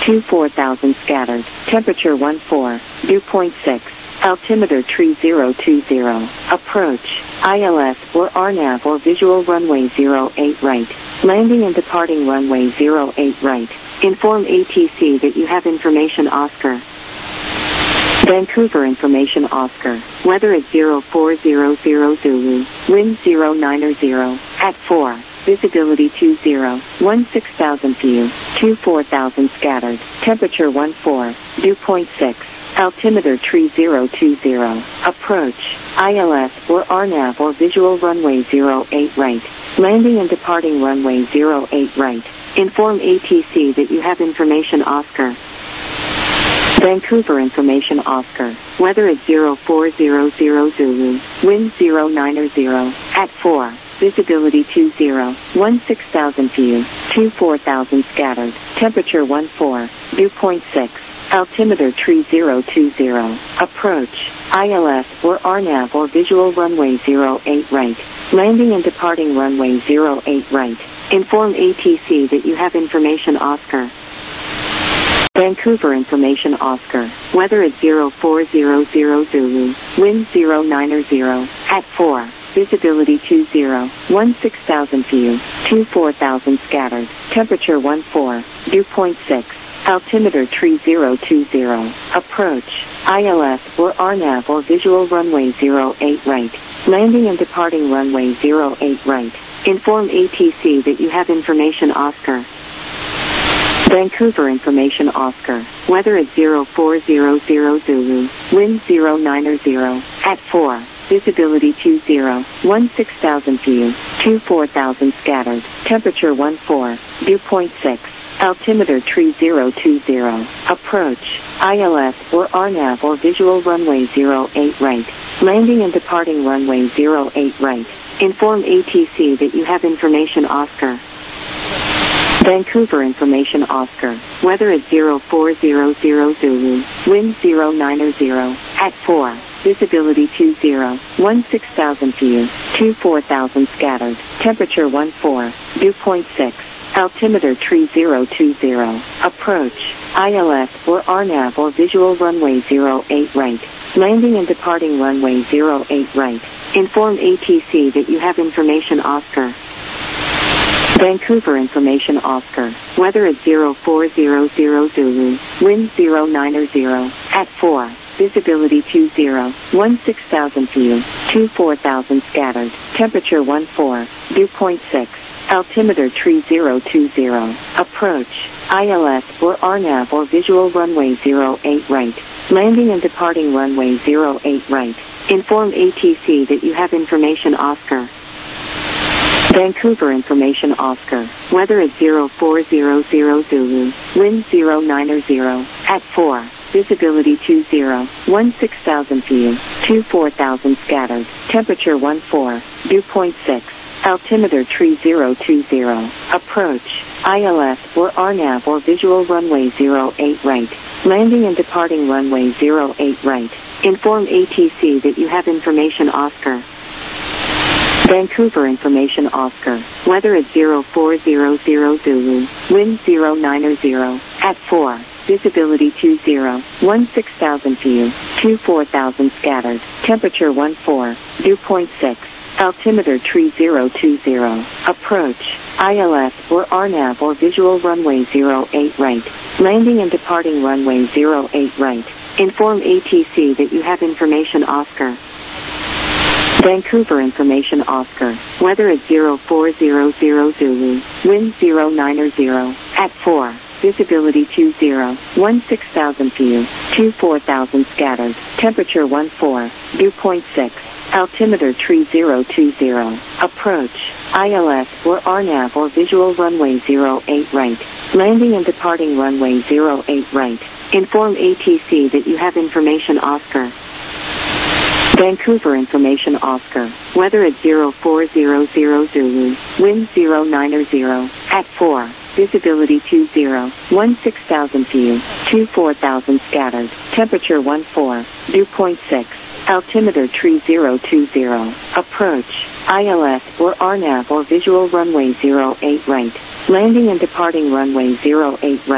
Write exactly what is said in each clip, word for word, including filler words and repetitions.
two four thousand scattered, temperature one four, dew point six, altimeter tree zero two zero, approach, I L S or R NAV or visual runway zero eight right, landing and departing runway zero eight right, inform A T C that you have information Oscar. Vancouver information Oscar, weather is zero four zero zero Zulu, wind zero nine zero, at four, visibility two zero, one six thousand view, two four thousand scattered, temperature one four, dew point six, altimeter tree zero two zero, approach, I L S or R NAV or visual runway zero eight right, landing and departing runway zero eight right, inform A T C that you have information Oscar. Vancouver information Oscar, weather is zero four zero zero Zulu, wind zero nine zero, at four, visibility two zero, one six thousand view, two four thousand scattered, temperature one four, dew point six, altimeter tree zero two zero, approach, I L S or R NAV or visual runway zero eight right, landing and departing runway zero eight right, inform A T C that you have information Oscar. Vancouver information Oscar, weather is zero four zero zero Zulu, wind zero nine zero, at four, visibility two zero, one six thousand view, two four thousand scattered, temperature one four, dew point six, altimeter tree zero two zero, approach, I L S or R NAV or visual runway zero eight right, landing and departing runway zero eight right, inform A T C that you have information Oscar. Vancouver information Oscar, weather is zero four zero zero Zulu, wind zero nine zero, at four, visibility two zero, one six thousand view, two four thousand scattered, temperature one four, dew point six, altimeter tree zero two zero, approach, I L S or R NAV or visual runway zero eight right, landing and departing runway zero eight right, inform A T C that you have information Oscar. Vancouver information Oscar, weather is zero four zero zero Zulu, wind zero nine zero, at four, visibility two zero, one six thousand view, two four thousand scattered, temperature one four, dew point six, altimeter tree zero two zero, approach, I L S or R NAV or visual runway zero eight right, landing and departing runway zero eight right, inform A T C that you have information Oscar. Vancouver information Oscar, weather is zero four zero zero Zulu, wind zero nine zero, at four, visibility two zero, one six thousand view, two four thousand scattered, temperature one four, dew point six, altimeter tree zero two zero, approach, I L S or R NAV or visual runway zero eight right, landing and departing runway zero eight right, inform A T C that you have information Oscar. Vancouver information Oscar, weather is zero four zero zero Zulu, wind zero nine zero, at four, visibility two zero, one six thousand view, two four thousand scattered, temperature one four, dew point six, altimeter tree zero two zero, approach, I L S or R NAV or visual runway zero eight right, landing and departing runway zero eight right, inform A T C that you have information Oscar. Vancouver information Oscar, weather is zero four zero zero Zulu, wind zero nine zero, at four, visibility two zero, one six thousand view, two four thousand scattered, temperature one four, dew point six, altimeter tree zero two zero, approach, I L S or R NAV or visual runway zero eight right, landing and departing runway zero eight right, inform A T C that you have information Oscar. Vancouver information Oscar, weather is zero four zero zero Zulu, wind zero nine zero, at four, visibility two zero, one six thousand view, two four thousand scattered, temperature one four, dew point six, altimeter tree zero two zero, approach, I L S or R NAV or visual runway zero eight right, landing and departing runway zero eight right, inform A T C that you have information Oscar. Vancouver information Oscar, weather is zero four zero zero Zulu, wind zero nine zero, at four, visibility two zero, one six thousand view, two four thousand scattered, temperature one four, dew point six, altimeter tree zero two zero, approach, I L S or R NAV or visual runway zero eight right, landing and departing runway zero eight right,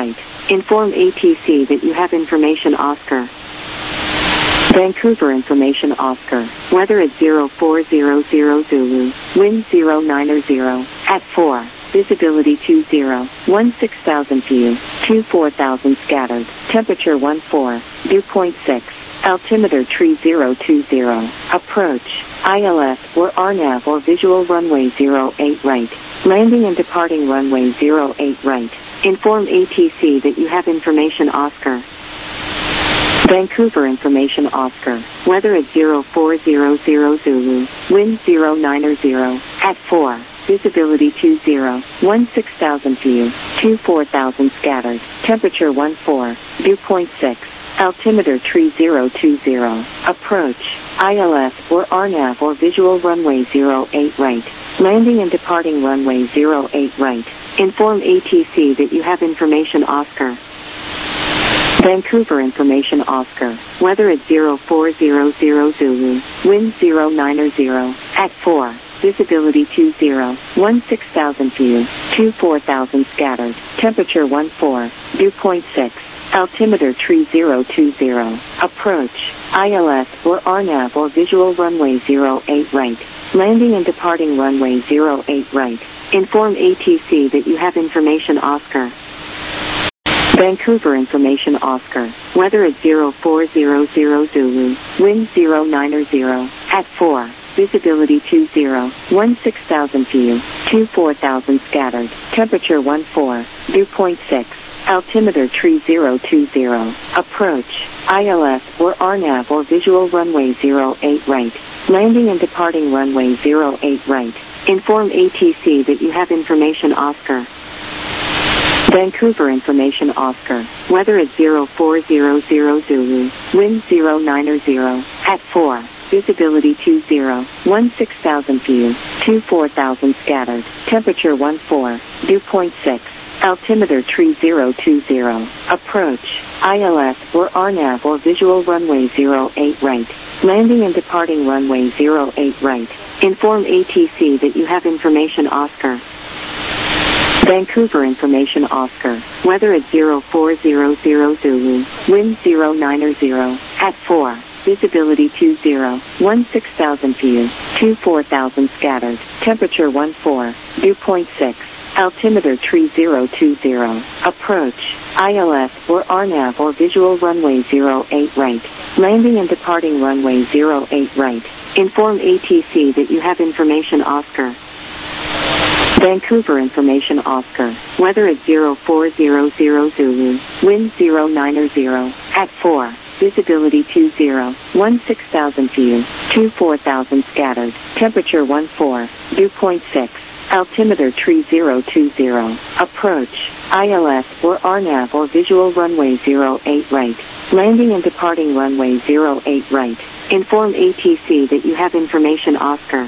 Inform A T C that you have information Oscar. Vancouver information Oscar. Weather at zero four zero zero Zulu. Wind zero nine zero. At four. Visibility two zero. one six thousand view. two four thousand scattered. Temperature one four. Dew point six. Altimeter tree zero two zero. Approach. I L S or R NAV or visual runway zero eight right. Landing and departing runway zero eight right. Inform A T C that you have information Oscar. Vancouver information Oscar. Weather at zero four zero zero Zulu. Wind zero nine zero. At four. Visibility two zero. one six thousand view. two four thousand scattered. Temperature one four. Dew point six. Altimeter tree zero two zero. Approach. I L S or R NAV or visual runway zero eight right. Landing and departing runway zero eight right. Inform A T C that you have information Oscar. Vancouver information Oscar. Weather at zero four zero zero Zulu. Wind zero nine zero. At four. Visibility two zero. one six thousand view. two four thousand scattered. Temperature one four. Dew point six. Altimeter tree zero two zero. Approach. I L S or R NAV or visual runway zero eight right. Landing and departing runway zero eight right. Inform A T C that you have information Oscar. Vancouver information Oscar. Weather at zero four zero zero Zulu. Wind zero nine zero. At four. Visibility two zero. one six thousand view. two four thousand scattered. Temperature one four. Dew point six. Altimeter tree zero two zero. Approach. I L S or R NAV or visual runway zero eight right. Landing and departing runway zero eight right. Inform A T C that you have information Oscar. Vancouver information Oscar. Weather at zero four zero zero Zulu. Wind zero nine zero. At four. Visibility two zero. one six thousand view. two four thousand scattered. Temperature one four. Dew point six. Altimeter tree zero two zero. Approach. I L S or R NAV or visual runway zero eight right. Landing and departing runway zero eight right. Inform A T C that you have information Oscar. Vancouver information Oscar. Weather at zero four zero zero Zulu. Wind zero nine zero. At four. Visibility two zero. one six thousand view. two four thousand scattered. Temperature one four. Dew point six. Altimeter tree zero two zero. Approach. I L S or R NAV or visual runway zero eight right. Landing and departing runway zero eight right. Inform A T C that you have information Oscar. Vancouver information Oscar. Weather at zero four zero zero Zulu. Wind zero nine zero. At four. Visibility two zero. one six thousand view. two four thousand scattered. Temperature one four. Dew point six. Altimeter tree zero two zero. Approach. I L S or R NAV or visual runway zero eight right. Landing and departing runway zero eight right. Inform A T C that you have information Oscar.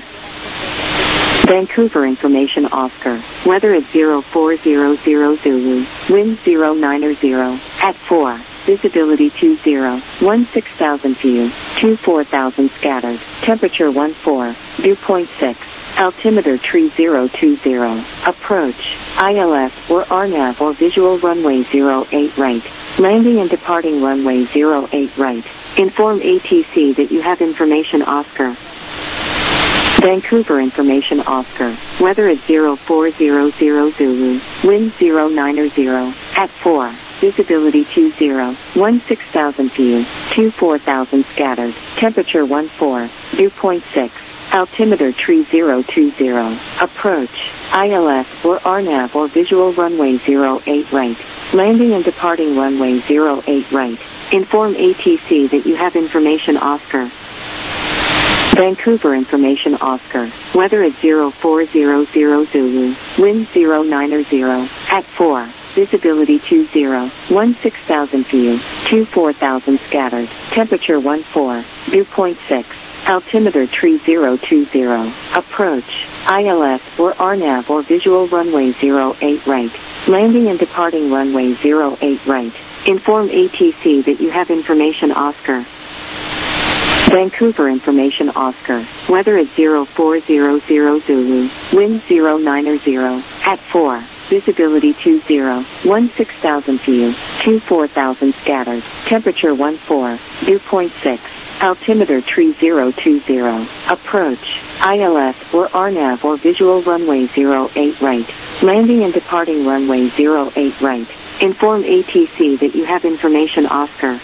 Vancouver information Oscar. Weather at zero four zero zero Zulu. Wind zero nine zero. At four. Visibility two zero. one six thousand view. two four thousand scattered. Temperature one four. Dew point six. Altimeter tree zero two zero. Approach. I L S or R NAV or visual runway zero eight right. Landing and departing runway zero eight right. Inform A T C that you have information Oscar. Vancouver information Oscar. Weather at zero four zero zero Zulu. Wind zero nine zero. At four. Visibility two zero. one six thousand view. two four thousand scattered. Temperature one four. Dew point six. Altimeter tree zero two zero. Approach. I L S or R NAV or visual runway zero eight right. Landing and departing runway zero eight right. Inform A T C that you have information Oscar. Vancouver information Oscar. Weather at zero four zero zero Zulu. Wind zero nine zero. At four. Visibility two zero. one six thousand view. two four thousand scattered. Temperature one four. Dew point six. Altimeter tree zero two zero. Approach. I L S or R NAV or visual runway zero eight right. Landing and departing runway zero eight right. Inform A T C that you have information Oscar. Vancouver information Oscar. Weather at zero four zero zero Zulu. Wind zero nine zero. At four. visibility two zero, one six thousand view, two four thousand scattered, temperature one four, dew point six, altimeter tree zero two zero, approach, I L S or R NAV or visual runway zero eight right, landing and departing runway zero eight right, inform A T C that you have information Oscar.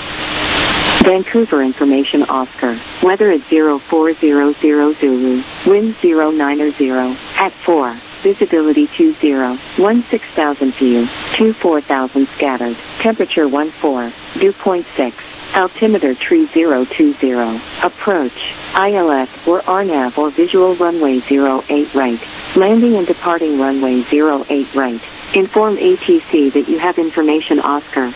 Vancouver information Oscar, weather at zero four zero zero Zulu, wind zero nine zero, at four, visibility two zero, one six thousand view, two four thousand scattered, temperature one four, dew point six, altimeter tree zero two zero, approach, I L S or R NAV or visual runway zero eight right, landing and departing runway zero eight right, inform A T C that you have information Oscar.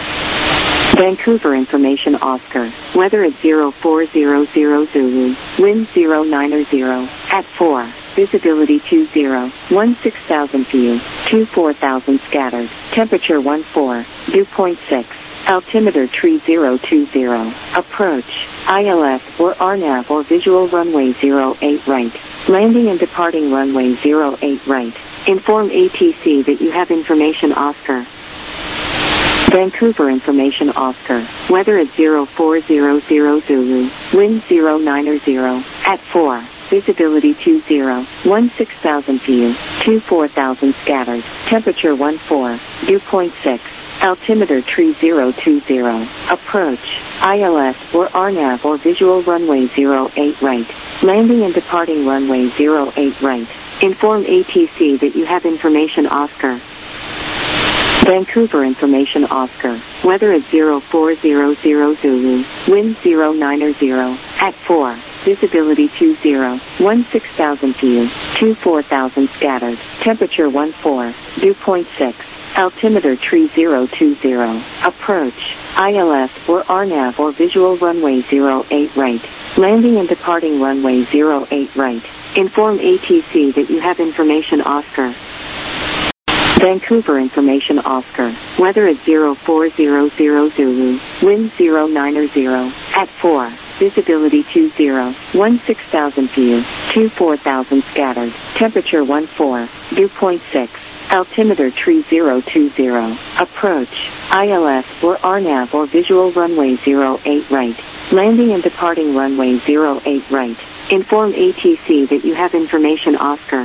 Vancouver information Oscar, weather at zero four zero zero Zulu, wind zero nine zero, at four, visibility two zero, one six thousand view, two four thousand scattered, temperature one four, dew point six, altimeter tree zero two zero, approach, I L S or R NAV or visual runway zero eight right, landing and departing runway zero eight right, inform A T C that you have information Oscar. Vancouver information Oscar, weather at zero four zero zero Zulu, wind zero nine zero, at four, visibility two zero, one six thousand view, two four thousand scattered, temperature one four, dew point six, altimeter tree zero two zero, approach, I L S or R NAV or visual runway zero eight right, landing and departing runway zero eight right, inform A T C that you have information Oscar. Vancouver information Oscar, weather at zero four zero zero Zulu, wind zero nine zero, at four, visibility two zero, one six thousand view, two four thousand scattered, temperature one four, dew point six, altimeter tree zero two zero, approach, I L S or R NAV or visual runway zero eight right, landing and departing runway zero eight right, inform A T C that you have information Oscar. Vancouver information Oscar, weather at zero four zero zero Zulu, wind zero nine zero, at four, visibility two zero, one six thousand view, two four thousand scattered, temperature one four, dew point six, altimeter tree zero two zero, approach, I L S or R NAV or visual runway zero eight right, landing and departing runway zero eight right, inform A T C that you have information Oscar.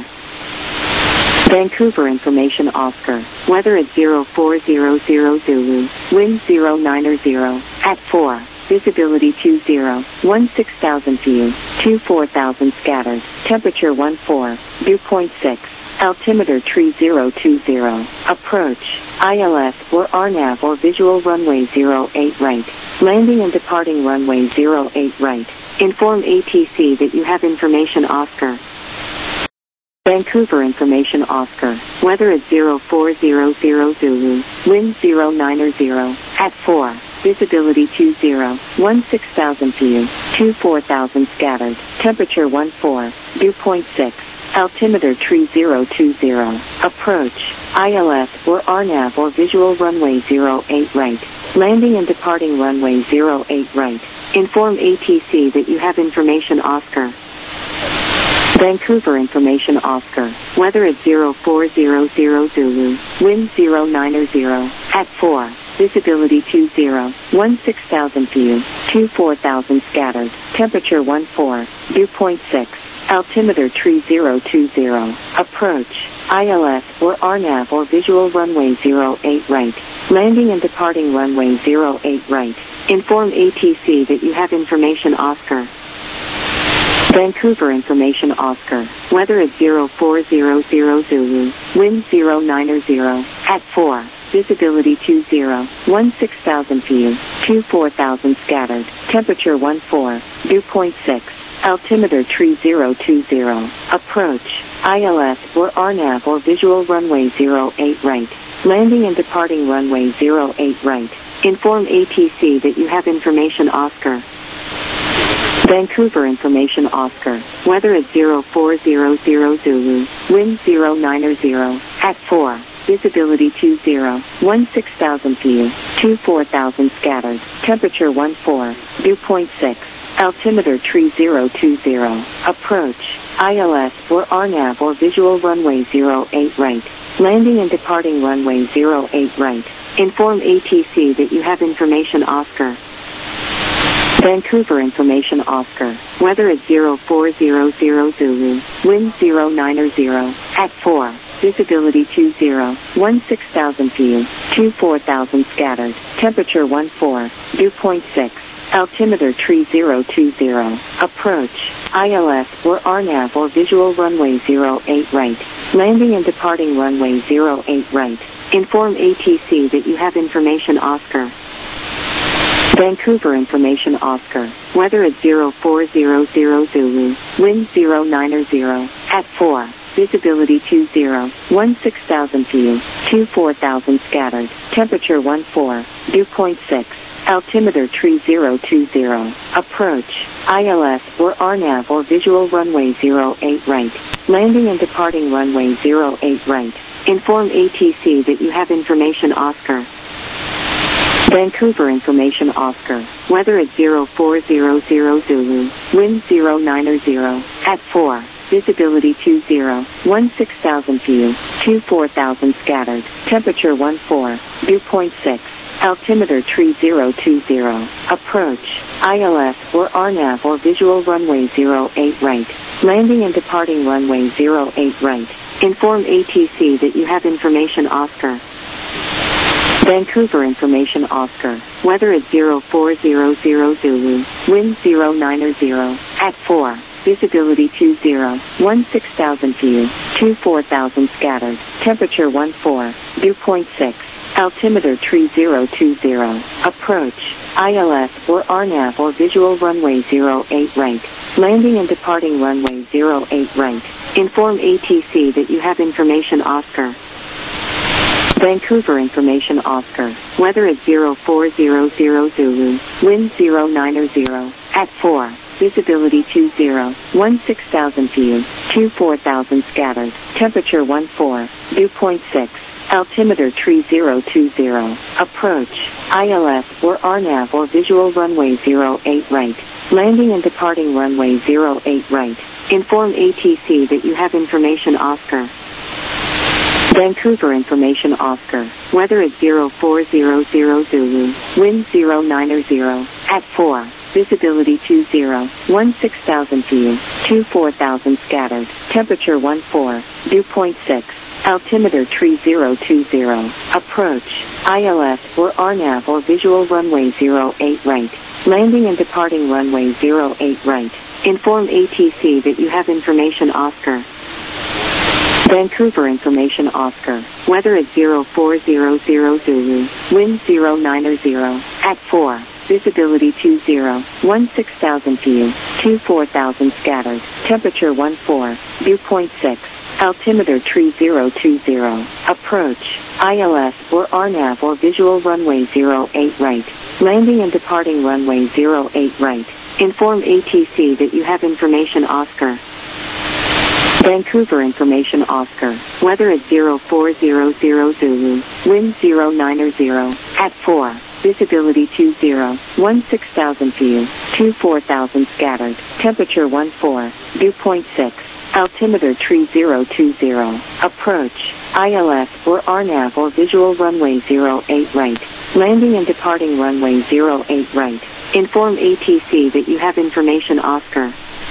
Vancouver information Oscar, weather at zero four zero zero Zulu, wind zero nine zero, at four, visibility two zero, one six thousand view, two four thousand scattered, temperature one four, dew point six, altimeter tree zero two zero, approach, I L S or R NAV or visual runway zero eight right, landing and departing runway zero eight right, inform A T C that you have information Oscar. Vancouver information Oscar, weather at zero four zero zero Zulu, wind zero nine zero, at four, visibility two zero, one six thousand view, two four thousand scattered, temperature one four, dew point six, altimeter tree zero two zero, approach, I L S or R NAV or visual runway zero eight right, landing and departing runway zero eight right, inform A T C that you have information Oscar. Vancouver information Oscar, weather at zero four zero zero Zulu, wind zero nine zero, at four, visibility two zero, one six thousand view, two four thousand scattered, temperature one four, dew point six, altimeter tree zero two zero, approach, I L S or R NAV or visual runway zero eight right, landing and departing runway zero eight right, inform A T C that you have information Oscar. Vancouver information Oscar, weather at zero four zero zero Zulu, wind zero nine zero, at four, visibility two zero, one six thousand view, two four thousand scattered, temperature one four, dew point six, altimeter tree zero two zero, approach, I L S or R NAV or visual runway zero eight right, landing and departing runway zero eight right, inform A T C that you have information Oscar. Vancouver information Oscar, weather at zero four zero zero Zulu, wind zero nine zero, at four, visibility two zero, one six thousand view, two four thousand scattered, temperature one four, dew point six, altimeter tree zero two zero, approach, I L S or R NAV or visual runway zero eight right, Landing and departing runway zero eight right. Inform A T C that you have information Oscar. Vancouver information Oscar. Weather is zero four zero zero Zulu. Wind zero nine zero. At four. Visibility two zero. one six thousand view. two four thousand scattered. Temperature one four. Dew point six. Altimeter tree zero two zero. Approach. I L S or R NAV or visual runway zero eight right. Landing and departing runway zero eight right. Inform A T C that you have information Oscar. Vancouver information Oscar. Weather is zero four zero zero Zulu. Wind zero nine zero. At four. Visibility two zero. one six thousand view. two four thousand scattered. Temperature one four. Dew point six. Altimeter tree zero two zero. Approach. I L S or R NAV or visual runway zero eight right. Landing and departing runway zero eight right. Inform A T C that you have information Oscar. Vancouver information Oscar. Weather is zero four zero zero Zulu. Wind zero nine zero. At four. Visibility two zero. one six thousand view. two four thousand scattered. Temperature one four. Dew point six. Altimeter tree zero two zero. Approach. I L S or R NAV or visual runway zero eight right. Landing and departing runway zero eight right. Inform A T C that you have information Oscar. Vancouver information Oscar. Weather is zero four zero zero Zulu. Wind zero nine zero. At four. Visibility two zero. one six thousand view. two four thousand scattered. Temperature one four. Dew point six. Altimeter tree zero two zero. Approach. I L S or R NAV or visual runway zero eight right. Landing and departing runway zero eight right. Inform A T C that you have information Oscar. Vancouver information Oscar. Weather is zero four zero zero Zulu. Wind zero nine zero. At four. Visibility two zero. one six thousand view. two four thousand scattered. Temperature one four. Dew point six. Altimeter tree zero two zero. Approach. I L S or R NAV or visual runway zero eight right. Landing and departing runway zero eight right. Inform A T C that you have information Oscar. Vancouver information Oscar. Weather is zero four zero zero Zulu. Wind zero nine zero. At four. Visibility two zero. one six thousand view. two four thousand scattered. Temperature one four. Dew point six. Altimeter tree zero two zero. Approach. I L S or R NAV or visual runway zero eight right. Landing and departing runway zero eight right. Inform A T C that you have information Oscar. Vancouver information Oscar. Weather is zero four zero zero Zulu. Wind zero nine zero. At four. Visibility two zero. one six thousand view. two four thousand scattered. Temperature one four. Dew point six. Altimeter tree zero two zero. Approach. I L S or R NAV or visual runway zero eight right. Landing and departing runway zero eight right. Inform A T C that you have information Oscar. Vancouver information Oscar. Weather is zero four zero zero Zulu. Wind zero nine zero. At four. Visibility two zero. one six thousand view. two four thousand scattered. Temperature one four. Dew point six. Altimeter tree zero two zero. Approach. I L S or R NAV or visual runway zero eight right. Landing and departing runway zero eight right. Inform A T C that you have information Oscar.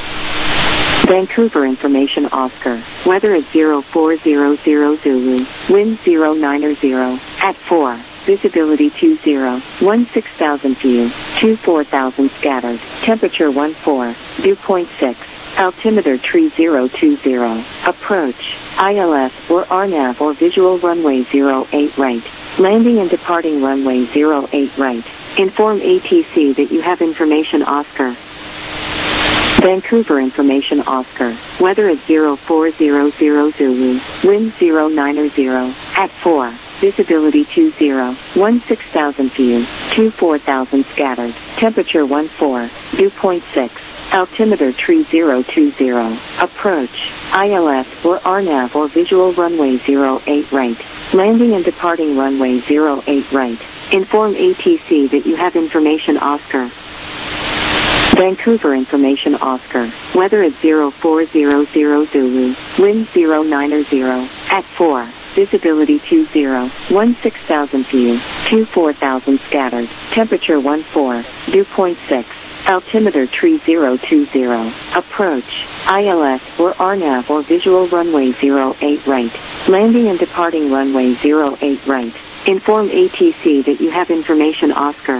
Vancouver information Oscar. Weather is zero four zero zero Zulu. Wind zero nine zero. At four. Visibility two zero. one six thousand view. two four thousand scattered. Temperature one four. Dew point six. Altimeter tree zero two zero. Approach. I L S or R NAV or visual runway zero eight right. Landing and departing runway zero eight right. Inform A T C that you have information Oscar. Vancouver information Oscar. Weather is zero four zero zero Zulu. Wind zero nine zero. At four. Visibility two zero. one six thousand view. two four thousand scattered. Temperature one four. Dew point six. Altimeter tree zero two zero. Approach. I L S or R NAV or visual runway zero eight right. Landing and departing runway zero eight right. Inform A T C that you have information Oscar. Vancouver information Oscar. Weather is zero four zero zero Zulu. Wind zero nine zero. At four. visibility two zero, one six thousand view, two four thousand scattered, temperature one four, dew point six, altimeter tree zero two zero, approach, I L S or R NAV or visual runway zero eight right, landing and departing runway zero eight right, inform A T C that you have information Oscar.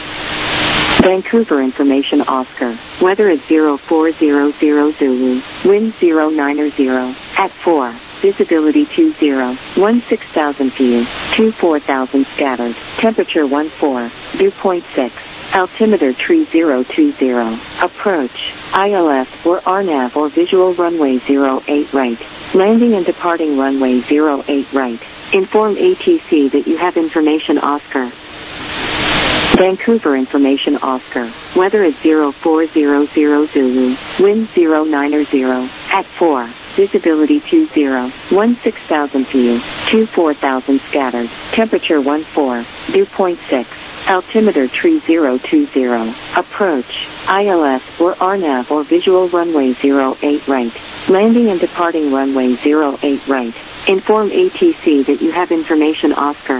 Vancouver information Oscar, weather is zero four zero zero Zulu, wind zero nine zero, at four, visibility two zero, one six thousand view, two four thousand scattered, temperature one four, dew point six, altimeter tree zero two zero, approach, I L S or R NAV or visual runway zero eight right, landing and departing runway zero eight right, inform A T C that you have information Oscar. Vancouver information Oscar, weather is zero four zero zero Zulu, wind zero nine zero, at four, visibility two zero, one six thousand view, two four thousand scattered, temperature one four, dew point six, altimeter tree zero two zero, approach, I L S or R NAV or visual runway zero eight right, landing and departing runway zero eight right, inform A T C that you have information Oscar.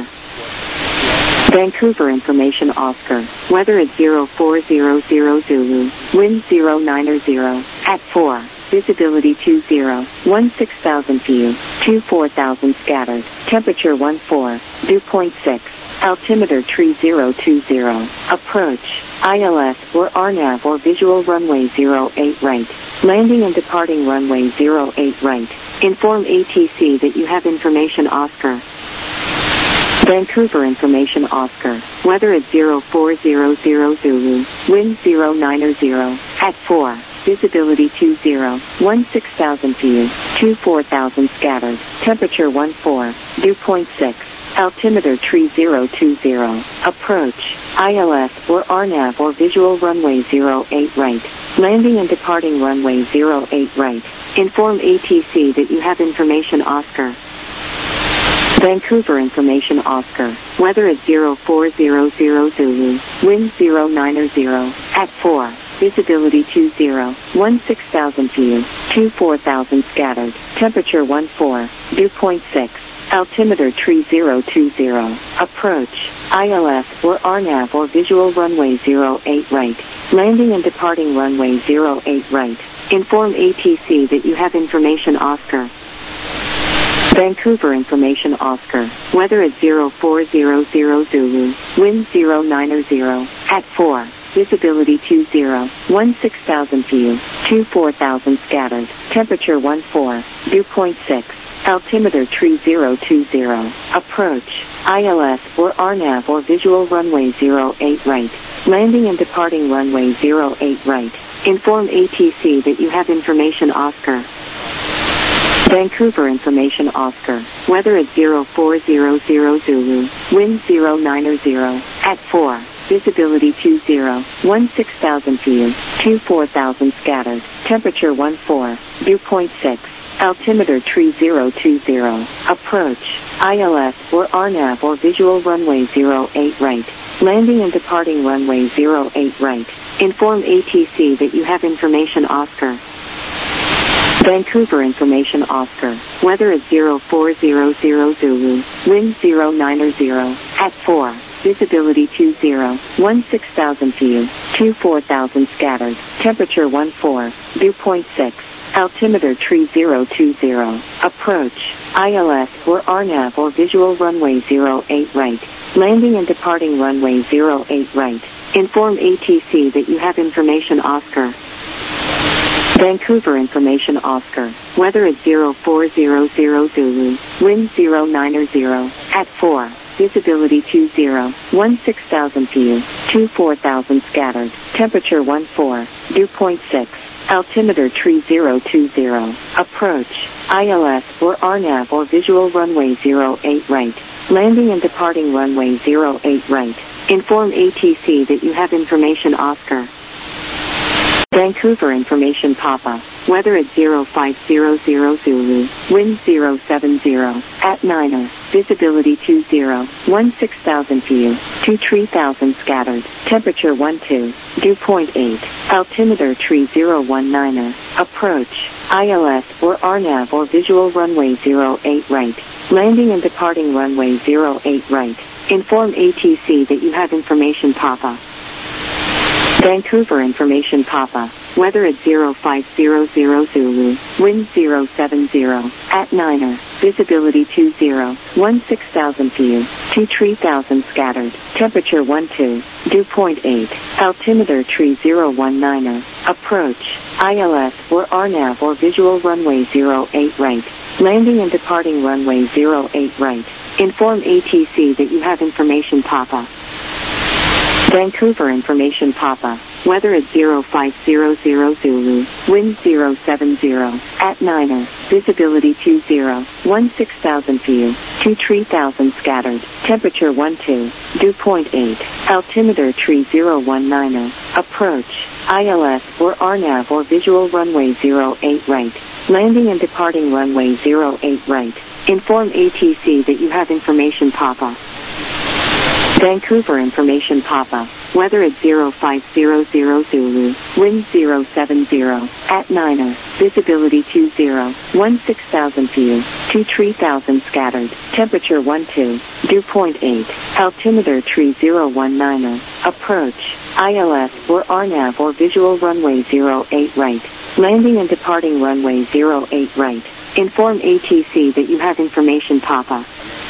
Vancouver information Oscar, weather is zero four zero zero Zulu, wind zero nine zero, at four, visibility two zero, one six thousand view, two four thousand scattered, temperature one four, dew point six, altimeter tree zero two zero, approach, I L S or R NAV or visual runway zero eight right, landing and departing runway zero eight right, inform A T C that you have information Oscar. Vancouver information Oscar, weather is zero four zero zero Zulu, wind zero nine zero, at four, visibility two zero, one six thousand view, two four thousand scattered, temperature one four, dew point six, altimeter tree zero two zero, approach, I L S or R NAV or visual runway zero eight right, landing and departing runway zero eight right, inform A T C that you have information Oscar. Vancouver information Oscar, weather is zero four zero zero Zulu, wind zero nine zero, at four, visibility two zero, one six thousand view, two four thousand scattered, temperature one four, dew point six, altimeter tree zero two zero, approach, I L S or R NAV or visual runway zero eight right, landing and departing runway zero eight right, inform A T C that you have information Oscar. Vancouver information Oscar, weather is zero four zero zero Zulu, wind zero nine zero, at four, visibility two zero, one six thousand view, two four thousand scattered, temperature one four, dew point six, altimeter tree zero two zero, approach, I L S or R NAV or visual runway zero eight right, landing and departing runway zero eight right, inform A T C that you have information Oscar. Vancouver information Oscar, weather is zero four zero zero Zulu, wind zero nine zero, at four, visibility two zero, one six thousand view, two four thousand scattered, temperature one four, dew point six, altimeter tree zero two zero, approach, I L S or R NAV or visual runway zero eight right, landing and departing runway zero eight right, inform A T C that you have information Oscar. Vancouver information Oscar, weather is zero four zero zero Zulu, wind zero nine zero, at four, visibility two zero, one six thousand view, two four thousand scattered, temperature one four, dew point six, altimeter tree zero two zero, approach, I L S or R NAV or visual runway zero eight right, landing and departing runway zero eight right, inform A T C that you have information Oscar. Vancouver information Oscar, weather is zero four zero zero Zulu, wind zero nine zero, at four, visibility two zero, one six thousand view, two four thousand scattered, temperature one four, dew point six, altimeter tree zero two zero, approach, I L S or R NAV or visual runway zero eight right, landing and departing runway zero eight right, inform A T C that you have information Oscar. Vancouver information Papa, weather is zero five zero zero Zulu, wind zero seven zero, at niner, visibility two zero, one six thousand view, two three thousand scattered, temperature one two, dew point eight, altimeter tree zero one niner, approach, I L S or R NAV or visual runway zero eight right, Landing and departing runway zero eight right. Inform A T C that you have information Papa. Vancouver information Papa. Weather at zero five zero zero Zulu. Wind zero seven zero. At Niner. Visibility two zero. one six thousand view. two three thousand scattered. Temperature one two. Dew point eight. Altimeter tree zero one niner. Approach. I L S or R NAV or visual runway zero eight right. Landing and departing runway zero eight right. Inform A T C that you have information Papa. Vancouver information Papa. Weather at zero five zero zero Zulu. Wind zero seven zero. At Niner. Visibility two zero. one six thousand view. two three thousand scattered. Temperature one two. Dew point eight. Altimeter tree zero one niner. Approach. I L S or R NAV or visual runway zero eight right. Landing and departing runway zero eight right. Inform A T C that you have information Papa. Vancouver information Papa. Weather at zero five zero zero Zulu. Wind zero seven zero. At Niner. Visibility two zero. one six thousand view. two three thousand scattered. Temperature one two. Dew point eight. Altimeter tree zero one niner. Approach. I L S or R NAV or visual runway zero eight right. Landing and departing runway zero eight right. Inform A T C that you have information Papa.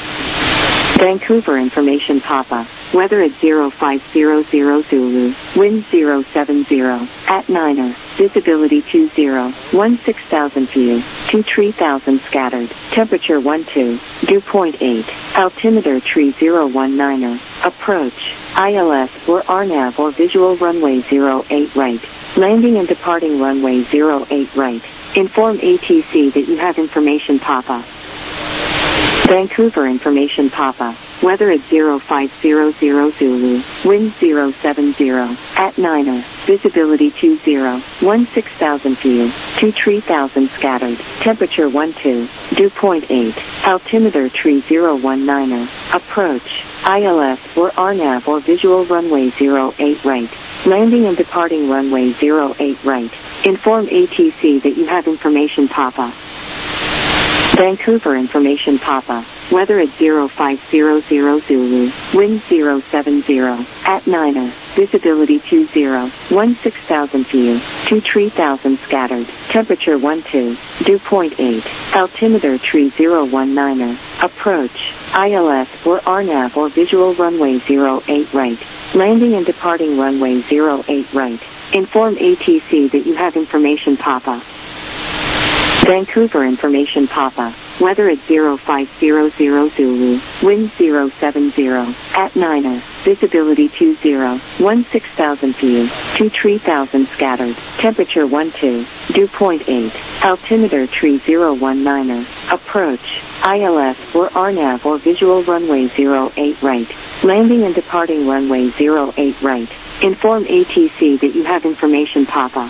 Vancouver information Papa. Weather at zero five zero zero Zulu. Wind zero seven zero. At Niner. Visibility two zero. one six thousand view. two three thousand scattered. Temperature one two. Dew point eight. Altimeter tree zero one niner. Approach. I L S or R NAV or visual runway zero eight right. Landing and departing runway zero eight right. Inform A T C that you have information Papa. Vancouver information Papa. Weather at zero five zero zero Zulu. Wind zero seven zero. At Niner. Visibility two zero. one six thousand view. two three thousand scattered. Temperature one two. Dew point eight. Altimeter tree zero one niner. Approach. I L S or R NAV or visual runway zero eight right. Landing and departing runway zero eight right. Inform A T C that you have information Papa. Vancouver information Papa. Weather at zero five zero zero Zulu. Wind zero seven zero. At Niner. Visibility two zero. one six thousand view. two three thousand scattered. Temperature one two. Dew point eight. Altimeter tree zero one niner. Approach. I L S or R NAV or visual runway zero eight right. Landing and departing runway zero eight right. Inform A T C that you have information Papa. Vancouver information Papa. Weather at zero five zero zero Zulu. Wind zero seven zero. At Niner. Visibility two zero. one six thousand view. two three thousand scattered. Temperature one two. Dew point eight. Altimeter tree zero one niner. Approach. I L S or R NAV or visual runway zero eight right. Landing and departing runway zero eight right. Inform A T C that you have information Papa.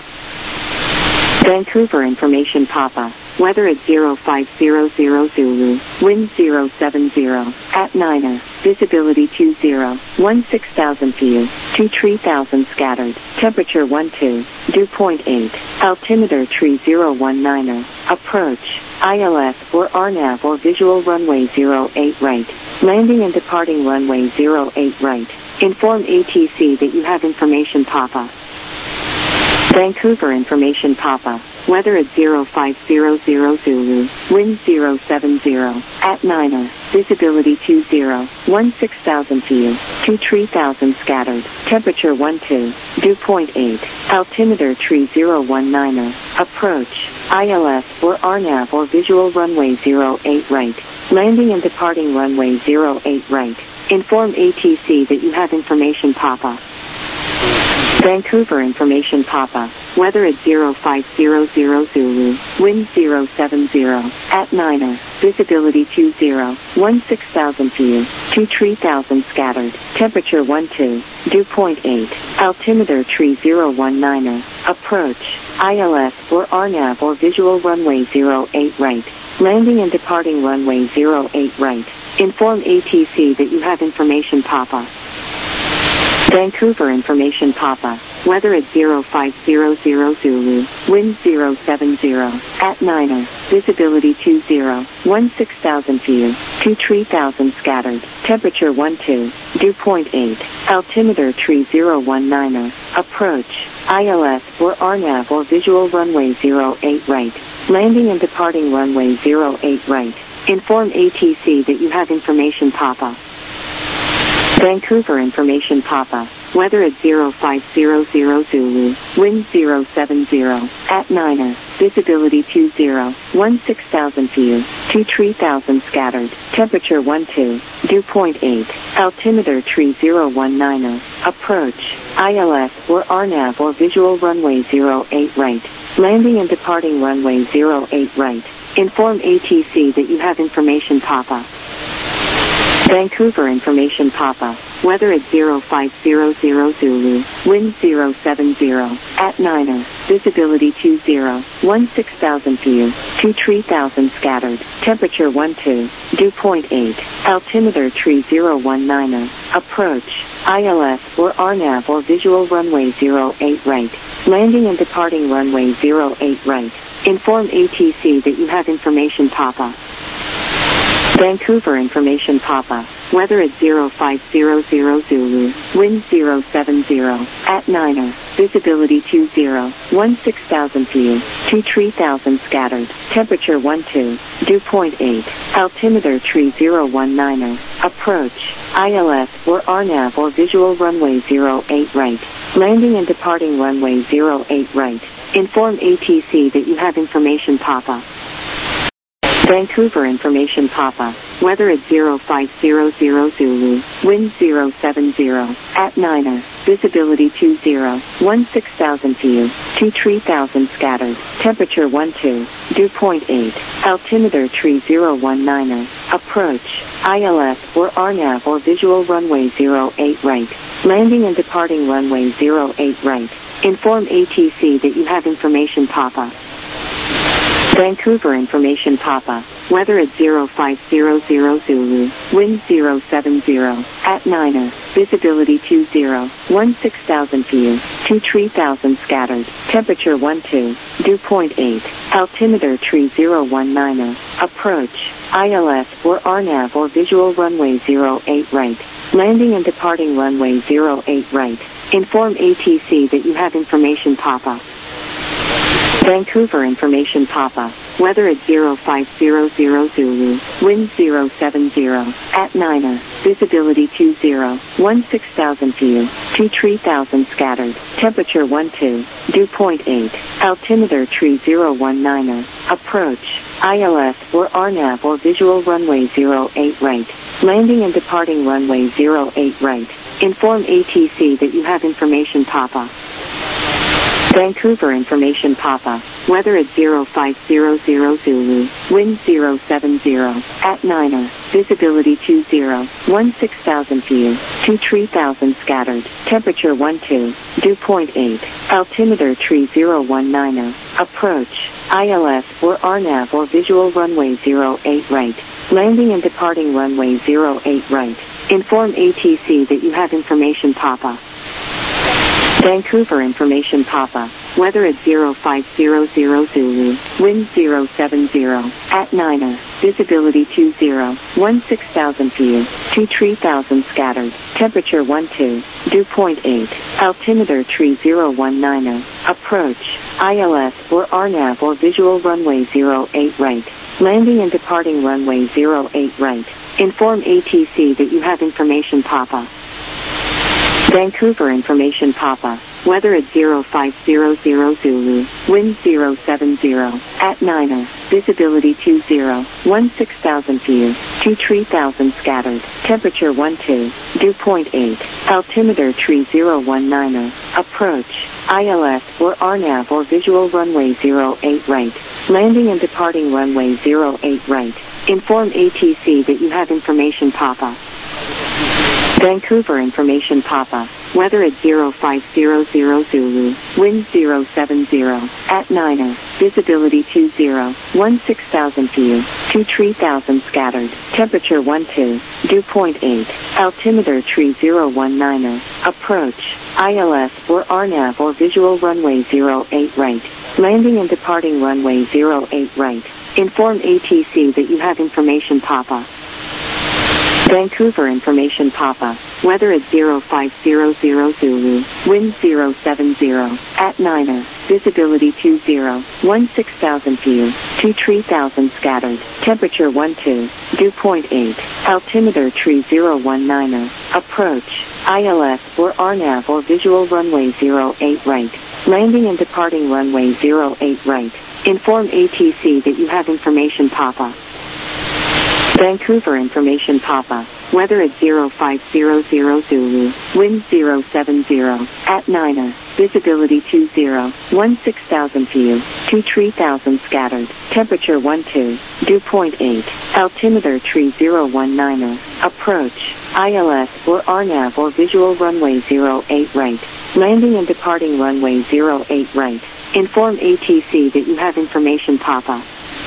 Vancouver information Papa. Weather at zero five zero zero Zulu. Wind zero seven zero. At Niner. Visibility two zero. one six thousand view. two three thousand scattered. Temperature one two. Dew point eight. Altimeter tree zero one niner. Approach. I L S or R NAV or visual runway zero eight right. Landing and departing runway zero eight right. Inform A T C that you have information Papa. Vancouver information Papa. Weather at zero five zero zero Zulu. Wind zero seven zero. At Niner. Visibility two zero. one six thousand view. two three thousand scattered. Temperature one two. Dew point eight. Altimeter tree zero one niner. Approach. I L S or R NAV or visual runway zero eight right. Landing and departing runway zero eight right. Inform A T C that you have information Papa. Vancouver information Papa. Weather at zero five zero zero Zulu. Wind zero seven zero. At Niner. Visibility two zero. one six thousand view. two three thousand scattered. Temperature one two. Dew point eight. Altimeter tree zero one niner. Approach. I L S or R NAV or visual runway zero eight right. Landing and departing runway zero eight right. Inform A T C that you have information Papa. Vancouver information Papa. Weather at zero five zero zero Zulu. Wind zero seven zero. At Niner. Visibility two zero. one six thousand view. two three thousand scattered. Temperature one two. Dew point eight. Altimeter tree zero one niner. Approach. I L S or R NAV or visual runway zero eight right. Landing and departing runway zero eight right. Inform A T C that you have information pop-up. Vancouver information pop-up. Weather at zero five zero zero Zulu. Wind zero seven zero. At Niner. Visibility two zero. one six thousand view. two three thousand scattered. Temperature one two. Dew point eight. Altimeter tree zero one niner. Approach. I L S or R NAV or visual runway zero eight right. Landing and departing runway zero eight right. Inform A T C that you have information pop-up. Vancouver information pop-up. Weather at zero five zero zero Zulu. Wind zero seven zero. At Niner. Visibility two zero. one six thousand view. two three thousand scattered. Temperature one two. Dew point eight. Altimeter tree zero one niner. Approach. I L S or R NAV or visual runway zero eight right. Landing and departing runway zero eight right. Inform A T C that you have information pop-up. Vancouver information pop-up. Weather at zero five zero zero Zulu. Wind zero seven zero. At Niner. Visibility two zero. one six thousand view. two three thousand scattered. Temperature one two. Dew point eight. Altimeter tree zero one niner. Approach. I L S or R NAV or visual runway zero eight right. Landing and departing runway zero eight right. Inform A T C that you have information pop-up. Vancouver information pop-up. Weather at zero five zero zero Zulu. Wind zero seven zero. At Niner. Visibility two zero. one six thousand view. two three thousand scattered. Temperature one two. Dew point eight. Altimeter tree zero one niner. Approach. I L S or R NAV or visual runway zero eight right. Landing and departing runway zero eight right. Inform A T C that you have information pop-up. Vancouver information pop-up. Weather at zero five zero zero Zulu. Wind zero seven zero. At Niner. Visibility two zero. one six thousand view. two three thousand scattered. Temperature one two. Dew point eight. Altimeter tree zero one niner. Approach. I L S or R NAV or visual runway zero eight right. Landing and departing runway zero eight right. Inform A T C that you have information pop-up. Vancouver information pop-up. Weather at zero five zero zero Zulu. Wind zero seven zero. At Niner. Visibility two zero. one six thousand view. two three thousand scattered. Temperature one two. Dew point eight. Altimeter tree zero one niner. Approach. I L S or R NAV or visual runway zero eight right. Landing and departing runway zero eight right. Inform A T C that you have information pop-up. Vancouver information pop-up. Weather at zero five zero zero Zulu. Wind zero seven zero. At Niner. Visibility two zero. one six thousand view. two three thousand scattered. Temperature one two. Dew point eight. Altimeter tree zero one niner. Approach. I L S or R NAV or visual runway zero eight right. Landing and departing runway zero eight right. Inform A T C that you have information pop-up. Vancouver information pop-up. Weather at zero five zero zero Zulu. Wind zero seven zero. At Niner. Visibility two zero. one six thousand view. two three thousand scattered. Temperature one two. Dew point eight. Altimeter tree zero one niner. Approach. I L S or R NAV or visual runway zero eight right. Landing and departing runway zero eight right. Inform A T C that you have information pop-up. Vancouver information pop-up. Weather at zero five zero zero Zulu. Wind zero seven zero. At Niner. Visibility two zero. one six thousand view. two three thousand scattered. Temperature one two. Dew point eight. Altimeter tree zero one niner. Approach. I L S or R NAV or visual runway zero eight right. Landing and departing runway zero eight right. Inform A T C that you have information pop-up. Vancouver information pop-up. weather at zero five zero zero Zulu, wind zero seven zero, at Niner, visibility two zero, one six thousand view, two tree thousand scattered, temperature one two, dew point eight, altimeter tree zero one niner, approach, I L S or R NAV or visual runway zero eight right, landing and departing runway zero eight right, inform A T C that you have information Papa. Vancouver information Papa, weather at zero five zero zero Zulu, wind zero seven zero, at Niner, visibility two zero, one six thousand view, two tree thousand scattered, temperature one two, dew point eight, altimeter tree zero one niner, approach, I L S or R NAV or visual runway zero eight right, landing and departing runway zero eight right, inform A T C that you have information Papa. Vancouver information Papa, weather at zero five zero zero Zulu, wind zero seven zero, at Niner, visibility two zero, one six thousand view, two tree thousand scattered, temperature one two, dew point eight, altimeter tree zero one niner, approach, I L S or R NAV or visual runway zero eight right, landing and departing runway zero eight right, inform A T C that you have information Papa.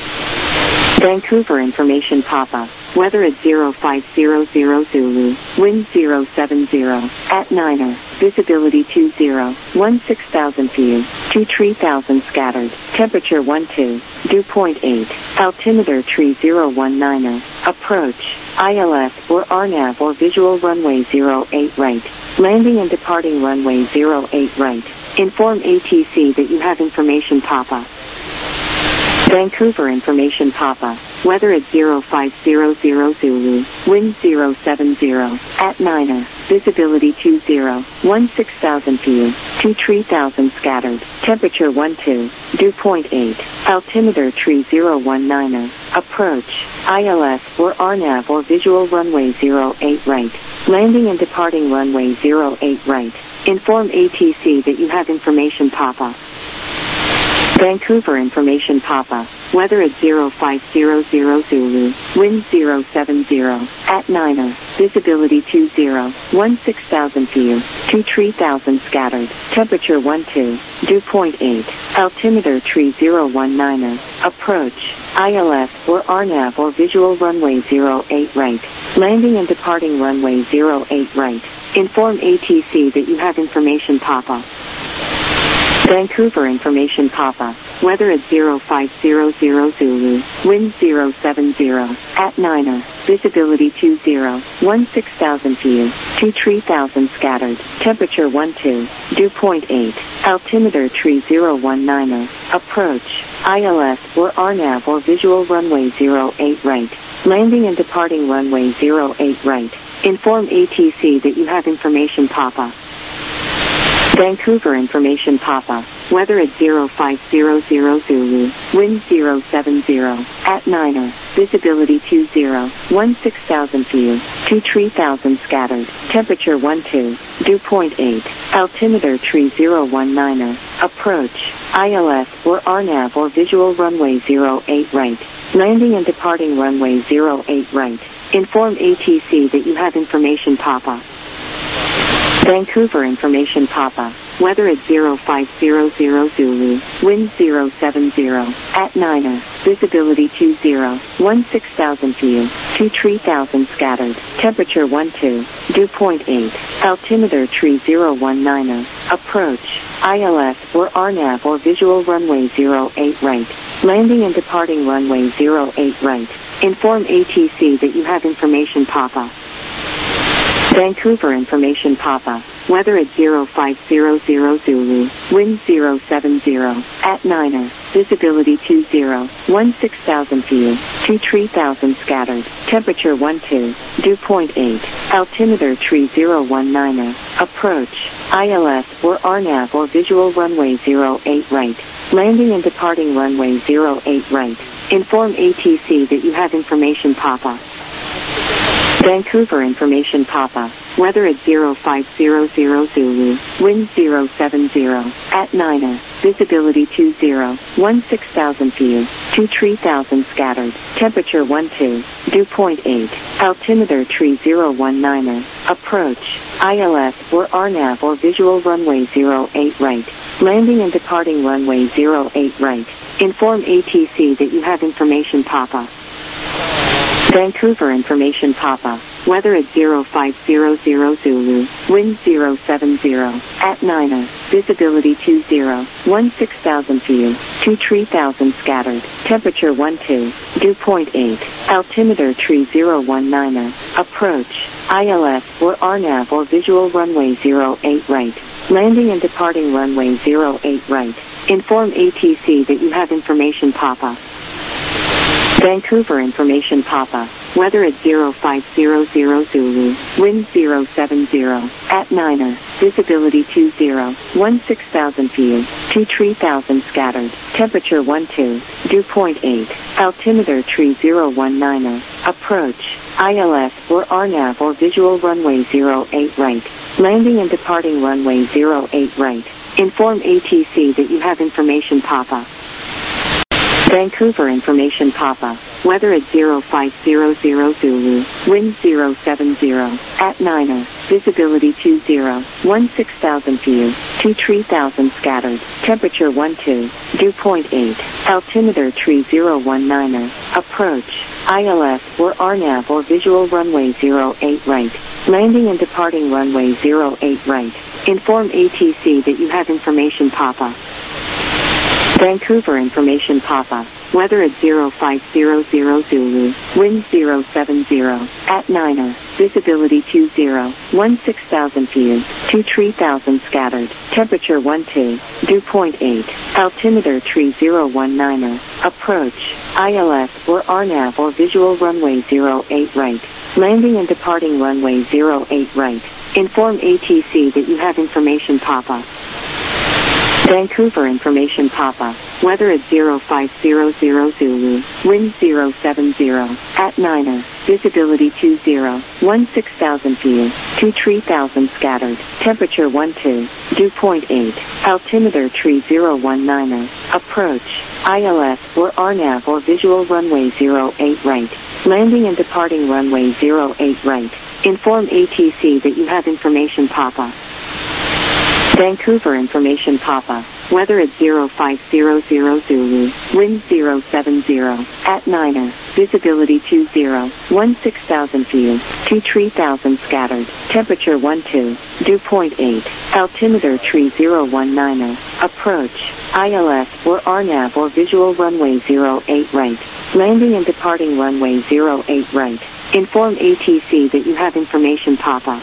Vancouver information Papa, weather at zero five zero zero Zulu, wind zero seven zero, at Niner, visibility two zero, one six thousand view, two tree thousand scattered, temperature one two, dew point eight, altimeter tree zero one niner, approach, I L S or R NAV or visual runway zero eight right, landing and departing runway zero eight right, inform A T C that you have information Papa. Vancouver information Papa, weather at zero five zero zero Zulu, wind zero seven zero, at Niner, visibility two zero, one six thousand view, two tree thousand scattered, temperature one two, dew point eight, altimeter tree zero one niner, approach, I L S or R NAV or visual runway zero eight right, landing and departing runway zero eight right, inform A T C that you have information Papa. Vancouver information Papa, weather at zero five zero zero Zulu, wind zero seven zero, at Niner, visibility two zero, one six thousand view, two tree thousand scattered, temperature one two, dew point eight, altimeter tree zero one niner, approach, I L S or R NAV or visual runway zero eight right, landing and departing runway zero eight right, inform A T C that you have information Papa. Vancouver information Papa, weather at zero five zero zero Zulu, wind zero seven zero, at Niner, visibility two zero, one six thousand view, two tree thousand scattered, temperature one two, dew point eight, altimeter tree zero one niner, approach, I L S or R NAV or visual runway zero eight right, landing and departing runway zero eight right, inform A T C that you have information Papa. Vancouver information Papa, weather at zero five zero zero Zulu, wind zero seven zero, at Niner, visibility two zero, one six thousand view, two tree thousand scattered, temperature one two, dew point eight, altimeter tree zero one niner, approach, I L S or R NAV or visual runway zero eight right, landing and departing runway zero eight right, inform A T C that you have information Papa. Vancouver information Papa, weather at zero five zero zero Zulu, wind zero seven zero, at Niner, visibility two zero, one six thousand view, two tree thousand scattered, temperature one two, dew point eight, altimeter tree zero one niner, approach, I L S or R NAV or visual runway zero eight right, landing and departing runway zero eight right, inform A T C that you have information Papa. Vancouver information Papa, weather at zero five zero zero Zulu, wind zero seven zero, at Niner, visibility two zero, one six thousand view, two tree thousand scattered, temperature one two, dew point eight, altimeter tree zero one niner, approach, I L S or R NAV or visual runway zero eight right, landing and departing runway zero eight right, inform A T C that you have information Papa. Vancouver information Papa, weather at zero five zero zero Zulu, wind zero seven zero, at Niner, visibility two zero, one six thousand view, two three thousand scattered, temperature one two, dew point eight, altimeter tree zero one niner, approach, I L S or R NAV or visual runway zero eight right, landing and departing runway zero eight right, inform A T C that you have information Papa. Vancouver information Papa, weather at zero five zero zero Zulu, wind zero seven zero, at niner, visibility two zero, one six thousand view, two three thousand scattered, temperature one two, dew point eight, altimeter tree zero one niner, approach, I L S or R NAV or visual runway zero eight right, landing and departing runway zero eight right, inform A T C that you have information Papa. Vancouver information Papa, weather at zero five zero zero Zulu, wind zero seven zero, at niner, visibility two zero, one six thousand view, two three thousand scattered, temperature one two, dew point eight, altimeter tree zero one niner, approach, I L S or R NAV or visual runway zero eight right, landing and departing runway zero eight right, inform A T C that you have information Papa. Vancouver information Papa, weather at zero five zero zero Zulu, wind zero seven zero, at niner, visibility two zero, one six thousand view, two three thousand scattered, temperature one two, dew point eight, altimeter tree zero one niner, approach, I L S or R NAV or visual runway zero eight right, landing and departing runway zero eight right, inform A T C that you have information Papa. Vancouver information Papa, weather at zero five zero zero Zulu, wind zero seven zero, at niner, visibility two zero, one six thousand view, two three thousand scattered, temperature one two, dew point eight, altimeter tree zero one niner, approach, I L S or R NAV or visual runway zero eight right, landing and departing runway zero eight right, inform A T C that you have information Papa. Vancouver information Papa, weather at zero five zero zero Zulu, wind zero seven zero, at niner, visibility two zero, one six thousand view, two three thousand scattered, temperature one two, dew point eight, altimeter tree zero one niner, approach, I L S or R NAV or visual runway zero eight right, landing and departing runway zero eight right, inform A T C that you have information Papa. Vancouver information Papa, weather at zero five zero zero Zulu, wind zero seven zero, at niner, visibility two zero, one six thousand view, two three thousand scattered, temperature one two, dew point eight, altimeter tree zero one niner, approach, I L S or R NAV or visual runway zero eight right, landing and departing runway zero eight right, inform A T C that you have information Papa.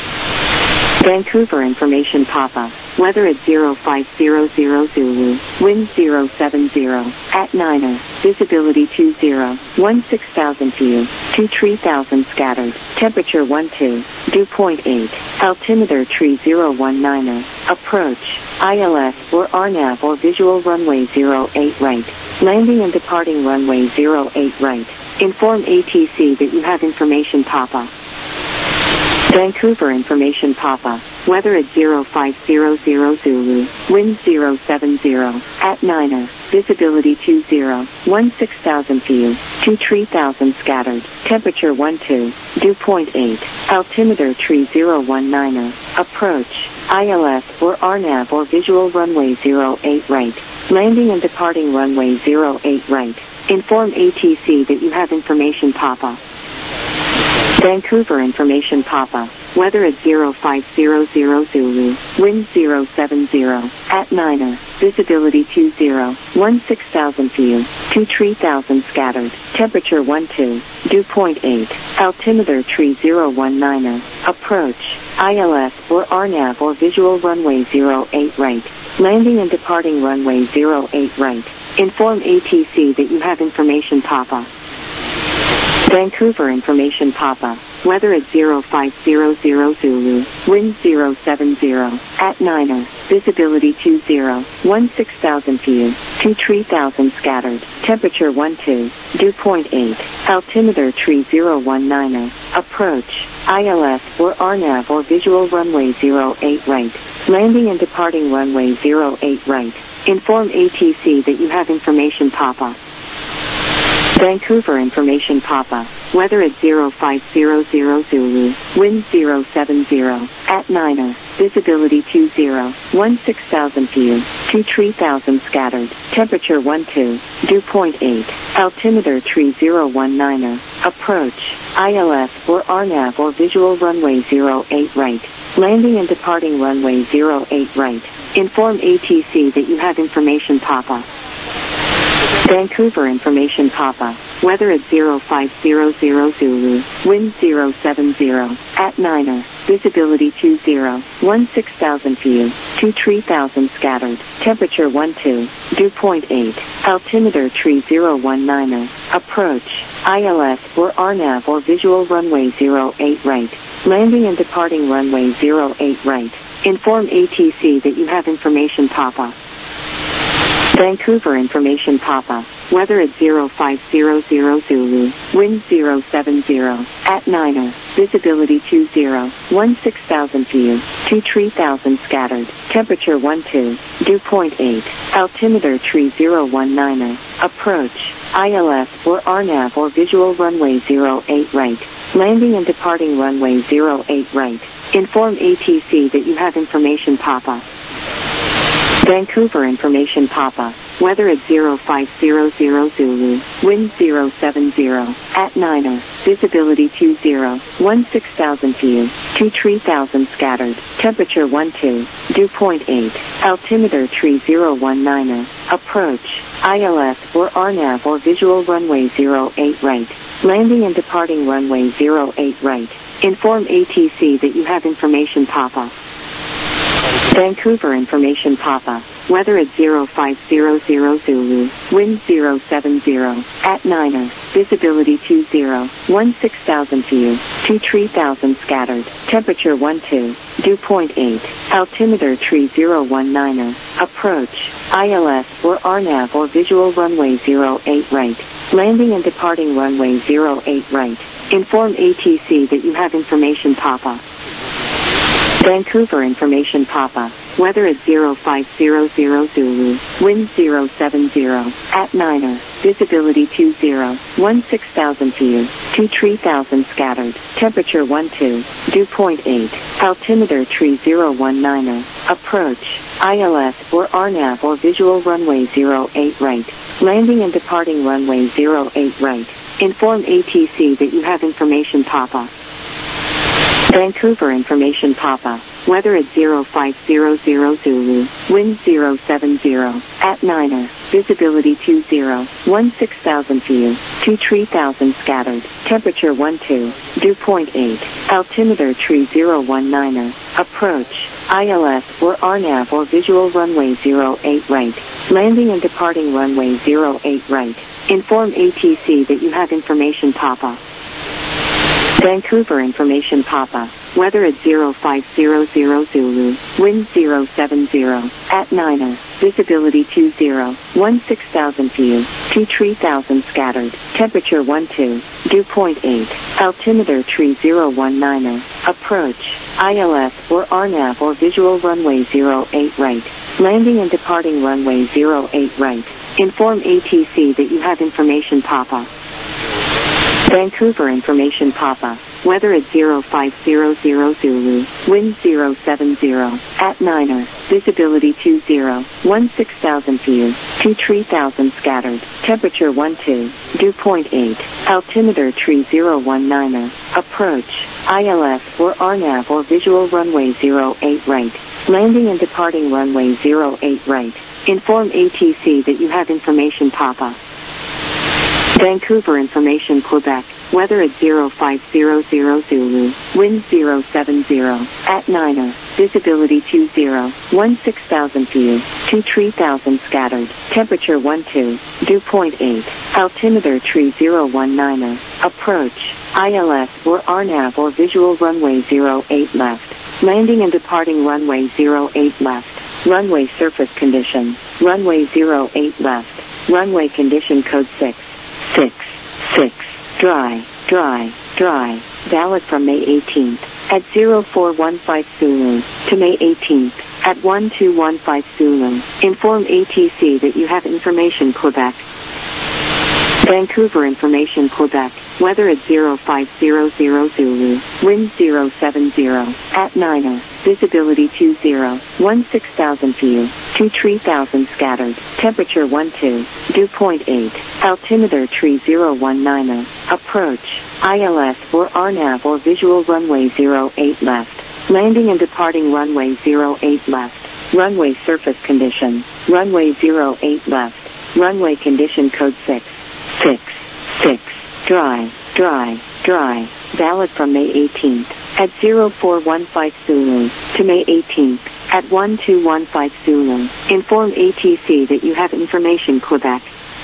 Vancouver information Papa, weather at zero five zero zero Zulu, wind zero seven zero, at niner, visibility two zero, one six thousand view, two three thousand scattered, temperature one two, dew point eight, altimeter tree zero one niner, approach, I L S or R NAV or visual runway zero eight right, landing and departing runway zero eight right, inform A T C that you have information Papa. Vancouver information Papa, weather at zero five zero zero Zulu, wind zero seven zero, at niner, visibility two zero, one six thousand view, two three thousand scattered, temperature one two, dew point eight, altimeter tree zero one niner, approach, I L S or R NAV or visual runway zero eight right, landing and departing runway zero eight right, inform A T C that you have information Papa. Vancouver information Papa, weather at zero five zero zero Zulu, wind zero seven zero, at niner, visibility two zero, one six thousand view, two three thousand scattered, temperature one two, dew point eight, altimeter tree zero one niner, approach, I L S or R NAV or visual runway zero eight right, landing and departing runway zero eight right, inform A T C that you have information Papa. Vancouver information Papa, weather at zero five zero zero Zulu, wind zero seven zero, at niner, visibility two zero, one six thousand view, two three thousand scattered, temperature one two, dew point eight, altimeter tree zero one niner, approach, I L S or R NAV or visual runway zero eight right, landing and departing runway zero eight right, inform A T C that you have information Papa. Vancouver Information Papa. Weather at zero five zero zero Zulu. Wind zero seven zero. At Niner. Visibility two zero. one six thousand view. two three thousand scattered. Temperature one two. Dew point eight. Altimeter three zero one niner. Approach. I L S or R NAV or visual runway zero eight right. Landing and departing runway zero eight right. Inform A T C that you have information Papa. Vancouver Information Papa. Weather at zero five zero zero Zulu. Wind zero seven zero. At Niner. Visibility two zero. one six thousand view. two three thousand scattered. Temperature one two. Dew point eight. Altimeter three zero one niner. Approach. I L S or R NAV or visual runway zero eight right. Landing and departing runway zero eight right. Inform A T C that you have information Papa. Vancouver Information Papa. Weather at zero five zero zero Zulu. Wind zero seven zero. At Niner. Visibility two zero. one six thousand view. two three thousand scattered. Temperature one two. Dew point eight. Altimeter three zero one niner. Approach. I L S or R NAV or visual runway zero eight right. Landing and departing runway zero eight right. Inform A T C that you have information Papa. Vancouver Information Papa. Weather at zero five zero zero Zulu. Wind zero seven zero. At Niner. Visibility two zero. one six thousand view. two three thousand scattered. Temperature one two. Dew point eight. Altimeter three zero one niner. Approach. I L S or R NAV or visual runway zero eight right. Landing and departing runway zero eight right. Inform A T C that you have information Papa. Vancouver Information Papa. Weather at zero five zero zero Zulu. Wind zero seven zero. At Niner. Visibility two zero. one six thousand view. two three thousand scattered. Temperature one two. Dew point eight. Altimeter three zero one niner. Approach. I L S or R NAV or visual runway zero eight right. Landing and departing runway zero eight right. Inform A T C that you have information Papa. Vancouver Information Papa. Weather at zero five zero zero Zulu. Wind zero seven zero. At Niner. Visibility two zero. one six thousand view. two three thousand scattered. Temperature one two. Dew point eight. Altimeter three zero one niner. Approach. I L S or R NAV or visual runway zero eight right. Landing and departing runway zero eight right. Inform A T C that you have information Papa. Vancouver Information Papa. Weather at zero five zero zero Zulu. Wind zero seven zero. At Niner. Visibility two zero. one six thousand view. two three thousand scattered. Temperature one two. Dew point eight. Altimeter three zero one niner. Approach. I L S or R NAV or visual runway zero eight right. Landing and departing runway zero eight right. Inform A T C that you have information Papa. Vancouver Information Papa. Weather at zero five zero zero Zulu. Wind zero seven zero. At Niner. Visibility two zero. one six thousand view. two three thousand scattered. Temperature one two. Dew point eight. Altimeter three zero one niner. Approach. I L S or R NAV or visual runway zero eight right. Landing and departing runway zero eight right. Inform A T C that you have information Papa. Vancouver Information Papa. Weather at zero five zero zero Zulu. Wind zero seven zero. At Niner. Visibility two zero. one six thousand view. two three thousand scattered. Temperature one two. Dew point eight. Altimeter three zero one niner. Approach. I L S or R NAV or visual runway zero eight right. Landing and departing runway zero eight right. Inform A T C that you have information Papa. Vancouver Information Quebec. Weather at zero five zero zero Zulu. Wind zero seven zero. At Niner. Visibility two zero. one six thousand view. two three thousand scattered. Temperature one two. Dew point eight. Altimeter three zero one niner. Approach. I L S or R NAV or visual runway zero eight left. Landing and departing runway zero eight left. Runway surface condition. Runway zero eight left. Runway condition code six. six. six. Dry, dry, dry. Valid from May eighteenth at zero four one five Zulu to May eighteenth at one two one five Zulu. Inform A T C that you have information Quebec. Vancouver Information Quebec, weather at zero five zero zero Zulu, wind zero seven zero, at Niner, visibility two zero, one six thousand view, two three thousand scattered, temperature one two, dew point eight, altimeter three zero one niner, approach, I L S or R NAV or visual runway zero eight left, landing and departing runway zero eight left, runway surface condition, runway zero eight left, runway condition code six. Six, six, dry, dry, dry, valid from May eighteenth, at zero four one five Zulu, to May eighteenth, at one two one five Zulu, inform A T C that you have information Quebec.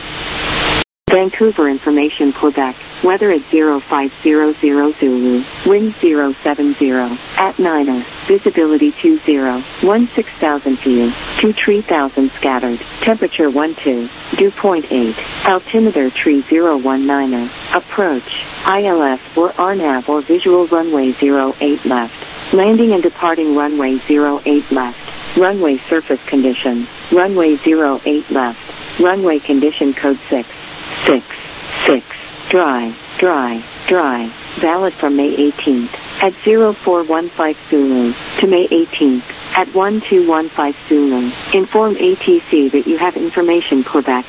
Vancouver Information Quebec, weather at zero five zero zero Zulu, wind zero seven zero, at Niner, visibility two zero, one six thousand view, two three thousand scattered, temperature one two, dew point eight, altimeter three zero one niner, approach, I L S or R NAV or visual runway zero eight left, landing and departing runway zero eight left, runway surface condition, runway zero eight left, runway condition code six. Six, six, dry, dry, dry, valid from May eighteenth, at zero four one five Zulu, to May eighteenth, at one two one five Zulu, inform A T C that you have information Quebec.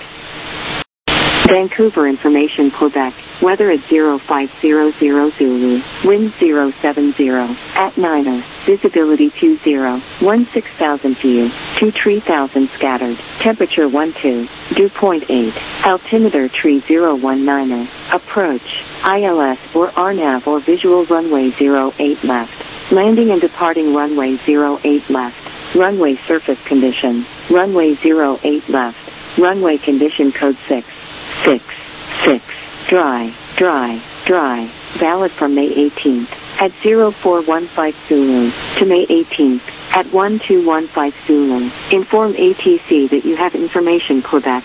Vancouver Information Quebec, weather at zero five zero zero Zulu, wind zero seven zero, at Niner, visibility two zero, one six thousand view, two three thousand scattered, temperature one two, dew point eight, altimeter three zero one niner, approach, I L S or R NAV or visual runway zero eight left, landing and departing runway zero eight left, runway surface condition, runway zero eight left, runway condition code six. Six, six, dry, dry, dry, valid from May eighteenth, at zero four one five Zulu, to May eighteenth, at one two one five Zulu, inform A T C that you have information Quebec.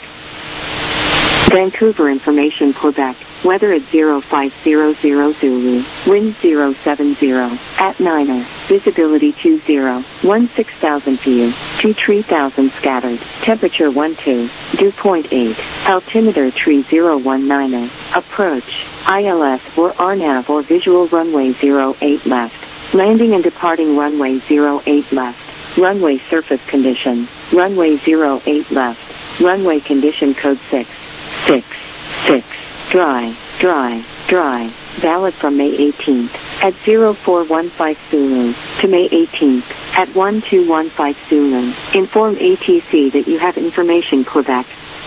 Vancouver Information Quebec, weather at zero five zero zero Zulu, wind zero seven zero, at Niner, visibility two zero, one six thousand view, two three thousand scattered, temperature one two, dew point eight, altimeter three zero one niner, approach, I L S or R NAV or visual runway zero eight left, landing and departing runway zero eight left, runway surface condition, runway zero eight left, runway condition code six. Six, six, dry, dry, dry, valid from May eighteenth, at zero four one five Zulu, to May eighteenth, at one two one five Zulu, inform A T C that you have information Quebec.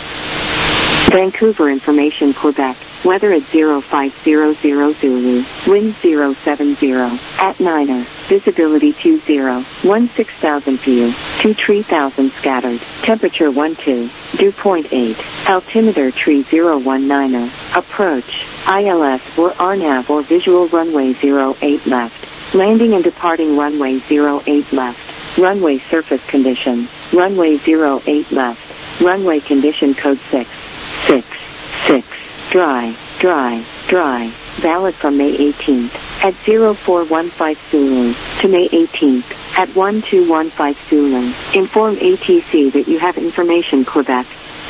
Vancouver Information Quebec, weather at zero five zero zero Zulu, wind zero seven zero, at Niner, visibility two zero, one six thousand view, two three thousand scattered, temperature one two, dew point eight, altimeter three zero one niner, approach, I L S or R NAV or visual runway zero eight left, landing and departing runway zero eight left, runway surface condition, runway zero eight left, runway condition code six. Six, six, dry, dry, dry, valid from May eighteenth, at zero four one five Zulu, to May eighteenth, at one two one five Zulu, inform A T C that you have information Quebec.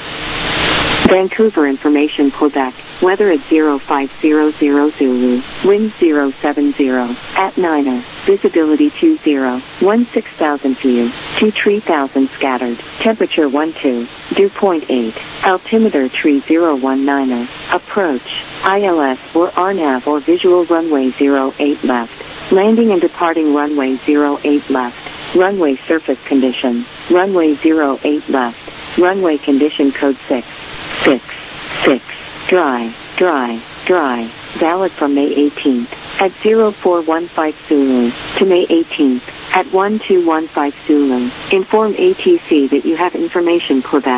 Vancouver Information Quebec, weather at zero five zero zero Zulu, wind zero seven zero, at Niner, visibility two zero, one six thousand view, two three thousand scattered, temperature one two, dew point eight, altimeter three zero one niner, approach, I L S or R NAV or visual runway zero eight left, landing and departing runway zero eight left, runway surface condition, runway zero eight left, runway condition code six. Six, six, dry, dry, dry, valid from May eighteenth, at zero four one five Zulu, to May eighteenth, at one two one five Zulu, inform A T C that you have information Quebec.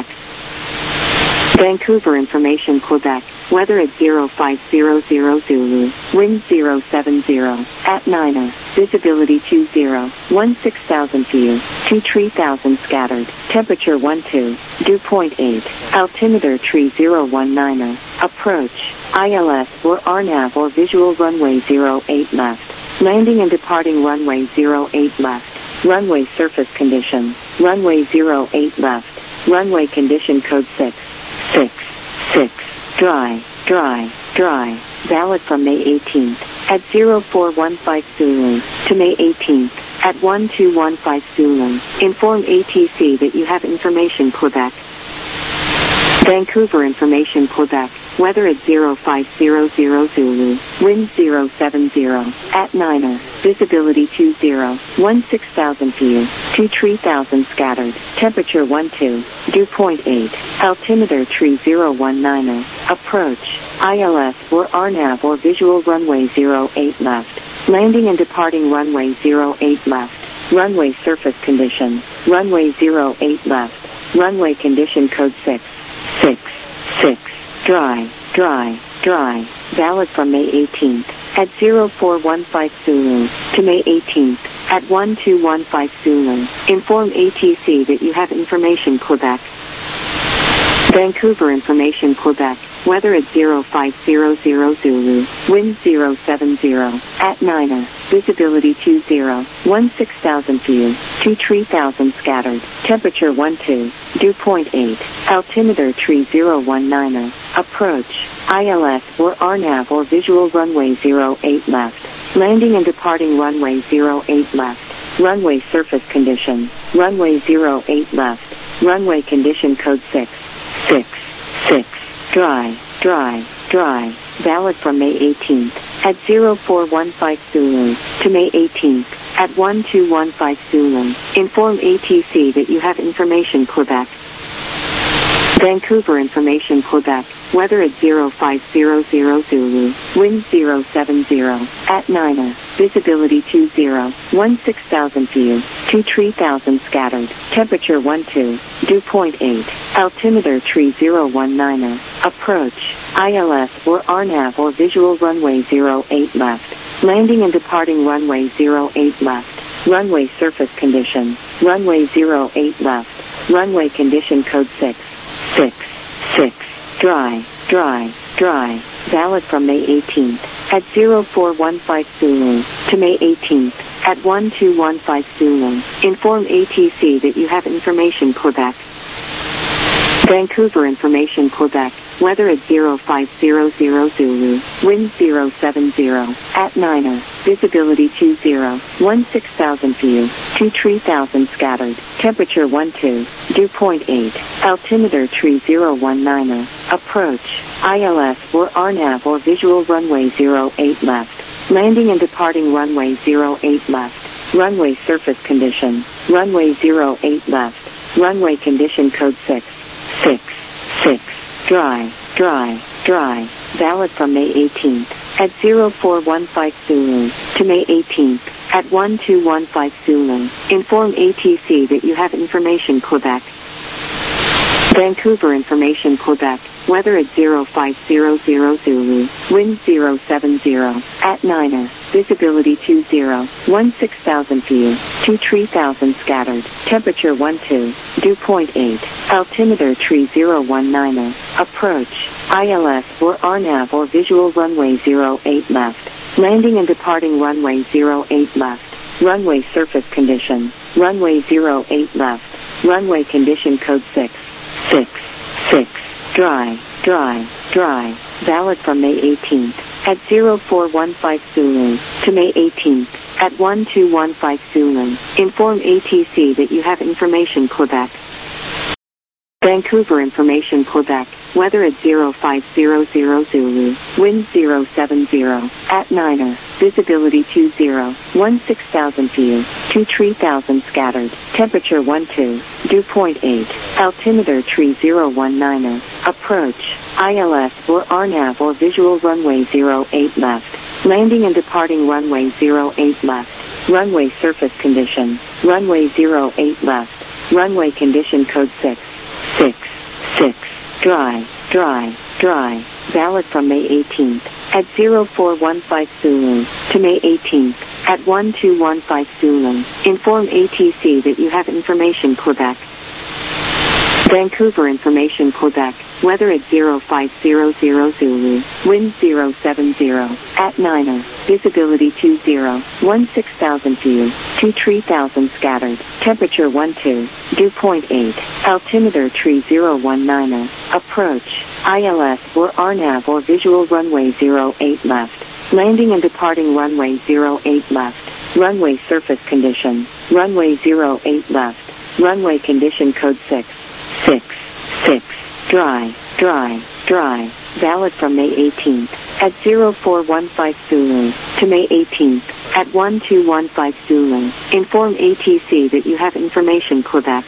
Vancouver Information Quebec, weather at zero five zero zero Zulu, wind zero seven zero, at Niner, visibility two zero, one six thousand view, two three thousand scattered, temperature one two, dew point eight, altimeter three zero one niner, approach, I L S or R NAV or visual runway zero eight left, landing and departing runway zero eight left, runway surface condition, runway zero eight left, runway condition code six. Six, six, dry, dry, dry. Valid from May eighteenth at zero four one five Zulu to May eighteenth at one two one five Zulu. Inform A T C that you have information Quebec. Vancouver information Quebec. Weather at zero five zero zero Zulu. Wind zero seven zero. At Niner. Visibility two zero. one six thousand view. two three thousand scattered. Temperature one two. Dew point eight. Altimeter three zero one niner. Approach. I L S or R NAV or visual runway zero eight left. Landing and departing runway zero eight left. Runway surface condition. Runway zero eight left. Runway condition code six. six. six. Dry, dry, dry. Valid from May eighteenth at zero four one five Zulu to May eighteenth at one two one five Zulu. Inform A T C that you have information Quebec. Vancouver information Quebec. Weather at zero five zero zero Zulu. Wind zero seven zero. At Niner. Visibility two zero. one six thousand view. two three thousand scattered. Temperature one two. Dew point eight. Altimeter three zero one niner. Approach. I L S or R NAV or visual runway zero eight left. Landing and departing runway zero eight left. Runway surface condition. Runway zero eight left. Runway condition code six. six. six. Dry, dry, dry. Valid from May eighteenth at zero four one five Zulu to May eighteenth at one two one five Zulu. Inform A T C that you have information Quebec. Vancouver information Quebec. Weather at zero five zero zero Zulu. Wind zero seven zero. At Niner. Visibility two zero. one six thousand view. two three thousand scattered. Temperature one two. Dew point eight. Altimeter three zero one niner. Approach. I L S or R NAV or visual runway zero eight left. Landing and departing runway zero eight left. Runway surface condition. Runway zero eight left. Runway condition code six. six. six. Dry, dry, dry. Valid from May eighteenth at zero four one five Zulu to May eighteenth at one two one five Zulu. Inform A T C that you have information Quebec. Vancouver information Quebec. Weather at zero five zero zero Zulu. Wind zero seven zero. At Niner. Visibility two zero. one six thousand view. two three thousand scattered. Temperature one two. Dew point eight. Altimeter three zero one niner. Approach. I L S or R NAV or visual runway zero eight left. Landing and departing runway zero eight left. Runway surface condition. Runway zero eight left. Runway condition code six. six. six. Dry, dry, dry. Valid from May eighteenth at zero four one five Zulu to May eighteenth at one two one five Zulu. Inform A T C that you have information Quebec. Vancouver information Quebec. Weather at zero five zero zero Zulu. Wind zero seven zero. At Niner. Visibility two zero. one six thousand view. two three thousand scattered. Temperature one two. Dew point eight. Altimeter three zero one niner. Approach. I L S or R NAV or visual runway zero eight left. Landing and departing runway zero eight left. Runway surface condition. Runway zero eight left. Runway condition code six. six. six. Dry, dry, dry. Valid from May eighteenth at zero four one five Zulu to May eighteenth at one two one five Zulu. Inform A T C that you have information Quebec. Vancouver information Quebec. Weather at zero five zero zero Zulu. Wind zero seven zero. At Niner. Visibility two zero. one six thousand view. two three thousand scattered. Temperature one two. Dew point eight. Altimeter three zero one niner. Approach. I L S or R NAV or visual runway zero eight left. Landing and departing runway zero eight left. Runway surface condition. Runway zero eight left. Runway condition code six. six. six. Dry, dry, dry. Valid from May eighteenth at zero four one five Zulu to May eighteenth at one two one five Zulu. Inform A T C that you have information Quebec. Vancouver information Quebec. Weather at zero five zero zero Zulu. Wind zero seven zero. At Niner. Visibility two zero. one six thousand view. two three thousand scattered, temperature one two, dew point eight, altimeter tree zero one niner, approach, I L S or R NAV or visual runway zero eight left, landing and departing runway zero eight left, runway surface condition, runway zero eight left, runway condition code six, six, six, dry, dry, dry, valid from May eighteenth, at zero four one five Zulu, to May eighteenth, at one two one five Zulu. Inform A T C that you have information Quebec.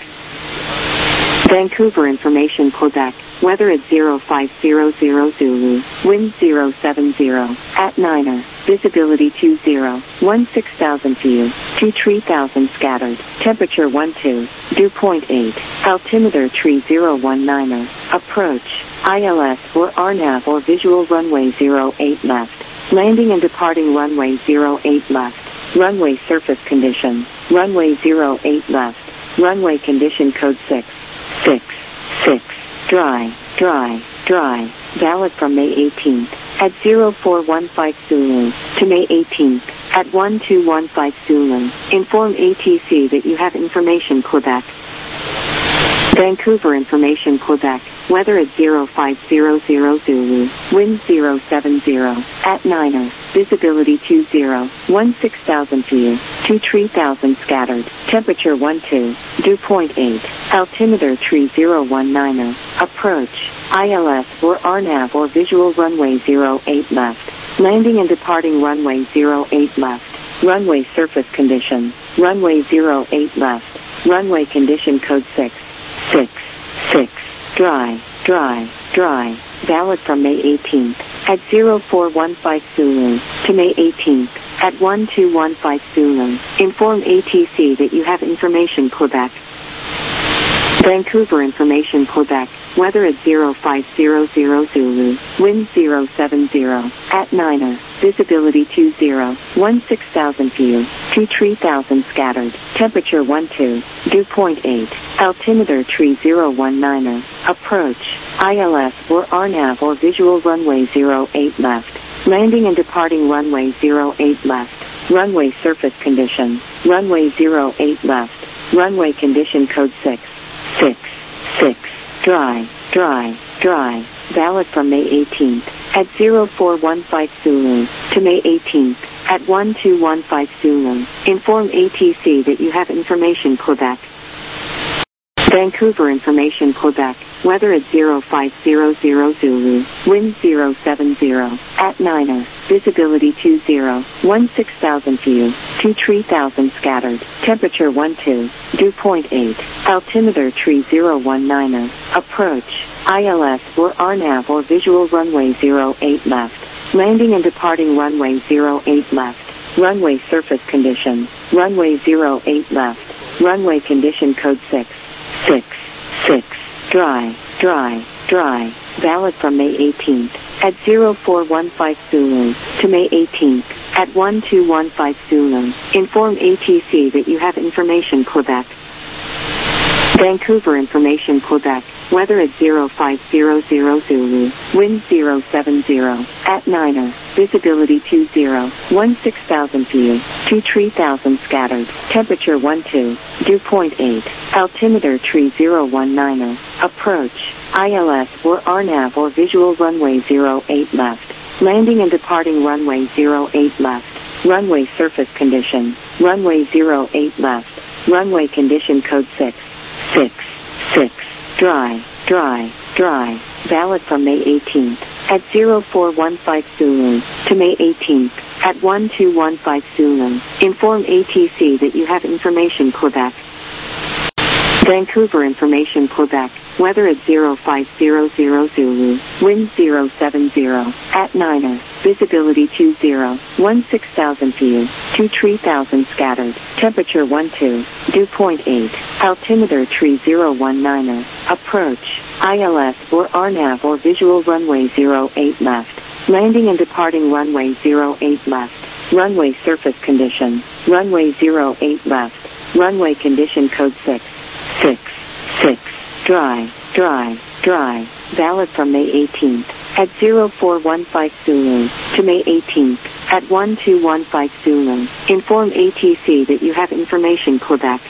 Vancouver information Quebec, weather at zero five zero zero Zulu, wind zero seven zero, at Niner, visibility two zero, one six thousand view, two three thousand scattered, temperature one two, dew point eight, altimeter tree zero one niner, approach, I L S or R NAV or visual runway zero eight left, landing and departing runway zero eight left, runway surface condition, runway zero eight left, runway condition code six, six, six, dry, dry, dry, valid from May eighteenth, at zero four one five Zulu, to May eighteenth, at one two one five Zulu. Inform A T C that you have information Quebec. Vancouver information Quebec, weather at zero five zero zero Zulu, wind zero seven zero, at Niner, visibility two zero, one six thousand view, two three thousand scattered, temperature one two, dew point eight, altimeter tree zero one niner, approach, I L S or R NAV or visual runway zero eight left, landing and departing runway zero eight left, runway surface condition, runway zero eight left, runway condition code six, six, six, dry, dry, dry, valid from May eighteenth, at zero four one five Zulu, to May eighteenth, at one two one five Zulu. Inform A T C that you have information Quebec. Vancouver information Quebec, weather at zero five zero zero Zulu, wind zero seven zero, at Niner, visibility two zero, one six thousand view, two three thousand scattered, temperature one two, dew point eight, altimeter tree zero one niner, approach, I L S or R NAV or visual runway zero eight left, landing and departing runway zero eight left, runway surface condition, runway zero eight left, runway condition code six, six, six, dry, dry, dry, valid from May eighteenth, at zero four one five Zulu, to May eighteenth, at one two one five Zulu. Inform A T C that you have information Quebec. Vancouver information Quebec, weather at zero five zero zero Zulu, wind zero seven zero, at Niner, visibility two zero, one six thousand view, two three thousand scattered, temperature one two, dew point eight, altimeter tree zero one niner, approach, I L S or R NAV or visual runway zero eight left, landing and departing runway zero eight left, runway surface condition, runway zero eight left, runway condition code six, six, six, dry, dry, dry, valid from May eighteenth, at zero four one five Zulu, to May eighteenth, at one two one five Zulu. Inform A T C that you have information Quebec. Vancouver information Quebec, weather at zero five zero zero Zulu, wind zero seven zero, at Niner, visibility two zero, one six thousand view, two three thousand scattered, temperature one two, dew point eight, altimeter tree zero one niner, approach, I L S or R NAV or visual runway zero eight left, landing and departing runway zero eight left, runway surface condition, runway zero eight left, runway condition code six, six, six, dry, dry, dry, valid from May eighteenth, at zero four one five Zulu, to May eighteenth, at one two one five Zulu. Inform A T C that you have information Quebec. Vancouver information Quebec, weather at zero five zero zero Zulu, wind zero seven zero, at Niner, visibility two zero, one six thousand view, two three thousand scattered, temperature one two, dew point eight, altimeter tree zero one niner, approach, I L S or R NAV or visual runway zero eight left, landing and departing runway zero eight left, runway surface condition, runway zero eight left, runway condition code six, six, six, dry, dry, dry, valid from May eighteenth, at zero four one five Zulu to May eighteenth at one two one five Zulu. Inform A T C that you have information Quebec.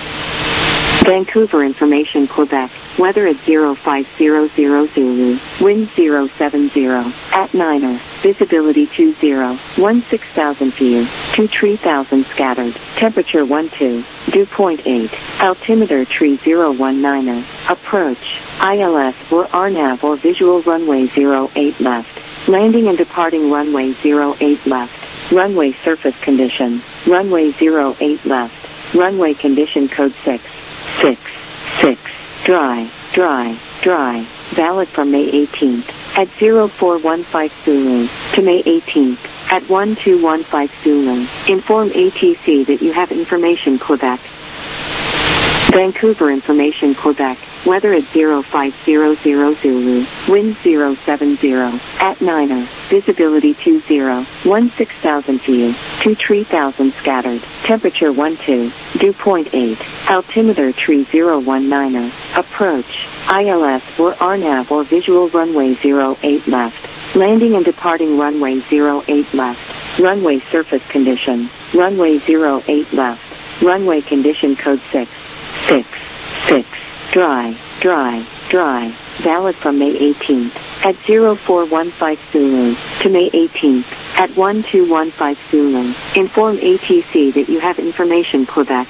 Vancouver information Quebec. Weather at zero five zero zero Zulu. Wind zero seven zero. At Niner. Visibility two zero. one six thousand view. two three thousand scattered. Temperature one two. Dew point eight. Altimeter tree zero one niner. Approach. I L S or R NAV or visual runway zero eight left. Landing and departing runway zero eight left. Runway surface condition. Runway zero eight left. Runway condition code six. six. six. Dry, dry, dry. Valid from May eighteenth at zero four one five Zulu to May eighteenth at one two one five Zulu. Inform A T C that you have information Quebec. Vancouver information Quebec. Weather at zero five zero zero Zulu. Wind zero seven zero. At Niner. Visibility two zero. one six thousand view. two three thousand scattered. Temperature one two. Dew point eight. Altimeter tree zero one niner. Approach. I L S or R NAV or visual runway zero eight left. Landing and departing runway zero eight left. Runway surface condition. Runway zero eight left. Runway condition code six. six. six. Dry, dry, dry. Valid from May eighteenth at zero four one five Zulu to May eighteenth at one two one five Zulu. Inform A T C that you have information Quebec.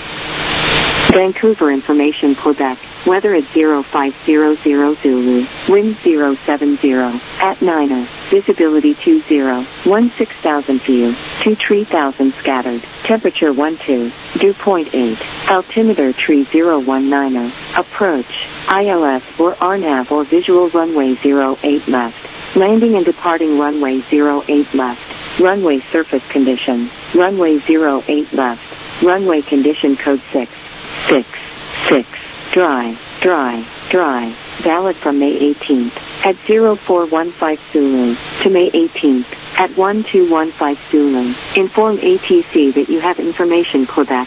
Vancouver information Quebec. Weather at zero five zero zero Zulu. Wind zero seven zero. At Niner. Visibility two zero. one six thousand view. two three thousand scattered. Temperature one two. Dew point eight. Altimeter tree zero one niner. Approach. I L S or R NAV or visual runway zero eight left. Landing and departing runway zero eight left. Runway surface condition. Runway zero eight left. Runway condition code six. six. six. Dry, dry, dry. Valid from May eighteenth at zero four one five Zulu to May eighteenth at one two one five Zulu. Inform A T C that you have information Quebec.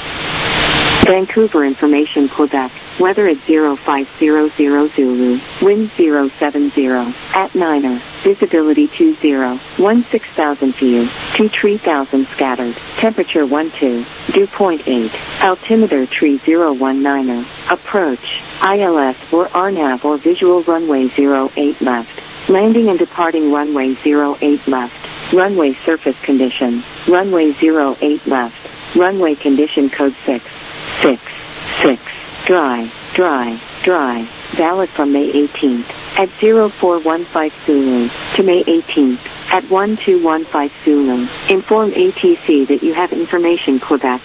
Vancouver information Quebec. Weather at zero five zero zero Zulu. Wind zero seven zero. At Niner. Visibility two zero. one six thousand view. two three thousand scattered. Temperature one two. Dew point eight. Altimeter tree zero one niner. Approach. I L S or R NAV or visual runway zero eight left. Landing and departing runway zero eight left. Runway surface condition. Runway zero eight left. Runway condition code six. six. six. Dry, dry, dry. Valid from May eighteenth at zero four one five Zulu to May eighteenth at one two one five Zulu. Inform A T C that you have information Quebec.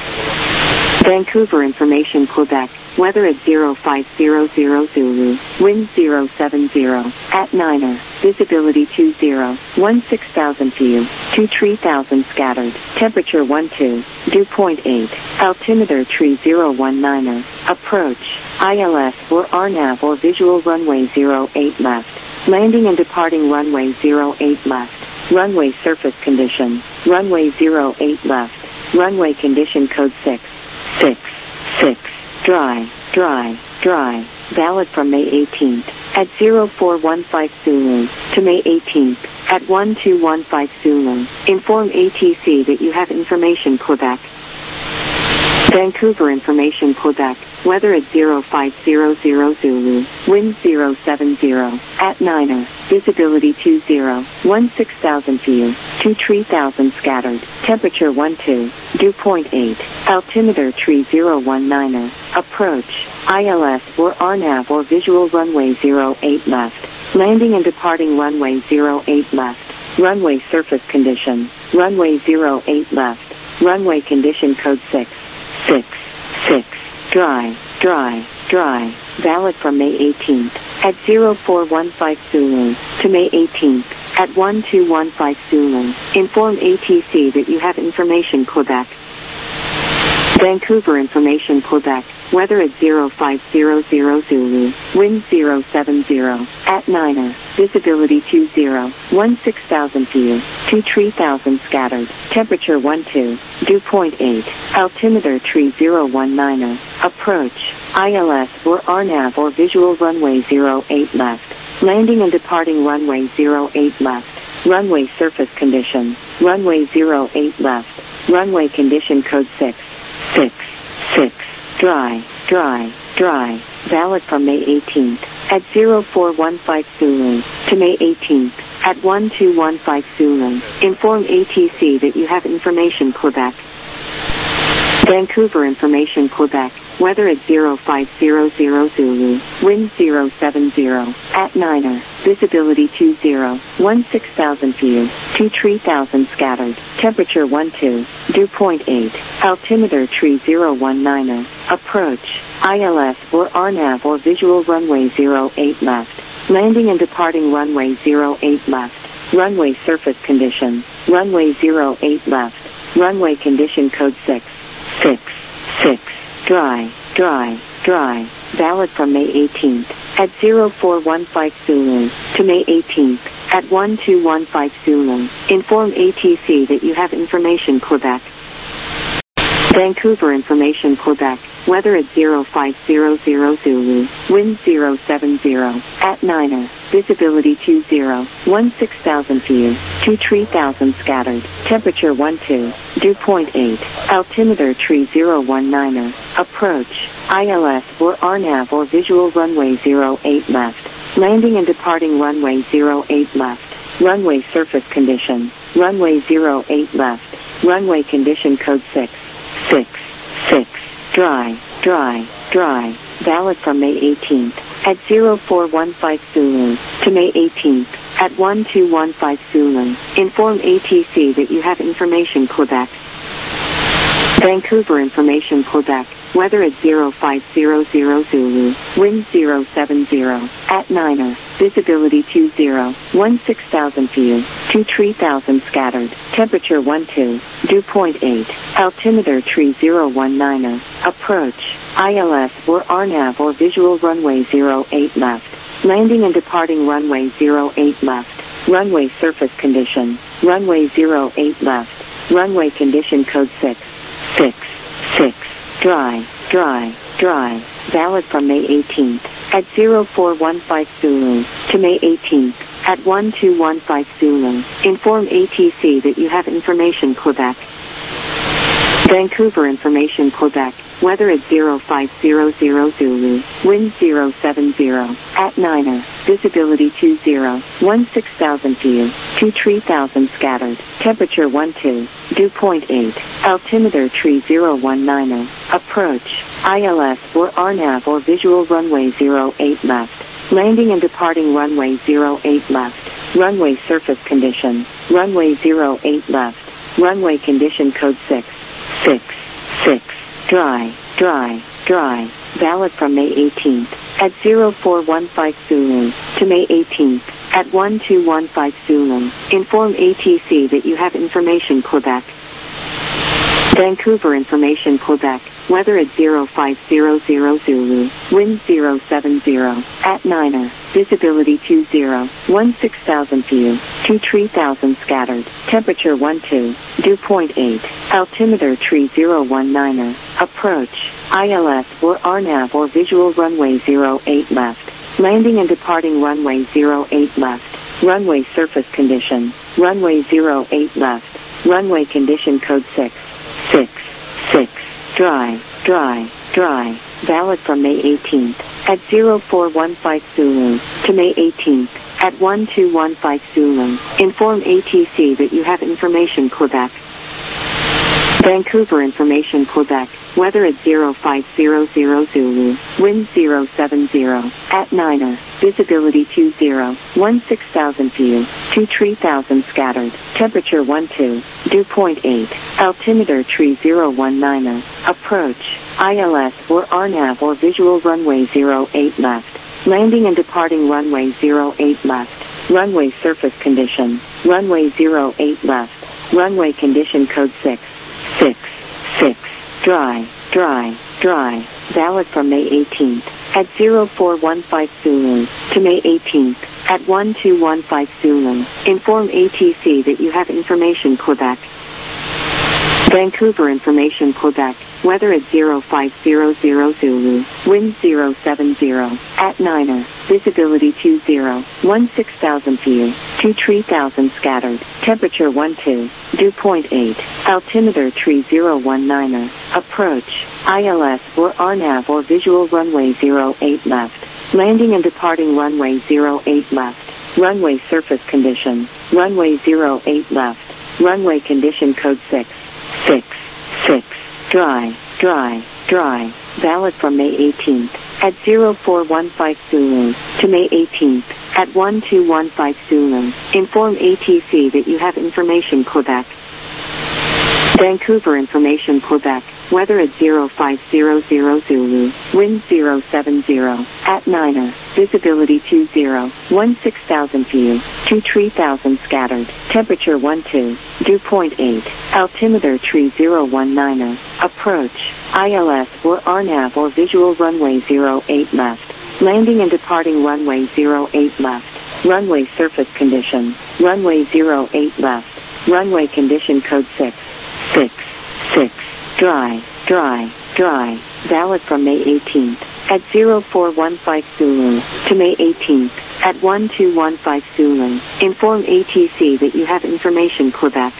Vancouver information Quebec. Weather at zero five zero zero Zulu. Wind zero seven zero. At Niner. Visibility two zero. one six thousand view. two three thousand scattered. Temperature one two. Dew point eight. Altimeter tree zero one niner. Approach. I L S or R NAV or visual runway zero eight left. Landing and departing runway zero eight left. Runway surface condition. Runway zero eight left. Runway condition code six. six. six. Dry, dry, dry. Valid from May eighteenth at zero four one five Zulu to May eighteenth at one two one five Zulu. Inform A T C that you have information Quebec. Vancouver information Quebec. Weather at zero five zero zero Zulu. Wind zero seven zero. At Niner. Visibility two zero. one six thousand view. two three thousand scattered. Temperature one two. Dew point eight. Altimeter tree zero one niner. Approach. I L S or R NAV or visual runway zero eight left. Landing and departing runway zero eight left. Runway surface condition. Runway zero eight left. Runway condition code six. six. six. Dry, dry, dry. Valid from May eighteenth at zero four one five Zulu to May eighteenth at one two one five Zulu. Inform A T C that you have information Quebec. Vancouver information Quebec. Weather at zero five zero zero Zulu. Wind zero seven zero. At Niner. Visibility two zero. one six thousand view. two three thousand scattered. Temperature one two. Dew point eight. Altimeter tree zero one niner. Approach. I L S or R NAV or visual runway zero eight left. Landing and departing runway zero eight left. Runway surface condition. Runway zero eight left. Runway condition code six. six. six. Dry. Dry. Dry. Valid from May eighteenth at zero four one five Zulu to May eighteenth at one two one five Zulu. Inform A T C that you have information Quebec. Vancouver information Quebec. Weather at zero five zero zero Zulu. Wind zero seven zero. At Niner. Visibility two zero. one six thousand view. two three thousand scattered. Temperature one two. Dew point eight. Altimeter tree zero one niner. Approach. I L S or R NAV or visual runway zero eight left. Landing and departing runway zero eight left. Runway surface condition. Runway zero eight left. Runway condition code six. six. six. Dry. Dry. Dry. Valid from May eighteenth at zero four one five Zulu to May eighteenth at one two one five Zulu. Inform A T C that you have information Quebec. Vancouver information Quebec. Weather at zero five zero zero Zulu. Wind zero seven zero. At Niner. Visibility two zero. one six thousand view. two three thousand scattered. Temperature one two. Dew point eight. Altimeter tree zero one niner. Approach. I L S or R NAV or visual runway zero eight left. Landing and departing runway zero eight left. Runway surface condition. Runway zero eight left. Runway condition code six. six. six. Dry. Dry. Dry. Valid from May eighteenth at zero four one five Zulu to May eighteenth at one two one five Zulu. Inform A T C that you have information Quebec. Vancouver information Quebec. Weather at zero five zero zero Zulu. Wind zero seven zero. At Niner. Visibility two zero. one six thousand view. two three thousand scattered. Temperature one two. Dew point eight. Altimeter tree zero one niner. Approach. I L S or R NAV or visual runway zero eight left. Landing and departing runway zero eight left. Runway surface condition. Runway zero eight left. Runway condition code six. six. six. Dry. Dry. Dry. Valid from May eighteenth at zero four one five Zulu to May eighteenth at one two one five Zulu. Inform A T C that you have information Quebec. Vancouver information Quebec. Weather at zero five zero zero Zulu. Wind zero seven zero. At Niner. Visibility two zero. one six thousand view. two three thousand scattered. Temperature one two. Dew point eight. Altimeter tree zero one niner. Approach. I L S or R NAV or visual runway zero eight left. Landing and departing runway zero eight left. Runway surface condition. Runway zero eight left. Runway condition code six. six. six. Dry. Dry. Dry. Valid from May eighteenth at zero four one five Zulu to May eighteenth at one two one five Zulu. Inform A T C that you have information Quebec. Vancouver information Quebec. Weather at zero five zero zero Zulu. Wind zero seven zero. At Niner. Visibility two zero. one six thousand view. two three thousand scattered. Temperature one two. Dew point eight. Altimeter tree zero one niner. Approach. I L S or R NAV or visual runway zero eight left. Landing and departing runway zero eight left. Runway surface condition. Runway zero eight left. Runway condition code six. six. six. Dry. Dry. Dry. Valid from May eighteenth at zero four one five Zulu to May eighteenth at one two one five Zulu. Inform A T C that you have information Quebec. Vancouver information Quebec. Weather at zero five zero zero Zulu. Wind zero seven zero. At Niner. Visibility two zero. one six thousand view. two three thousand scattered. Temperature one two. Dew point eight. Altimeter tree zero one niner. Approach. I L S or R NAV or visual runway zero eight left. Landing and departing runway zero eight left. Runway surface condition. Runway zero eight left. Runway condition code six. six. six. Dry. Dry. Dry. Valid from May eighteenth at zero four one five Zulu to May eighteenth at one two one five Zulu. Inform A T C that you have information Quebec. Vancouver information Quebec. weather at zero five zero zero Zulu, wind zero seven zero, at Niner, visibility two zero, one six thousand view, two three thousand scattered, temperature one two, dew point eight, altimeter three zero one niner, approach, I L S or R NAV or visual runway zero eight left, landing and departing runway zero eight left, runway surface condition, runway zero eight left, runway condition code six, six, six, dry, dry, dry, valid from May eighteenth, at zero four one five Zulu, to May eighteenth, at one two one five Zulu, inform A T C that you have information Quebec. Vancouver information Quebec, weather at zero five zero zero Zulu, wind zero seven zero, at Niner, visibility two zero, one six thousand view, two three thousand scattered, temperature one two, dew point eight, altimeter three zero one niner, approach, I L S or R NAV or visual runway zero eight left, landing and departing runway zero eight left, runway surface condition, runway zero eight left, runway condition code six, six, six, dry, dry, dry, valid from May eighteenth, at zero four one five Zulu, to May eighteenth, at one two one five Zulu, inform A T C that you have information Quebec.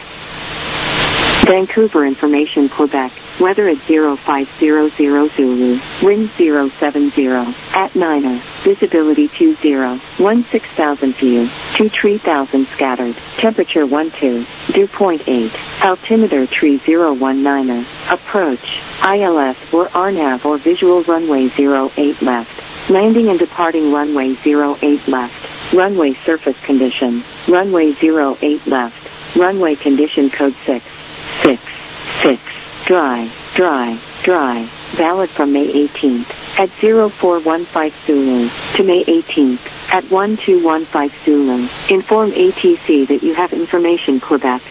Vancouver information Quebec, weather at zero five zero zero Zulu, wind zero seven zero, at Niner, visibility two zero, one six thousand view, two three thousand scattered, temperature one two, dew point eight, altimeter three zero one niner, approach, I L S or R NAV or visual runway zero eight left, landing and departing runway zero eight left, runway surface condition, runway zero eight left, runway condition code six, six, six, dry, dry, dry, valid from May eighteenth, at zero four one five Zulu, to May eighteenth, at one two one five Zulu, inform A T C that you have information Quebec.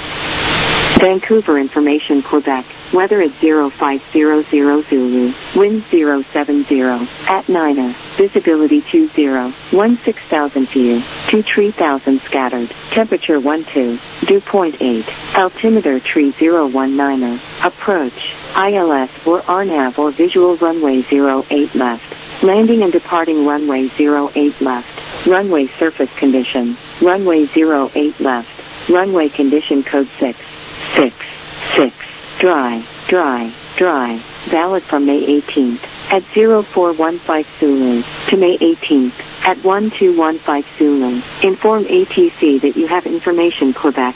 Vancouver information Quebec, weather at zero five zero zero Zulu, wind zero seven zero, at Niner, visibility two zero, one six thousand view, two three thousand scattered, temperature one two, dew point eight, altimeter three zero one niner, approach, I L S or R NAV or visual runway zero eight left, landing and departing runway zero eight left, runway surface condition, runway zero eight left, runway condition code six, six, six, dry, dry, dry, valid from May eighteenth, at zero four one five Zulu, to May eighteenth, at one two one five Zulu, inform A T C that you have information Quebec.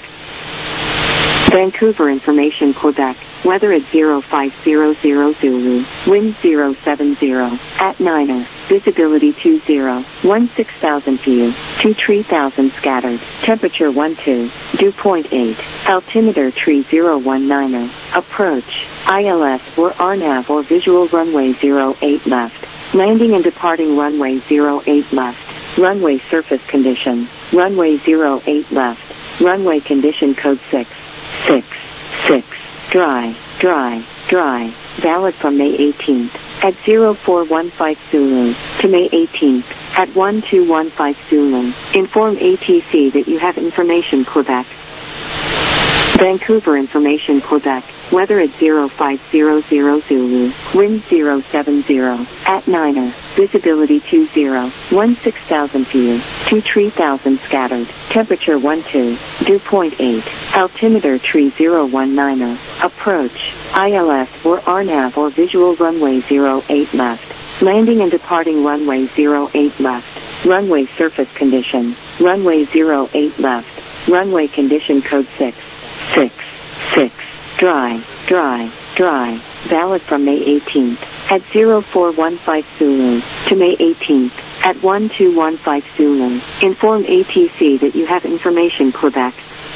Vancouver information Quebec, weather at zero five zero zero Zulu, wind zero seven zero, at Niner, visibility two zero, one six thousand view, two three thousand scattered, temperature one two, dew point eight, altimeter three zero one niner, approach, I L S or R NAV or visual runway zero eight left, landing and departing runway zero eight left, runway surface condition, runway zero eight left, runway condition code six, six, six, dry, dry, dry, valid from May eighteenth, at zero four one five Zulu, to May eighteenth, at one two one five Zulu, inform A T C that you have information Quebec. Vancouver information Quebec, weather at zero five zero zero Zulu, wind zero seven zero, at Niner, visibility two zero, one six thousand view, two three thousand scattered, temperature one two, dew point eight, altimeter three zero one niner, approach, I L S or R NAV or visual runway zero eight left, landing and departing runway zero eight left, runway surface condition, runway zero eight left, runway condition code six, six, six, dry, dry, dry, valid from May eighteenth, at zero four one five Zulu, to May eighteenth, at one two one five Zulu, inform A T C that you have information Quebec.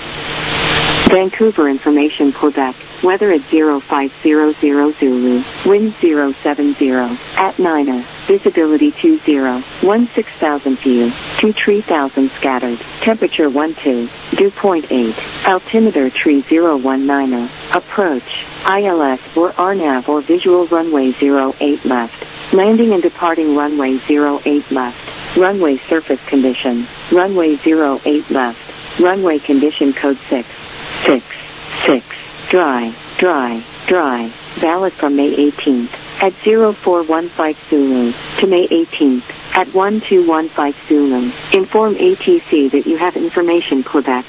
Vancouver information Quebec, weather at zero five zero zero Zulu, wind zero seven zero, at Niner, visibility two zero, one six thousand view, two three thousand scattered, temperature one two, dew point eight, altimeter three zero one niner, approach, I L S or R NAV or visual runway zero eight left, landing and departing runway zero eight left, runway surface condition, runway zero eight left, runway condition code six, six, six, dry, dry, dry, valid from May eighteenth at zero four one five Zulu to May eighteenth at one two one five Zulu. Inform A T C that you have information Quebec.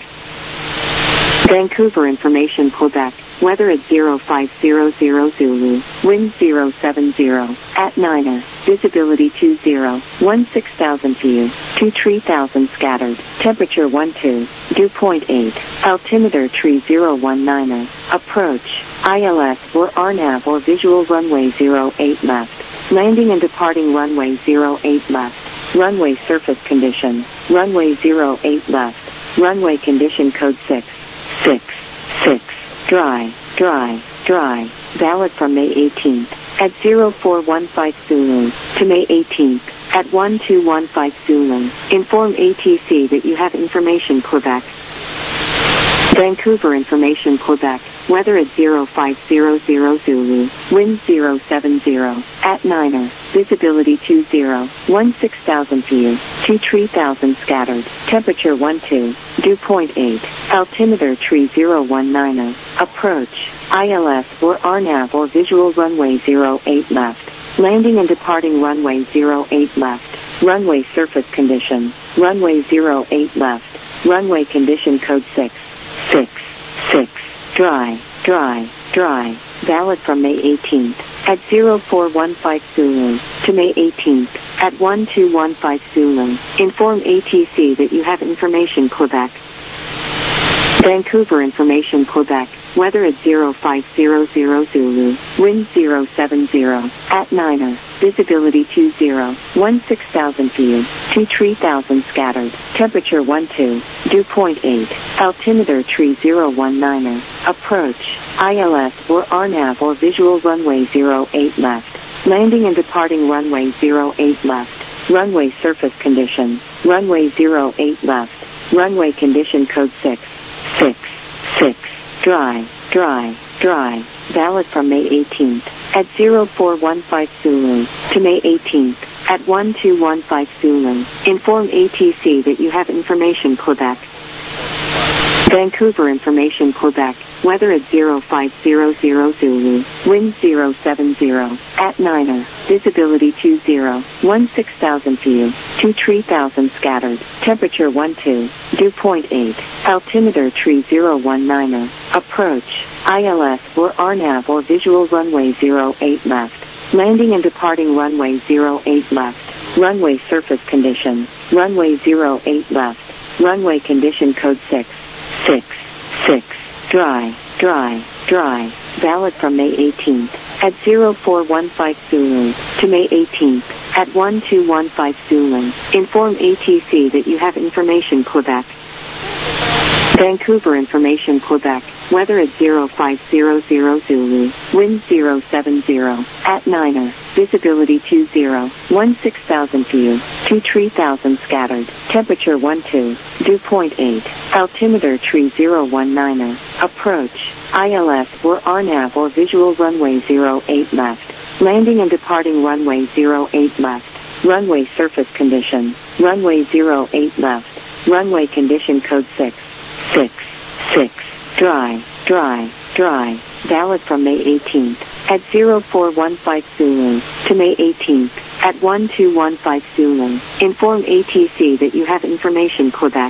Vancouver information Quebec. Weather at zero five zero zero Zulu, wind zero seven zero, at Niner, visibility two zero, one six thousand view, two three thousand scattered, temperature one two, dew point eight, altimeter tree zero one niner, approach, I L S or R NAV or visual runway zero eight left, landing and departing runway zero eight left, runway surface condition, runway zero eight left, runway condition code six, six, six. Dry, dry, dry, valid from May eighteenth at zero four one five Zulu to May eighteenth at one two one five Zulu. Inform A T C that you have information Quebec. Vancouver information Quebec. Weather at zero five zero zero Zulu, wind zero seven zero, at Niner, visibility two zero, one six thousand view, two three thousand scattered, temperature one two, dew point eight, altimeter tree zero one niner, approach, I L S or R NAV or visual runway zero eight left, landing and departing runway zero eight left, runway surface condition, runway zero eight left, runway condition code six, six, six. Dry, dry, dry, valid from May eighteenth at zero four one five Zulu to May eighteenth at one two one five Zulu. Inform A T C that you have information Quebec. Vancouver information Quebec. Weather at zero five zero zero Zulu, wind zero seven zero, at Niner, visibility two zero, one six thousand view, two three thousand scattered, temperature one two, dew point eight, altimeter tree zero one niner, approach, I L S or R NAV or visual runway zero eight left, landing and departing runway zero eight left, runway surface condition, runway zero eight left, runway condition code six, six, six. Dry, dry, dry, valid from May eighteenth at zero four one five Zulu to May eighteenth at one two one five Zulu. Inform A T C that you have information Quebec. Vancouver information Quebec. Weather at zero five zero zero Zulu, wind zero seven zero, at Niner, visibility two zero, one six thousand view, two three thousand scattered, temperature one two, dew point eight, altimeter tree zero one niner, approach, I L S or R NAV or visual runway zero eight left, landing and departing runway zero eight left, runway surface condition, runway zero eight left, runway condition code six, six, six. Dry, dry, dry, valid from May eighteenth at zero four one five Zulu to May eighteenth at one two one five Zulu. Inform A T C that you have information Quebec. Vancouver information Quebec. Weather at zero five zero zero Zulu, wind zero seven zero, at Niner, visibility two zero, one six thousand view, two three thousand scattered, temperature one two, dew point eight, altimeter tree zero one niner, approach, I L S or R NAV or visual runway zero eight left, landing and departing runway zero eight left, runway surface condition, runway zero eight left, runway condition code six, six, six. Dry, dry, dry, valid from May eighteenth at zero four one five Zulu to May eighteenth at one two one five Zulu. Inform A T C that you have information Quebec.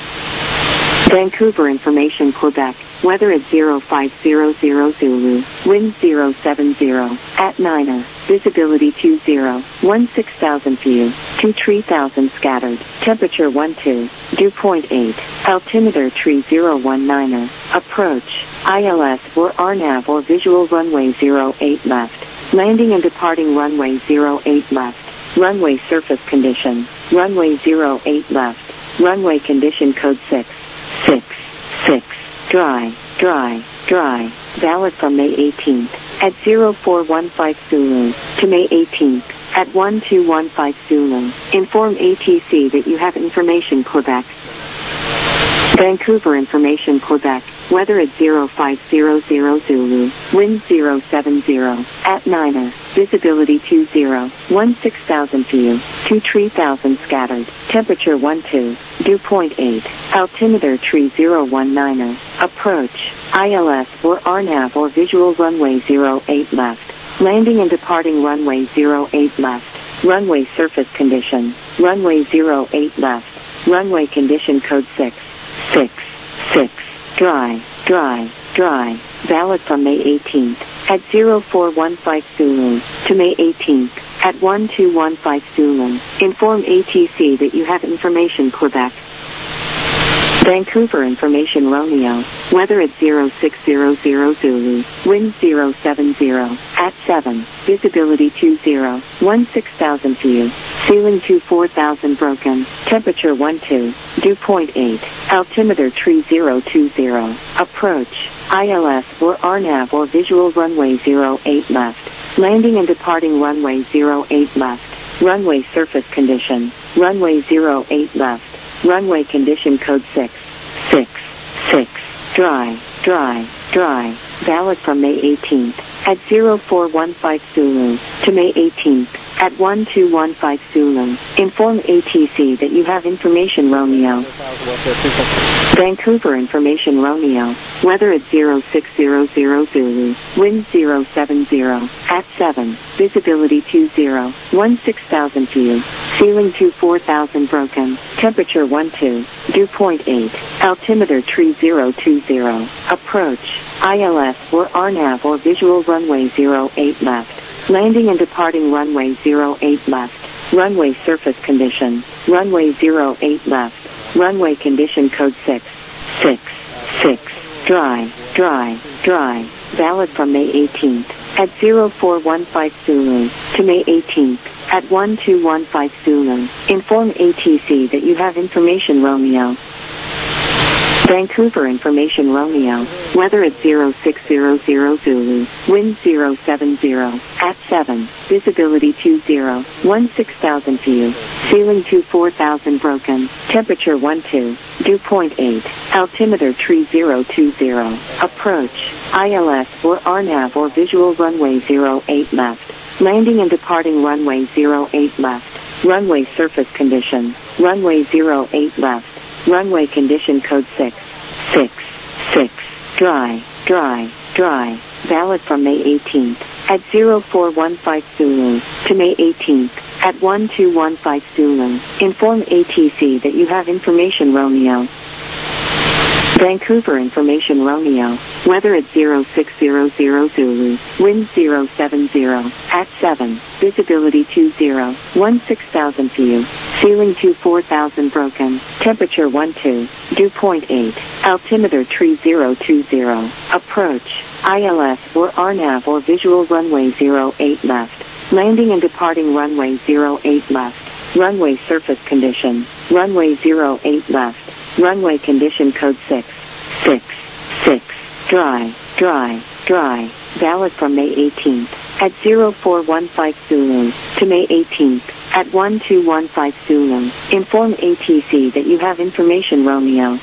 Vancouver information Quebec. Weather at zero five zero zero Zulu, wind zero seven zero, at Niner, visibility two zero, one six thousand view, two three thousand scattered, temperature one two, dew point eight, altimeter tree zero one niner, approach, I L S or R NAV or visual runway zero eight left, landing and departing runway zero eight left, runway surface condition, runway zero eight left, runway condition code six, six, six. Dry, dry, dry, valid from May eighteenth at zero four one five Zulu to May eighteenth at one two one five Zulu. Inform A T C that you have information Quebec. Vancouver information Quebec. weather at zero five zero zero Zulu, wind zero seven zero, at Niner, visibility two zero, one six thousand view, two three thousand scattered, temperature one two, dew point eight, altimeter tree zero one niner, approach, I L S or R NAV or visual runway zero eight left, landing and departing runway zero eight left, runway surface condition, runway zero eight left, runway condition code six, six, six, dry, dry, dry, valid from May eighteenth, at zero four one five Zulu, to May eighteenth, at one two one five Zulu, inform A T C that you have information Quebec. Vancouver information Romeo, weather at zero six zero zero Zulu, wind zero seven zero, at seven, visibility two zero, one six thousand view, ceiling two four thousand broken, temperature one two, dew point eight, altimeter tree zero two zero, approach, I L S or R NAV or visual runway zero eight left, landing and departing runway zero eight left, runway surface condition, runway zero eight left, runway condition code six, six, six, dry, dry, dry, valid from May eighteenth, at zero four one five Zulu, to May eighteenth, at one two one five Zulu, inform A T C that you have information Romeo. Vancouver information Romeo, weather at zero six zero zero Zulu, wind zero seven zero, at seven, visibility two zero, one six thousand view, ceiling two four thousand broken, temperature one two, dew point eight, altimeter tree zero two zero, approach, I L S or R NAV or visual runway zero eight left, landing and departing runway zero eight left, runway surface condition, runway zero eight left, runway condition code six, six, six, dry, dry, dry, valid from May eighteenth, at zero four one five Zulu, to May eighteenth, at one two one five Zulu, inform A T C that you have information Romeo. Vancouver information Romeo, weather at zero six zero zero Zulu, wind zero seven zero, at seven, visibility two zero, one six thousand view, ceiling two four thousand broken, temperature one two, dew point eight, altimeter tree zero two zero, approach, I L S or R NAV or visual runway zero eight left, landing and departing runway zero eight left, runway surface condition, runway zero eight left, runway condition code six, six, six, dry, dry, dry, valid from May eighteenth, at zero four one five Zulu, to May eighteenth, at one two one five Zulu, inform A T C that you have information Romeo. Vancouver information Romeo, weather at zero six zero zero Zulu, wind zero seven zero, at seven, visibility two zero, one six thousand view, ceiling two four thousand broken, temperature one two, dew point eight, altimeter tree zero two zero, approach, I L S or R NAV or visual runway zero eight left, landing and departing runway zero eight left, runway surface condition, runway zero eight left, runway condition code six, six, six, dry, dry, dry, valid from May eighteenth, at zero four one five Zulu, to May eighteenth, at one two one five Zulu, inform A T C that you have information Romeo.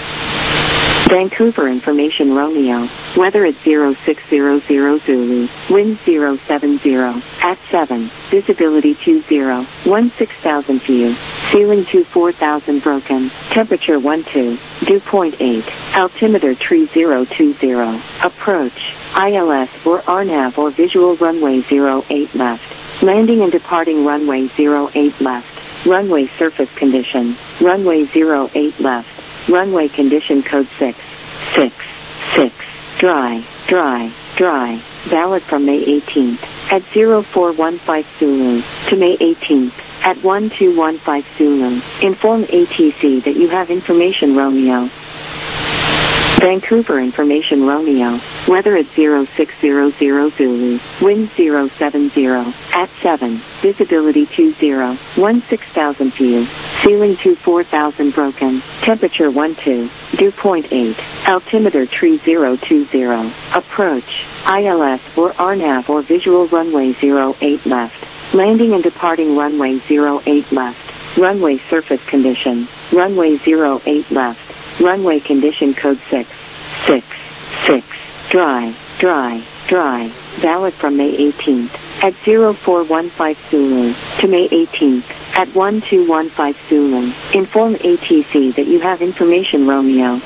Vancouver information Romeo, weather at zero six zero zero Zulu, wind zero seven zero, at seven, visibility two zero, one six thousand view, ceiling two four thousand broken, temperature one two, dew point eight, altimeter tree zero two zero, approach, I L S or R NAV or visual runway zero eight left, landing and departing runway zero eight left, runway surface condition, runway zero eight left, runway condition code six, six, six, dry, dry, dry, valid from May eighteenth, at zero four one five Zulu, to May eighteenth, at one two one five Zulu, inform A T C that you have information Romeo. Vancouver information Romeo, weather at zero six zero zero Zulu, wind zero seven zero, at seven, visibility two zero, one six thousand view, ceiling two four thousand broken, temperature one two, dew point eight, altimeter tree zero two zero, approach, I L S or R NAV or visual runway zero eight left, landing and departing runway zero eight left, runway surface condition, runway zero eight left, runway condition code six, six, six. Dry, dry, dry. Valid from May eighteenth at zero four one five Zulu to May eighteenth at one two one five Zulu. Inform A T C that you have information Romeo.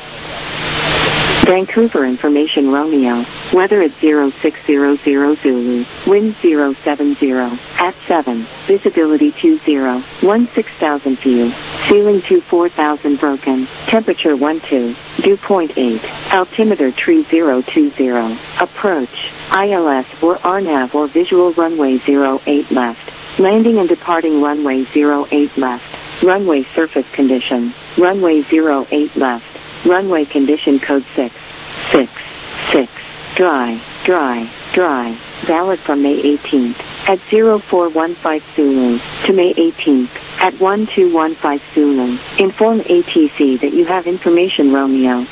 Vancouver information Romeo. Weather at zero six zero zero Zulu. Wind zero seven zero. At seven. Visibility two zero. one six thousand view. Ceiling two four thousand broken. Temperature one two. Dew point eight. Altimeter tree zero two zero. Approach. I L S or R NAV or visual runway zero eight left. Landing and departing runway zero eight left. Runway surface condition. Runway zero eight left. Runway condition code six. six. six. Dry, dry, dry. Valid from May eighteenth at zero four one five Zulu to May eighteenth at one two one five Zulu. Inform A T C that you have information Romeo.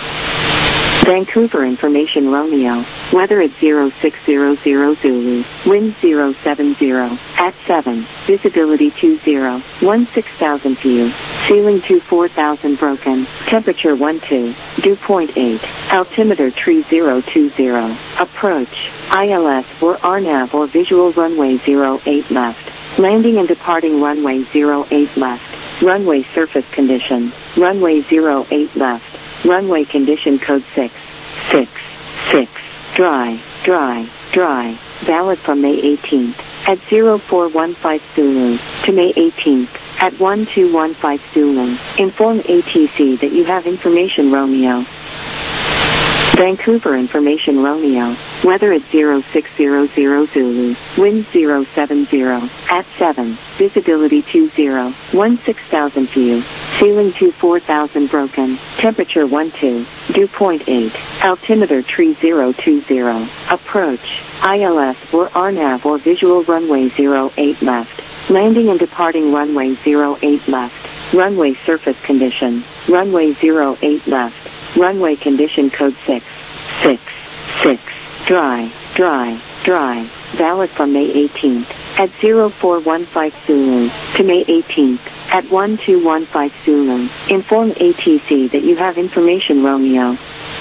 Vancouver information Romeo. Weather at zero six zero zero Zulu. Wind zero seven zero. At seven. Visibility two zero. one six thousand view. Ceiling two four thousand broken. Temperature one two. Dew point eight. Altimeter tree zero two zero. Approach. I L S or R NAV or visual runway zero eight left. Landing and departing runway zero eight left. Runway surface condition. Runway zero eight left. Runway condition code six. six. six. Dry, dry, dry. Valid from May eighteenth at zero four one five Zulu to May eighteenth at one two one five Zulu. Inform A T C that you have information Romeo. Vancouver information Romeo. Weather at zero six zero zero Zulu. Wind zero seven zero. At seven. Visibility two zero. one six thousand view. Ceiling two four thousand broken. Temperature one two. Dew point eight. Altimeter tree zero two zero. Approach. I L S or R NAV or visual runway zero eight left. Landing and departing runway zero eight left. Runway surface condition. Runway zero eight left. Runway condition code six. six. six. Dry, dry, dry. Valid from May eighteenth at zero four one five Zulu to May eighteenth at one two one five Zulu. Inform A T C that you have information Romeo.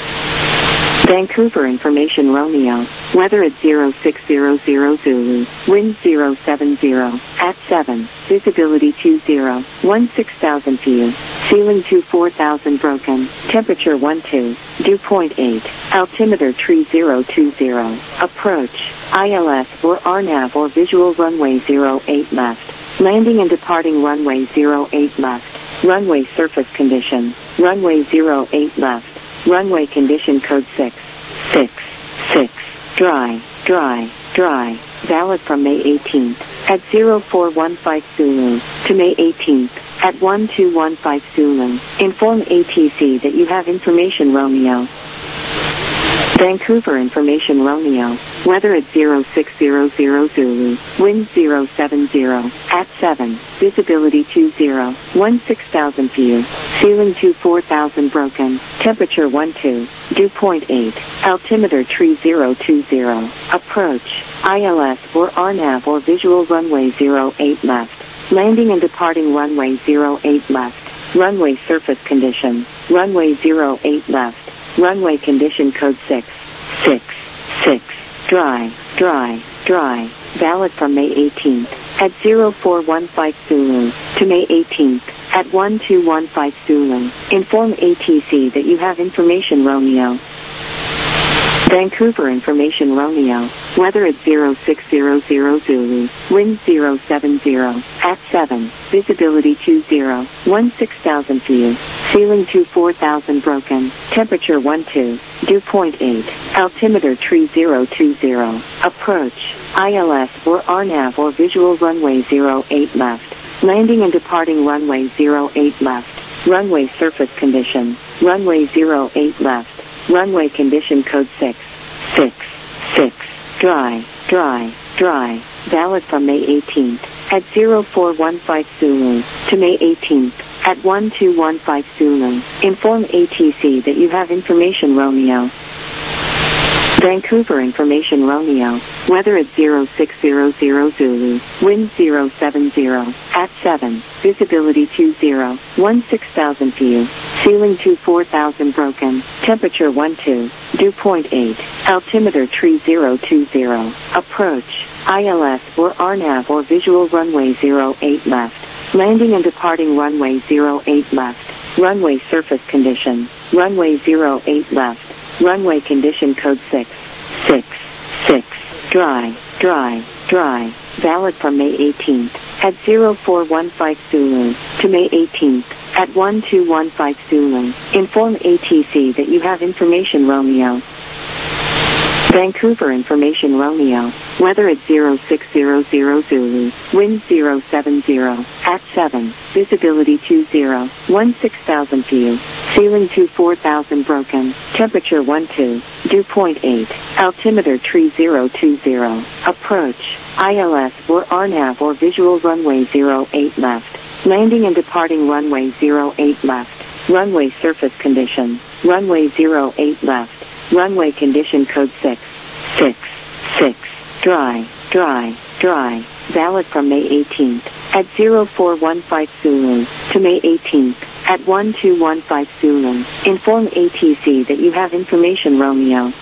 Vancouver information Romeo. Weather at zero six zero zero Zulu. Wind zero seven zero. At seven. Visibility two zero. one six thousand view. Ceiling two four thousand broken. Temperature one two. Dew point eight. Altimeter tree zero two zero. Approach. I L S or R NAV or visual runway zero eight left. Landing and departing runway zero eight left. Runway surface condition. Runway zero eight left. Runway condition code six. six. six. Dry, dry, dry. Valid from May eighteenth at zero four one five Zulu to May eighteenth at one two one five Zulu. Inform A T C that you have information Romeo. Vancouver information Romeo. Weather at zero six zero zero Zulu. Wind zero seven zero. At seven. Visibility two zero. one six thousand view. Ceiling two four thousand broken. Temperature one two. Dew point eight. Altimeter tree zero two zero. Approach. I L S or R NAV or visual runway zero eight left. Landing and departing runway zero eight left. Runway surface condition. Runway zero eight left. Runway condition code six. six. six. Dry, dry, dry. Valid from May eighteenth at zero four one five Zulu to May eighteenth at one two one five Zulu. Inform A T C that you have information Romeo. Vancouver information Romeo. Weather at zero six zero zero Zulu. Wind zero seven zero. At seven. Visibility two zero. one six thousand view. Ceiling two four thousand broken. Temperature one two. Dew point eight. Altimeter tree zero two zero. Approach. I L S or R NAV or visual runway zero eight left. Landing and departing runway zero eight left. Runway surface condition. Runway zero eight left. Runway condition code six. six. six. Dry, dry, dry. Valid from May eighteenth at zero four one five Zulu to May eighteenth at one two one five Zulu. Inform A T C that you have information Romeo. Vancouver Information Romeo, weather at zero six zero zero Zulu, wind zero seven zero, at seven, visibility two zero, one six thousand view, ceiling two four thousand broken, temperature one two, dew point eight, altimeter tree zero two zero, approach, I L S or R NAV or visual runway zero eight left, landing and departing runway zero eight left, runway surface condition, runway zero eight left, runway condition code six, six, six, dry, dry, dry, valid from May eighteenth, at zero four one five Zulu, to May eighteenth, at one two one five Zulu, inform A T C that you have information Romeo. Vancouver Information Romeo, weather at zero six zero zero Zulu, wind zero seven zero, at seven, visibility two zero, one six thousand view, ceiling two four thousand broken, temperature one two, dew point eight, altimeter tree zero two zero, approach, I L S or R NAV or visual runway zero eight left, landing and departing runway zero eight left, runway surface condition, runway zero eight left, runway condition code six, six, six, dry, dry, dry, valid from May eighteenth, at zero four one five Zulu, to May eighteenth, at one two one five Zulu, inform A T C that you have information Romeo.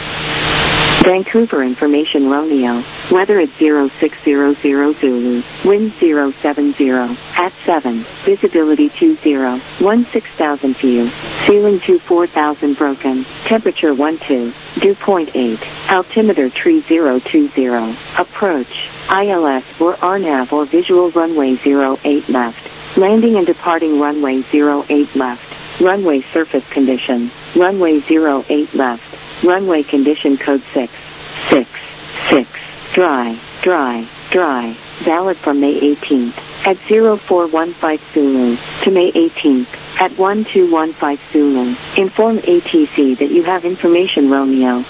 Vancouver Information Romeo, weather at zero six zero zero Zulu, wind zero seven zero, at seven, visibility two zero, one six thousand view, ceiling two four thousand broken, temperature one two, dew point eight, altimeter tree zero two zero, approach, I L S or R NAV or visual runway zero eight left, landing and departing runway zero eight left, runway surface condition, runway zero eight left, runway condition code six, six, six, dry, dry, dry, valid from May eighteenth, at zero four one five Zulu, to May eighteenth, at one two one five Zulu, inform A T C that you have information Romeo.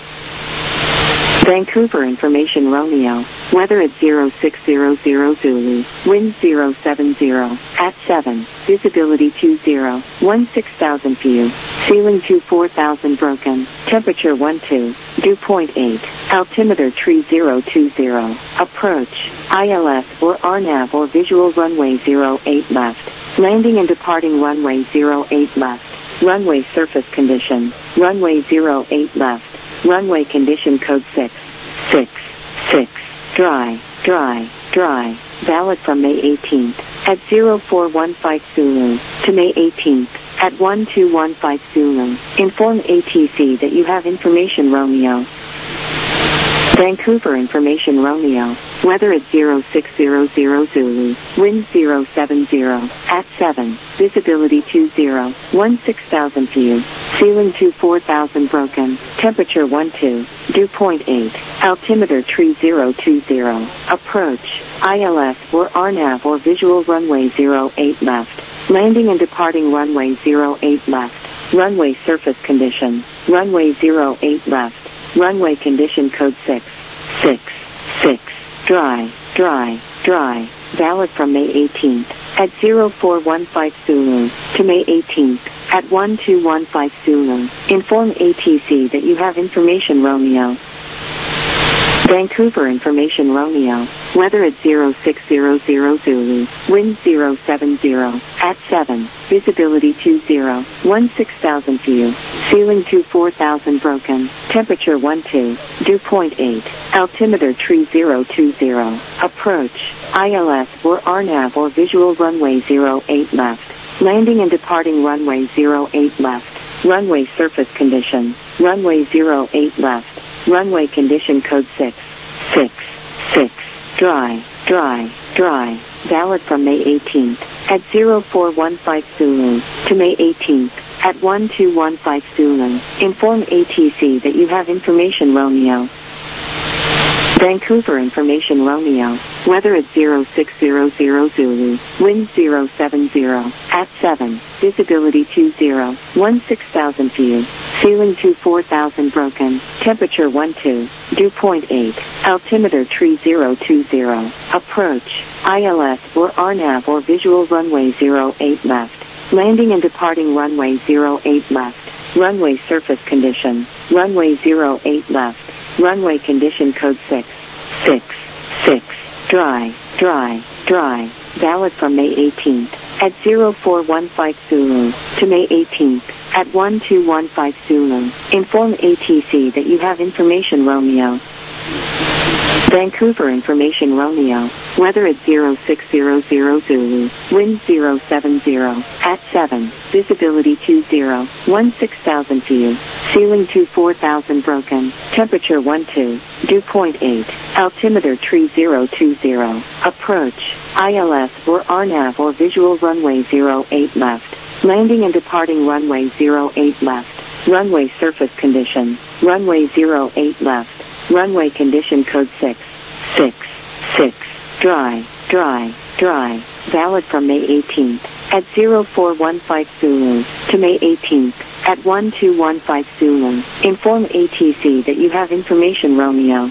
Vancouver Information Romeo, weather at zero six zero zero Zulu, wind zero seven zero, at seven, visibility two zero, one six thousand view, ceiling two four thousand broken, temperature one two, dew point eight, altimeter tree zero two zero, approach, I L S or R NAV or visual runway zero eight left, landing and departing runway zero eight left, runway surface condition, runway zero eight left, runway condition code six, six, six, dry, dry, dry, valid from May eighteenth, at zero four one five Zulu, to May eighteenth, at one two one five Zulu, inform A T C that you have information Romeo. Vancouver Information Romeo, weather at zero six zero zero Zulu, wind zero seven zero, at seven, visibility two zero, one six thousand view, ceiling two four thousand broken, temperature one two, dew point eight, altimeter tree zero two zero, approach, I L S or R NAV or visual runway zero eight left, landing and departing runway zero eight left, runway surface condition, runway zero eight left, runway condition code six, six, six, dry, dry, dry, valid from May eighteenth, at zero four one five Zulu, to May eighteenth, at one two one five Zulu, inform A T C that you have information Romeo. Vancouver Information Romeo, weather at zero six zero zero Zulu, wind zero seven zero, at seven, visibility two zero, one six thousand view, ceiling two four thousand broken, temperature one two, dew point eight, altimeter tree zero two zero, approach, I L S or R NAV or visual runway zero eight left, landing and departing runway zero eight left, runway surface condition, runway zero eight left, runway condition code six, six, six, dry, dry, dry, valid from May eighteenth, at zero four one five Zulu, to May eighteenth, at one two one five Zulu, inform A T C that you have information Romeo. Vancouver Information Romeo, weather at zero six zero zero Zulu, wind zero seven zero, at seven, visibility two zero, one six thousand view, ceiling two four thousand broken, temperature one two, dew point eight, altimeter tree zero two zero, approach, I L S or R NAV or visual runway zero eight left, landing and departing runway zero eight left, Runway surface condition. Runway zero eight left. Runway condition code six. six. six. Dry. Dry. Dry. Valid from May eighteenth at zero four one five Zulu to May eighteenth at one two one five Zulu. Inform A T C that you have information Romeo. Vancouver information Romeo. Weather at zero six zero zero Zulu. Wind zero seven zero. At seven. Visibility two zero. one six thousand view. Ceiling two four thousand broken. Temperature one two. Dew point eight. Altimeter tree zero two zero. Approach. I L S or R NAV or visual runway zero eight left. Landing and departing runway zero eight left. Runway surface condition. Runway zero eight left. Runway condition code six. six. six. Dry. Dry. Dry. Valid from May eighteenth at zero four one five Zulu to May eighteenth at one two one five Zulu. Inform A T C that you have information Romeo.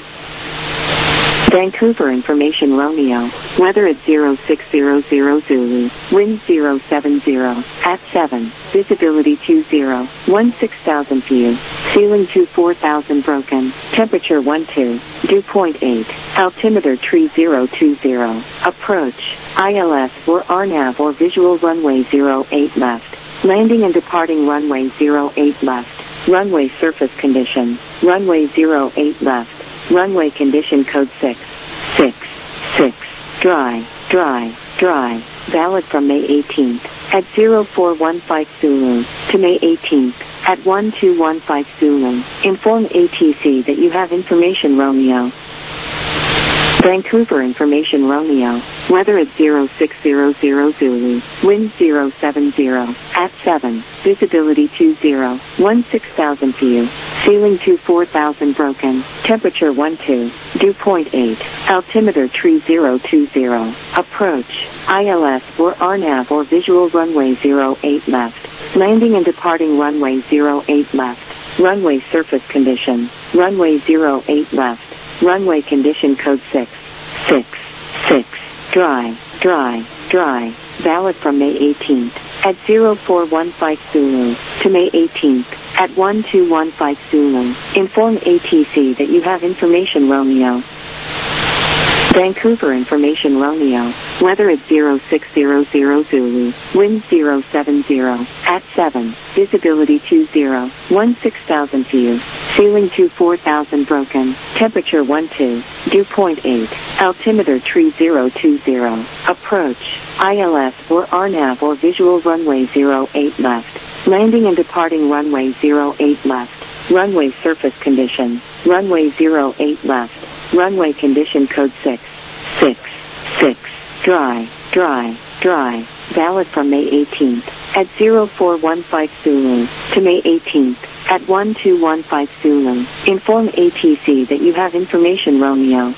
Vancouver information Romeo. Weather at zero six zero zero Zulu. Wind zero seven zero. At seven. Visibility two zero. one six thousand view. Ceiling two four thousand broken. Temperature one two. Dew point eight. Altimeter tree zero two zero. Approach. I L S or R NAV or visual runway zero eight left. Landing and departing runway zero eight left. Runway surface condition. Runway zero eight left. Runway condition code six. six. six. Dry. Dry. Dry. Valid from May eighteenth at zero four one five Zulu to May eighteenth at one two one five Zulu. Inform A T C that you have information Romeo. Vancouver information Romeo. Weather at zero six zero zero Zulu. Wind zero seven zero. At seven. Visibility two zero. one six thousand view. Ceiling two four thousand broken. Temperature one two. Dew point eight. Altimeter tree zero two zero. Approach. I L S or R NAV or visual runway zero eight left. Landing and departing runway zero eight left. Runway surface condition. Runway zero eight left. Runway condition code six. six. six. Dry. Dry. Dry. Valid from May eighteenth at zero four one five Zulu to May eighteenth at one two one five Zulu. Inform A T C that you have information Romeo. Vancouver information Romeo. Weather at zero six zero zero Zulu. Wind zero seven zero. At seven. Visibility two zero. one six thousand view. Ceiling two four thousand broken. Temperature one two. Dew point eight. Altimeter tree zero two zero. Approach. I L S or R NAV or visual runway zero eight left. Landing and departing runway zero eight left. Runway surface condition. Runway zero eight left. Runway condition code six. six. six. Dry. Dry. Dry. Valid from May eighteenth at zero four one five Zulu to May eighteenth at one two one five Zulu. Inform A T C that you have information Romeo.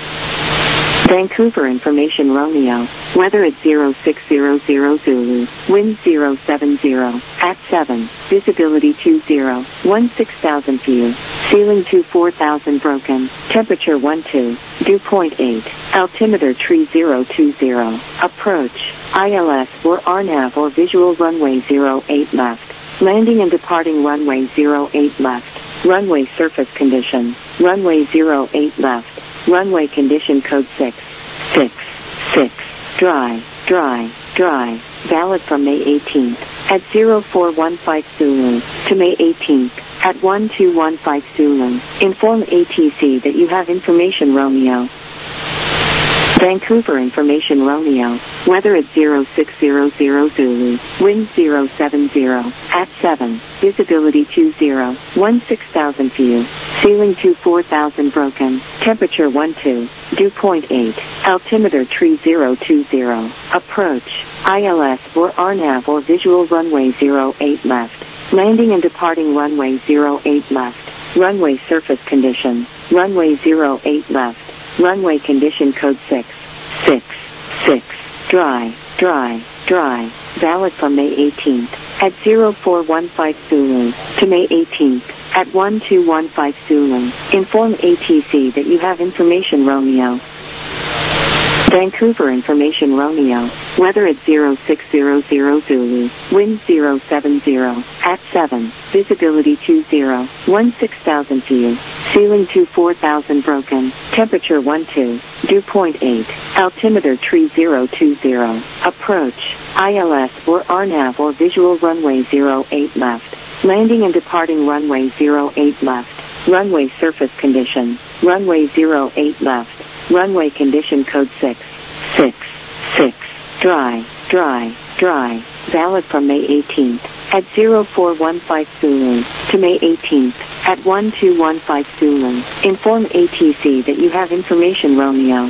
Vancouver information Romeo. Weather at zero six zero zero Zulu. Wind zero seven zero. At seven. Visibility two zero. one six thousand view. Ceiling two four thousand broken. Temperature one two. Dew point eight. Altimeter tree zero two zero. Approach. I L S or R NAV or visual runway zero eight left. Landing and departing runway zero eight left. Runway surface condition. Runway zero eight left. Runway condition code six. six. six. Dry. Dry. Dry. Valid from May eighteenth at zero four one five Zulu to May eighteenth at one two one five Zulu. Inform A T C that you have information Romeo. Vancouver information Romeo. Weather at zero six zero zero Zulu. Wind zero seven zero. At seven. Visibility two zero. one six thousand view. Ceiling two four thousand broken. Temperature one two. Dew point eight. Altimeter tree zero two zero. Approach. I L S or R NAV or visual runway zero eight left. Landing and departing runway zero eight left. Runway surface condition. Runway zero eight left. Runway condition code six. six. six. Dry. Dry. Dry. Valid from May eighteenth at zero four one five Zulu to May eighteenth at one two one five Zulu. Inform A T C that you have information Romeo. Vancouver information Romeo. weather at zero six zero zero Zulu, wind zero seven zero, at seven, visibility two zero, one six thousand view, ceiling two four thousand broken, temperature one two, dew point eight, altimeter tree zero two zero, approach, I L S or R NAV or visual runway zero eight left, landing and departing runway zero eight left, runway surface condition, runway zero eight left, runway condition code six, six, six, dry, dry, dry, valid from May eighteenth, at zero four one five Zulu, to May eighteenth, at one two one five Zulu, inform A T C that you have information Romeo.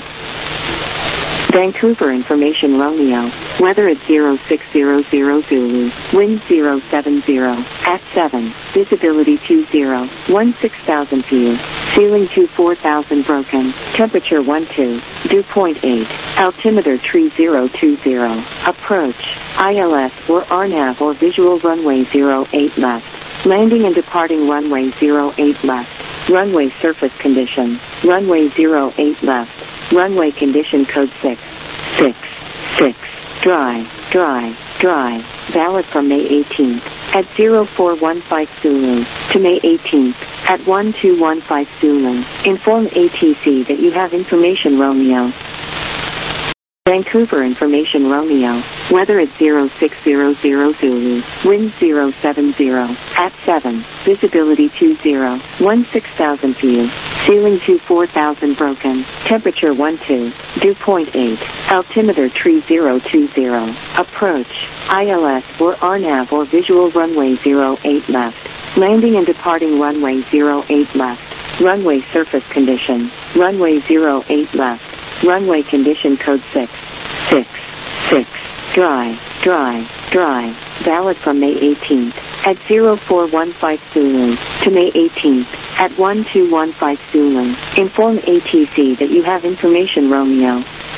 Vancouver information Romeo, weather at zero six zero zero Zulu, wind zero seven zero, at seven, visibility two zero, one six thousand view, ceiling two four thousand broken, temperature one two, dew point eight, altimeter tree zero two zero, approach, I L S or R NAV or visual runway zero eight left, landing and departing runway zero eight left, runway surface condition, runway zero eight left, runway condition code six, six, six, dry, dry, dry, valid from May eighteenth, at zero four one five Zulu, to May eighteenth, at one two one five Zulu, inform A T C that you have information Romeo. Vancouver information Romeo, weather at zero six zero zero Zulu, wind zero seven zero, at seven, visibility two zero, one six thousand view, ceiling two four thousand broken, temperature one two, dew point eight, altimeter tree zero two zero, approach, I L S or R NAV or visual runway zero eight left, landing and departing runway zero eight left, runway surface condition, runway zero eight left, runway condition code six, six, six, dry, dry, dry, valid from May eighteenth, at zero four one five Zulu, to May eighteenth, at one two one five Zulu, inform A T C that you have information Romeo.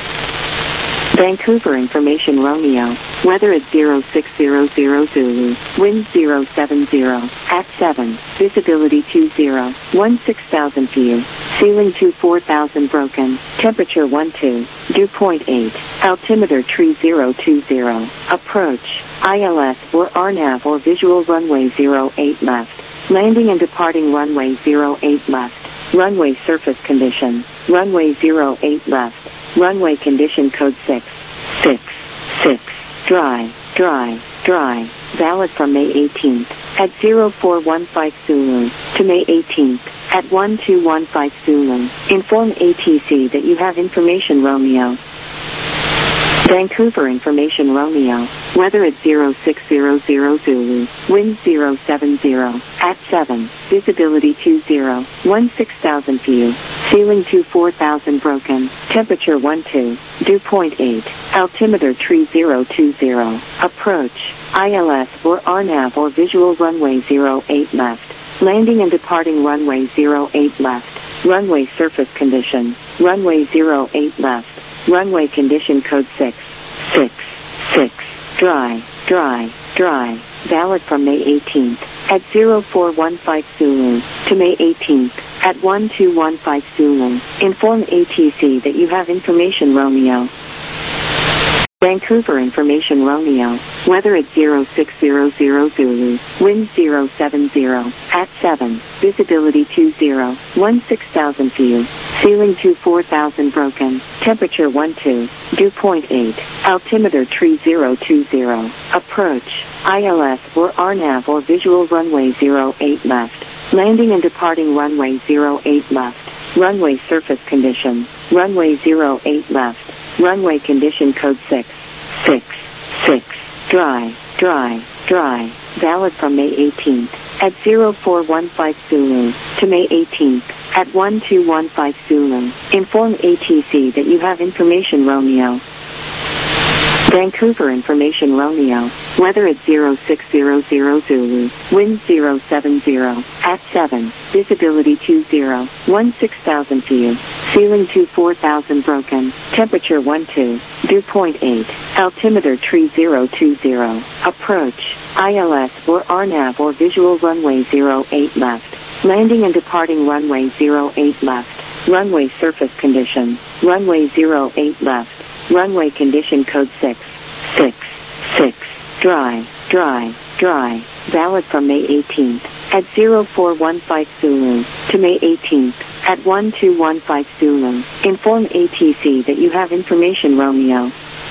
Vancouver information Romeo, weather at zero six zero zero Zulu, wind zero seven zero, at seven, visibility two zero, one six thousand view, ceiling two four thousand broken, temperature one two, dew point eight, altimeter tree zero two zero, approach, I L S or R NAV or visual runway zero eight left, landing and departing runway zero eight left, runway surface condition, runway zero eight left, runway condition code six, six, six, dry, dry, dry, valid from May eighteenth, at zero four one five Zulu, to May eighteenth, at one two one five Zulu, inform A T C that you have information Romeo. Vancouver information Romeo, weather at zero six zero zero Zulu, wind zero seven zero, at seven, visibility two zero, one six thousand view, ceiling two four thousand broken, temperature one two, dew point eight, altimeter tree zero two zero, approach, I L S or R NAV or visual runway zero eight left, landing and departing runway zero eight left, runway surface condition, runway zero eight left, runway condition code six, six, six, dry, dry, dry, valid from May eighteenth, at zero four one five Zulu, to May eighteenth, at one two one five Zulu, inform A T C that you have information Romeo. Vancouver information Romeo, weather at zero six zero zero Zulu, wind zero seven zero, at seven, visibility two zero, one six thousand view, ceiling two four thousand broken, temperature one two, dew point eight, altimeter tree zero two zero, approach, I L S or R NAV or visual runway zero eight left, landing and departing runway zero eight left, runway surface condition, runway zero eight left, runway condition code six, six, six, dry, dry, dry, valid from May eighteenth, at zero four one five Zulu, to May eighteenth, at one two one five Zulu, inform A T C that you have information Romeo. Vancouver information Romeo, weather at zero six zero zero Zulu, wind zero seven zero, at seven, visibility two zero, one six thousand view, ceiling two four thousand broken, temperature one two, dew point eight, altimeter tree zero two zero, approach, I L S or R NAV or visual runway zero eight left, landing and departing runway zero eight left, runway surface condition, runway zero eight left, Runway condition code six six six. Dry, dry, dry. Valid from May eighteenth at zero four one five Zulu to May eighteenth at one two one five Zulu. Inform A T C that you have information Romeo.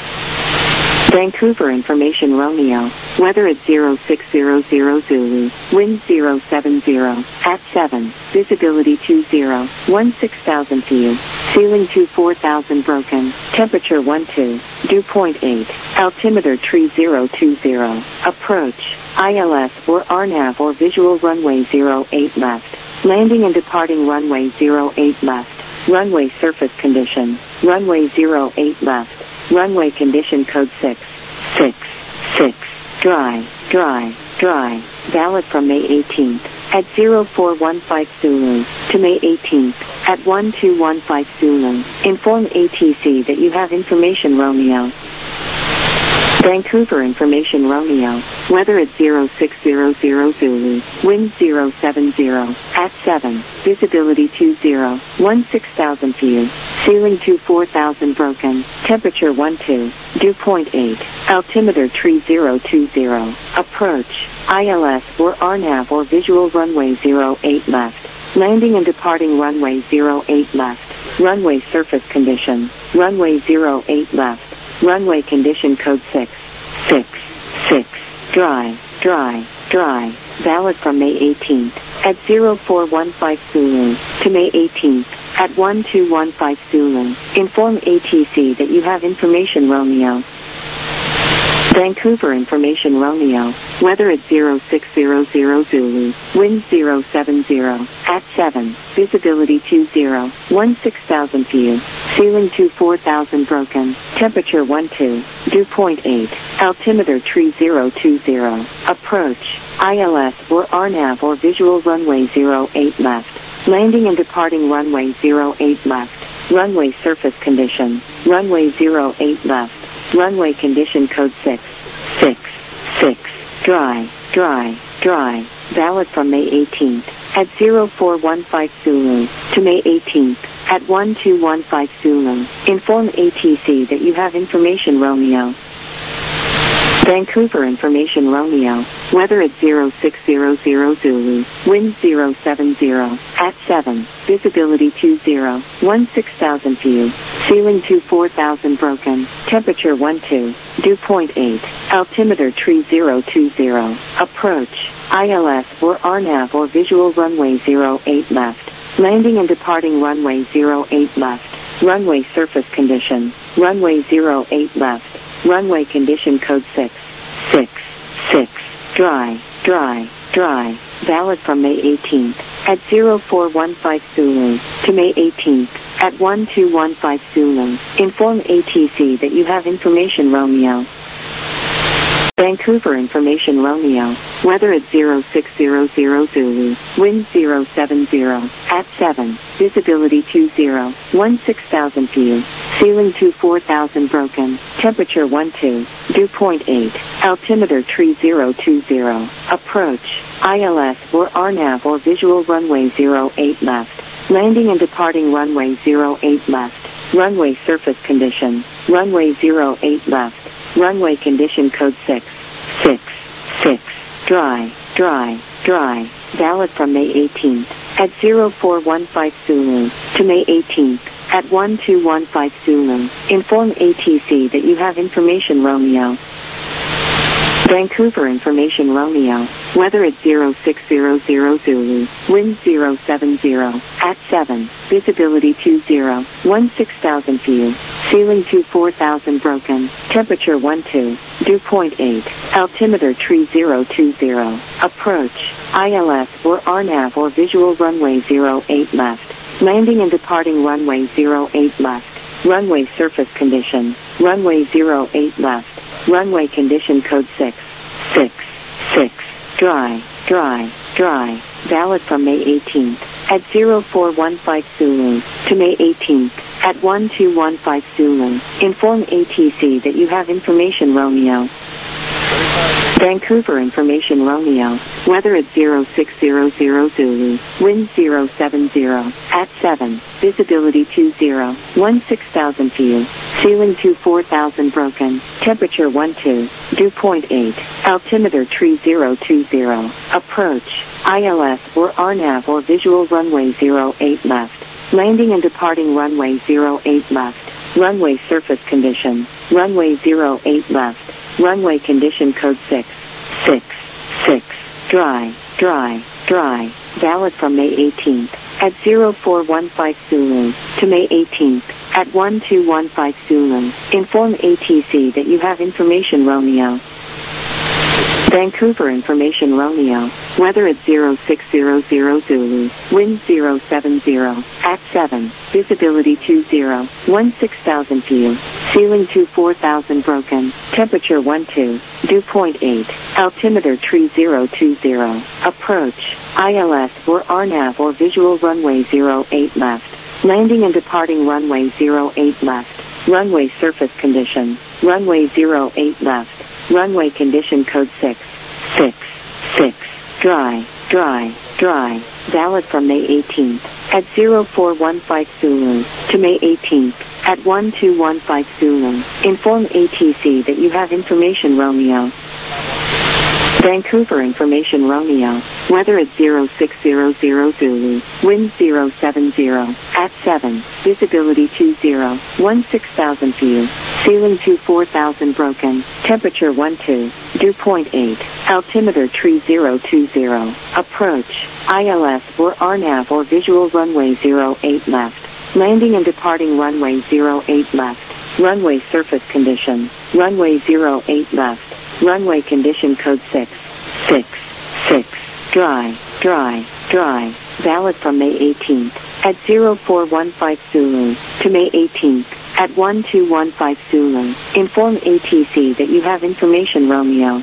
Vancouver information Romeo. Weather at zero six zero zero Zulu. Wind zero seven zero. At seven. Visibility two zero. one six thousand view. Ceiling two four thousand broken. Temperature one two. Dew point eight. Altimeter tree zero two zero. Approach. I L S or R NAV or visual runway zero eight left. Landing and departing runway zero eight left. Runway surface condition. Runway zero eight left. Runway condition code six six six. Dry, dry, dry. Valid from May eighteenth at zero four one five Zulu to May eighteenth at one two one five Zulu. Inform A T C that you have information Romeo. Vancouver information Romeo. Weather at zero six zero zero Zulu. Wind zero seven zero. At seven. Visibility two zero. one six thousand view. Ceiling two four thousand broken. Temperature one two. Dew point eight. Altimeter tree zero two zero. Approach. I L S or R NAV or visual runway zero eight left. Landing and departing runway zero eight left. Runway surface condition. Runway zero eight left. Runway condition code six six six. Dry, dry, dry. Valid from May eighteenth at zero four one five Zulu to May eighteenth at one two one five Zulu. Inform A T C that you have information Romeo. Vancouver information Romeo. Weather at zero six zero zero Zulu. Wind zero seven zero. At seven. Visibility two zero. one six thousand view. Ceiling two four thousand broken. Temperature one two. Dew point eight. Altimeter tree zero two zero. Approach. I L S or R NAV or visual runway zero eight left. Landing and departing runway zero eight left. Runway surface condition. Runway zero eight left. Runway condition code six six six. Dry, dry, dry. Valid from May eighteenth at zero four one five Zulu to May eighteenth at one two one five Zulu. Inform A T C that you have information Romeo. Vancouver information Romeo. Weather at zero six zero zero Zulu. Wind zero seven zero. At seven. Visibility two zero. one six thousand view. Ceiling two four thousand broken. Temperature one two. Dew point eight. Altimeter tree zero two zero. Approach. I L S or R NAV or visual runway zero eight left. Landing and departing runway zero eight left. Runway surface condition. Runway zero eight left. Runway condition code six six six. Dry, dry, dry. Valid from May eighteenth at zero four one five Zulu to May eighteenth at one two one five Zulu. Inform A T C that you have information Romeo. Vancouver information Romeo. Weather at zero six zero zero Zulu. Wind zero seven zero. At seven. Visibility two zero. one six thousand view. Ceiling two four thousand broken. Temperature one two. Dew point eight. Altimeter tree zero two zero. Approach. I L S or R NAV or visual runway zero eight left. Landing and departing runway zero eight left. Runway surface condition. Runway zero eight left. Runway condition code six six six. Dry, dry, dry. Valid from May eighteenth at zero four one five Zulu to May eighteenth at one two one five Zulu. Inform A T C that you have information Romeo. Vancouver information Romeo. Weather at zero six zero zero Zulu. Wind zero seven zero. At seven. Visibility two zero. one six thousand view. Ceiling two four thousand broken. Temperature one two. Dew point eight. Altimeter tree zero two zero. Approach. I L S or R NAV or visual runway zero eight left. Landing and departing runway zero eight left. Runway surface condition. Runway zero eight left. Runway condition code six six six. Dry, dry, dry. Valid from May eighteenth at zero four one five Zulu to May eighteenth at one two one five Zulu. Inform A T C that you have information Romeo. Vancouver information Romeo. Weather at zero six zero zero Zulu. Wind zero seven zero. At seven. Visibility two zero. one six thousand view. Ceiling two four thousand broken. Temperature one two. Dew point eight. Altimeter tree zero two zero. Approach. I L S or R NAV or visual runway zero eight left. Landing and departing runway zero eight left. Runway surface condition. Runway zero eight left. Runway condition code six. six. six. Dry. Dry. Dry. Valid from May eighteenth at zero four one five Zulu to May eighteenth at one two one five Zulu. Inform A T C that you have information Romeo. Vancouver information Romeo. Weather at zero six zero zero Zulu. Wind zero seven zero. At seven. Visibility two zero. one six thousand view. Ceiling two four thousand broken. Temperature one two. Dew point eight. Altimeter tree zero two zero. Approach. I L S or R NAV or visual runway zero eight left. Landing and departing runway zero eight left. Runway surface condition. Runway zero eight left. Runway condition code six. six. six. Dry. Dry. Dry. Valid from May eighteenth at zero four one five Zulu to May eighteenth at one two one five Zulu. Inform A T C that you have information Romeo. Vancouver information Romeo. Weather at zero six zero zero Zulu. Wind zero seven zero. At seven. Visibility two zero. one six thousand view. Ceiling two four thousand broken. Temperature one two. Dew point eight. Altimeter tree zero two zero. Approach. I L S or R NAV or visual runway zero eight left. Landing and departing runway zero eight left. Runway surface condition. Runway zero eight left. Runway condition code six. six. six. Dry. Dry. Dry. Valid from May eighteenth at zero four one five Zulu to May eighteenth at one two one five Zulu. Inform A T C that you have information Romeo.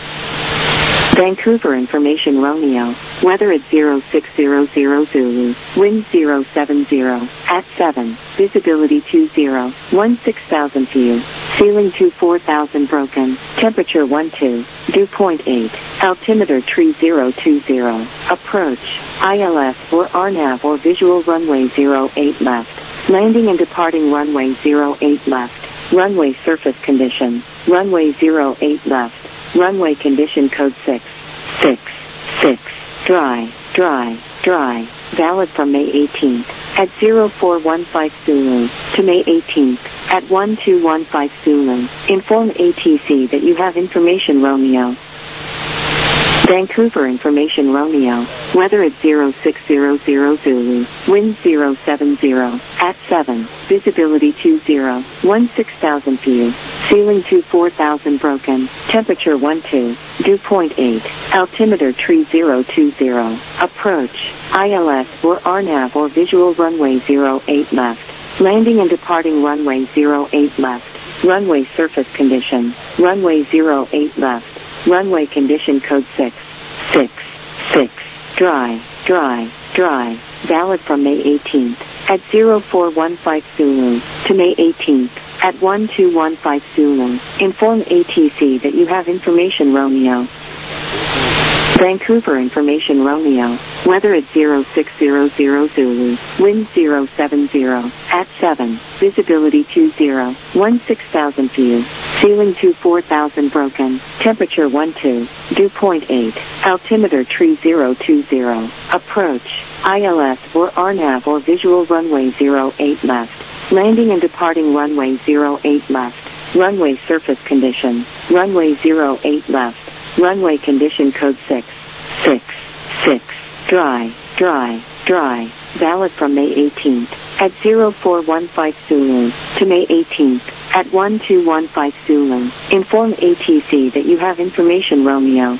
Vancouver information Romeo. Weather at zero six zero zero Zulu. Wind zero seven zero. At seven. Visibility two zero. one six thousand view. Ceiling two four thousand broken. Temperature one two. Dew point eight. Altimeter tree zero two zero. Approach. I L S or R NAV or visual runway zero eight left. Landing and departing runway zero eight left. Runway surface condition. Runway zero eight left. Runway condition code six. six. six. Dry. Dry. Dry. Valid from May eighteenth at zero four one five Zulu to May eighteenth at one two one five Zulu. Inform A T C that you have information Romeo. Vancouver information Romeo. Weather at zero six zero zero Zulu. Wind zero seven zero. At seven. Visibility two zero. one six thousand view. Ceiling two four thousand broken. Temperature one two. Dew point eight. Altimeter tree zero two zero. Approach. I L S or R NAV or visual runway zero eight left. Landing and departing runway zero eight left. Runway surface condition. Runway zero eight left. Runway condition code six. six. six. Dry. Dry. Dry. Valid from May eighteenth at zero four one five Zulu to May eighteenth at one two one five Zulu. Inform A T C that you have information Romeo. Vancouver information Romeo. Weather at zero six zero zero Zulu. Wind zero seven zero. At seven. Visibility two zero. one six thousand view. Ceiling two four thousand broken. Temperature one two. Dew point eight. Altimeter tree zero two zero. Approach. I L S or R NAV or visual runway zero eight left. Landing and departing runway zero eight left. Runway surface condition. Runway zero eight left. Runway condition code six. six. six. Dry. Dry. Dry. Valid from May eighteenth at zero four one five Zulu to May eighteenth at one two one five Zulu. Inform A T C that you have information Romeo.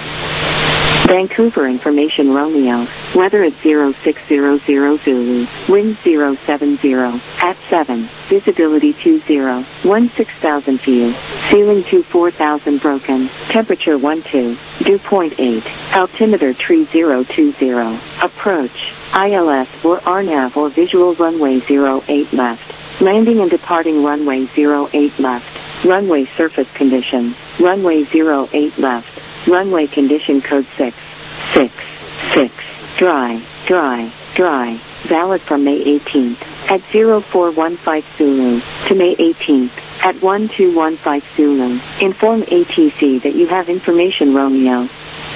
Vancouver information Romeo. Weather at zero six zero zero Zulu. Wind zero seven zero. At seven. Visibility two zero. one six thousand view. Ceiling two four thousand broken. Temperature one two. Dew point eight. Altimeter tree zero two zero. Approach. I L S or R NAV or visual runway zero eight left. Landing and departing runway zero eight left. Runway surface condition. Runway zero eight left. Runway condition code six. six. six. Dry. Dry. Dry. valid from May eighteenth, at zero four one five Zulu, to May eighteenth, at one two one five Zulu. Inform A T C that you have information Romeo.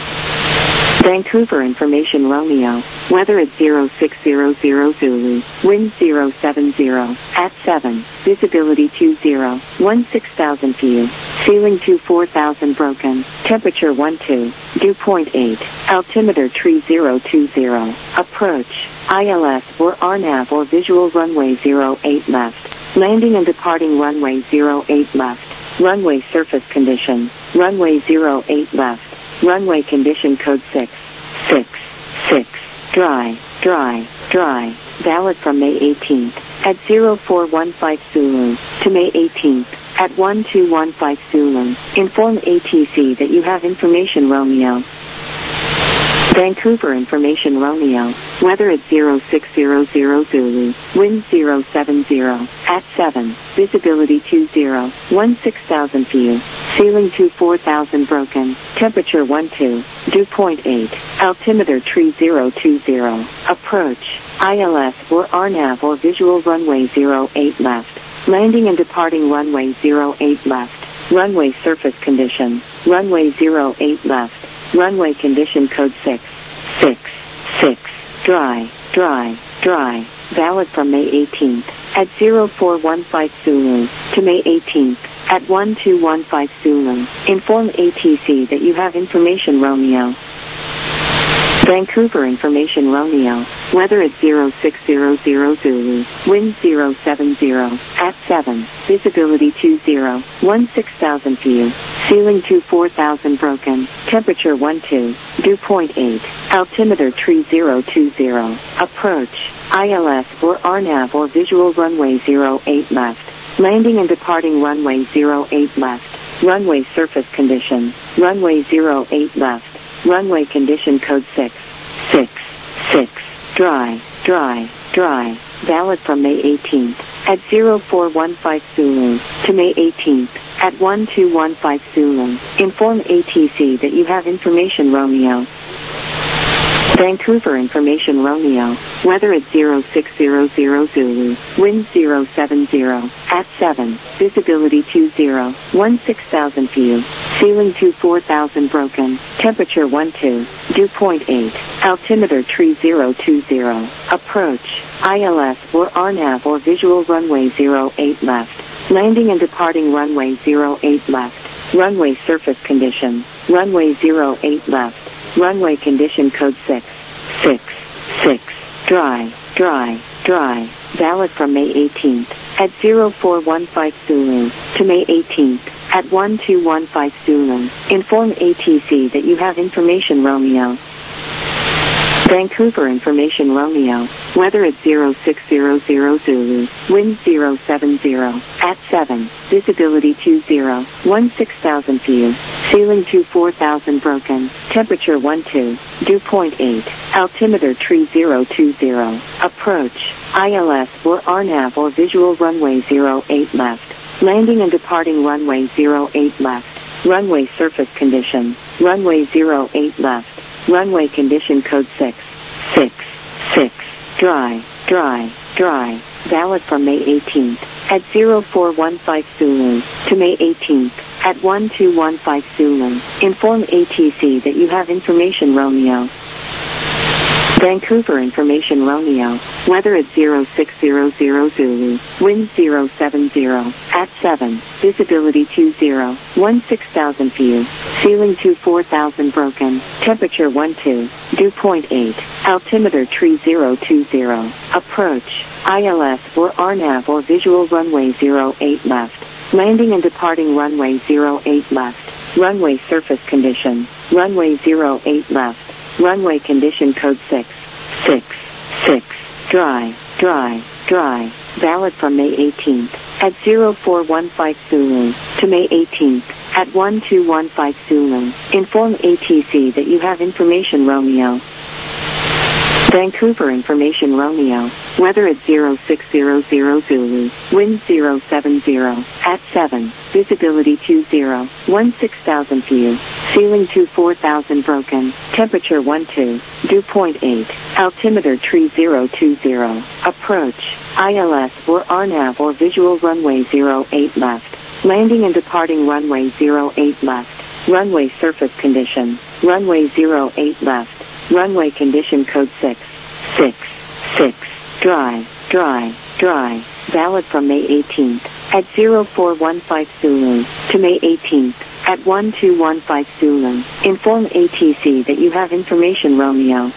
Vancouver information Romeo, weather at zero six zero zero Zulu, wind zero seven zero, at seven, visibility two zero, one six thousand view, ceiling two four thousand broken, temperature one two, dew point eight, altimeter tree zero two zero, approach, I L S or R NAV or visual runway zero eight left, landing and departing runway zero eight left, runway surface condition, runway zero eight left, runway condition code six, six, six, dry, dry, dry, valid from May eighteenth, at zero four one five Zulu, to May eighteenth, at one two one five Zulu. Inform A T C that you have information Romeo. Vancouver information Romeo, weather at zero six zero zero Zulu, wind zero seven zero, at seven, visibility two zero, one six thousand view, ceiling two four thousand broken, temperature one two, dew point eight, altimeter tree zero two zero, approach, I L S or R NAV or visual runway zero eight left, landing and departing runway zero eight left, runway surface condition, runway zero eight left, runway condition code six, six, six, dry, dry, dry, valid from May eighteenth, at zero four one five Zulu, to May eighteenth, at one two one five Zulu. Inform A T C that you have information Romeo. Vancouver information Romeo, weather at zero six zero zero Zulu, wind zero seven zero, at seven, visibility two zero, one six thousand view, ceiling two four thousand broken, temperature one two, dew point eight, altimeter tree zero two zero, approach, I L S or R NAV or visual runway zero eight left, landing and departing runway zero eight left, runway surface condition, runway zero eight left, runway condition code six, six, six, dry, dry, dry, valid from May eighteenth, at zero four one five Zulu, to May eighteenth, at one two one five Zulu. Inform A T C that you have information Romeo. Vancouver information Romeo, weather at zero six zero zero Zulu, wind zero seven zero, at seven, visibility two zero, one six thousand view, ceiling two four thousand broken, temperature one two, dew point eight, altimeter tree zero two zero, approach, I L S or R NAV or visual runway zero eight left, landing and departing runway zero eight left, runway surface condition, runway zero eight left, runway condition code six, six, six, dry, dry, dry, valid from May eighteenth, at zero four one five Zulu, to May eighteenth, at one two one five Zulu. Inform A T C that you have information Romeo. Vancouver information Romeo, weather at zero six zero zero Zulu, wind zero seven zero, at seven, visibility two zero, one six thousand view, ceiling two four thousand broken, temperature one two, dew point eight, altimeter tree zero two zero, approach, I L S or R NAV or visual runway zero eight left, landing and departing runway zero eight left, runway surface condition, runway zero eight left, runway condition code six, six, six, dry, dry, dry, valid from May eighteenth, at zero four one five Zulu, to May eighteenth, at one two one five Zulu. Inform A T C that you have information Romeo. Vancouver information Romeo, weather at zero six zero zero Zulu, wind zero seven zero, at seven, visibility two zero, one six thousand view, ceiling two four thousand broken, temperature one two, dew point eight, altimeter tree zero two zero, approach, I L S or R NAV or visual runway zero eight left, landing and departing runway zero eight left, runway surface condition, runway zero eight left, runway condition code six, six, six, dry, dry, dry, valid from May eighteenth, at zero four one five Zulu, to May eighteenth, at one two one five Zulu. Inform A T C that you have information Romeo. Vancouver Information Romeo, weather at zero six zero zero Zulu, wind zero seven zero, at seven, visibility two zero, one six thousand view, ceiling two four thousand broken, temperature one two, dew point eight, altimeter tree zero two zero, approach, I L S or R NAV or visual runway zero eight left, landing and departing runway zero eight left, runway surface condition, runway zero eight left, runway condition code six, six, six, dry, dry, dry, valid from May eighteenth, at zero four one five Zulu, to May eighteenth, at one two one five Zulu. Inform A T C that you have information Romeo.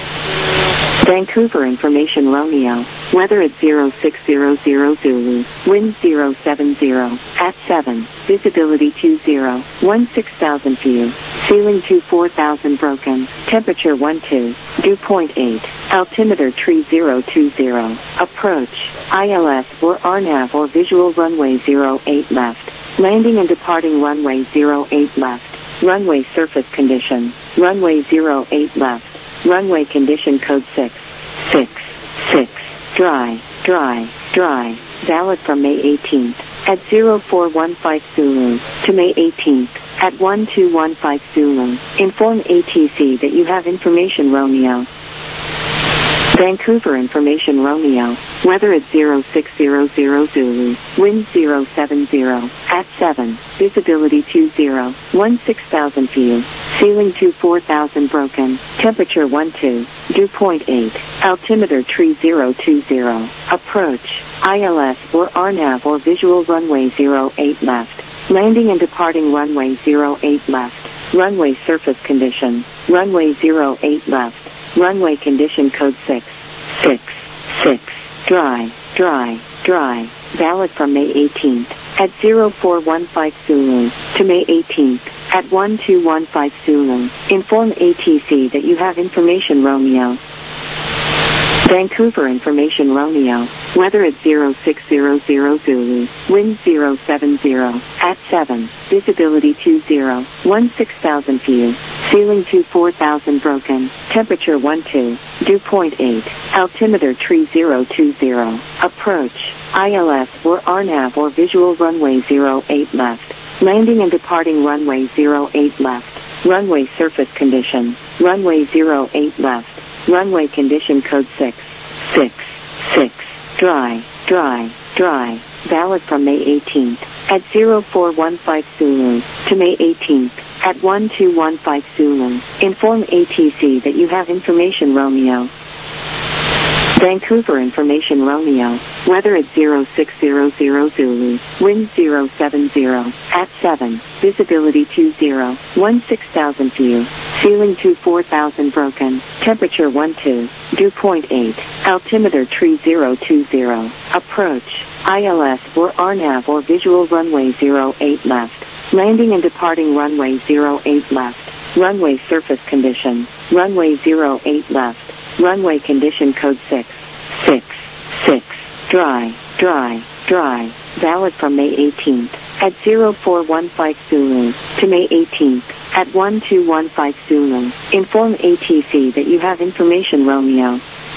Vancouver Information Romeo, weather at zero six zero zero Zulu, wind zero seven zero, at seven, visibility two zero, one six thousand view, ceiling two four thousand broken, temperature one two, dew point eight, altimeter tree zero two zero, approach, I L S or R NAV or visual runway zero eight left, landing and departing runway zero eight left, runway surface condition, runway zero eight left, runway condition code six, six, six, dry, dry, dry, valid from May eighteenth, at zero four one five Zulu, to May eighteenth, at one two one five Zulu. Inform A T C that you have information Romeo. Vancouver Information Romeo, weather at zero six zero zero Zulu, wind zero seven zero, at seven, visibility two zero, one six thousand view, ceiling two four thousand broken, temperature one two, dew point eight, altimeter tree zero two zero, approach, I L S or R NAV or visual runway zero eight left, landing and departing runway zero eight left, runway surface condition, runway zero eight left, runway condition code six, six, six, dry, dry, dry, valid from May eighteenth, at zero four one five Zulu, to May eighteenth, at one two one five Zulu. Inform A T C that you have information Romeo. Vancouver Information Romeo, weather at zero six zero zero Zulu, wind zero seven zero, at seven, visibility two zero, one six thousand view, ceiling two four thousand broken, temperature one two, dew point eight, altimeter tree zero two zero, approach, I L S or R NAV or visual runway zero eight left, landing and departing runway zero eight left, runway surface condition, runway zero eight left, runway condition code six, six, six, dry, dry, dry, valid from May eighteenth, at zero four one five Zulu, to May eighteenth, at one two one five Zulu. Inform A T C that you have information Romeo. Vancouver Information Romeo, weather at zero six zero zero Zulu, wind zero seven zero, at seven, visibility two zero, one six thousand view, ceiling two four thousand broken, temperature one two, dew point eight, altimeter tree zero two zero, approach, I L S or R NAV or visual runway zero eight left, landing and departing runway zero eight left, runway surface condition, runway zero eight left, runway condition code six, six, six, dry, dry, dry, valid from May eighteenth, at zero four one five Zulu, to May eighteenth, at one two one five Zulu. Inform A T C that you have information Romeo.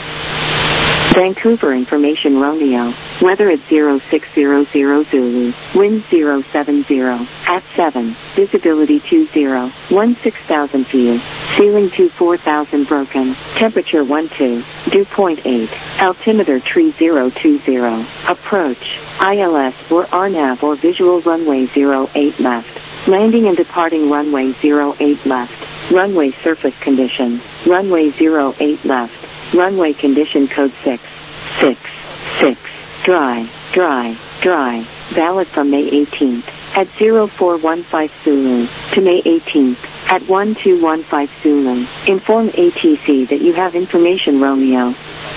Vancouver Information Romeo, weather at zero six zero zero Zulu, wind zero seven zero, at seven, visibility two zero, one six thousand view, ceiling two four thousand broken, temperature one two, dew point eight, altimeter tree zero two zero, approach, I L S or R NAV or visual runway zero eight left, landing and departing runway zero eight left, runway surface condition, runway zero eight left, runway condition code six, six, six, dry, dry, dry, valid from May eighteenth, at zero four one five Zulu, to May eighteenth, at one two one five Zulu. Inform A T C that you have information Romeo.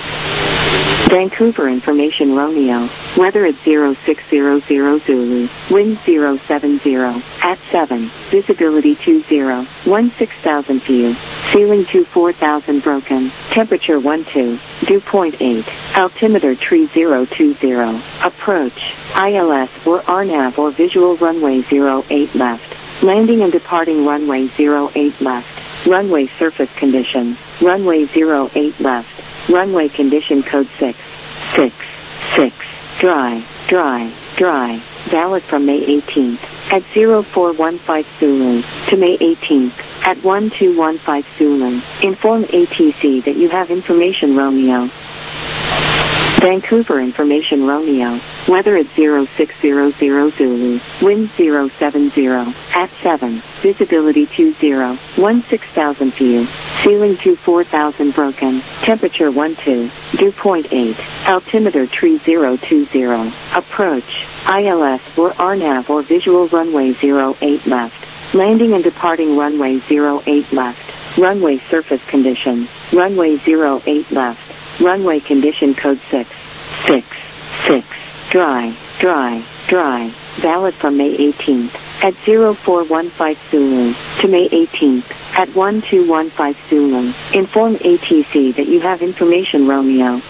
Vancouver Information Romeo, weather at zero six zero zero Zulu, wind zero seven zero, at seven, visibility two zero, one six thousand view, ceiling two four thousand broken, temperature one two, dew point eight, altimeter tree zero two zero, approach, I L S or R NAV or visual runway zero eight left, landing and departing runway zero eight left, runway surface condition, runway zero eight left, Runway condition code six six six. Dry, dry, dry. Valid from May eighteenth at zero four one five Zulu to May eighteenth at one two one five Zulu. Inform A T C that you have information Romeo. Vancouver information Romeo. Weather at zero six zero zero Zulu. Wind zero seven zero. At seven. Visibility two zero. one six thousand view. Ceiling two four thousand broken. Temperature one two. Dew point eight. Altimeter tree zero two zero. Approach. I L S or R NAV or visual runway zero eight left. Landing and departing runway zero eight left. Runway surface condition. Runway zero eight left. Runway condition code six six six. Dry, dry, dry. Valid from May eighteenth at zero four one five Zulu to May eighteenth at one two one five Zulu. Inform A T C that you have information Romeo.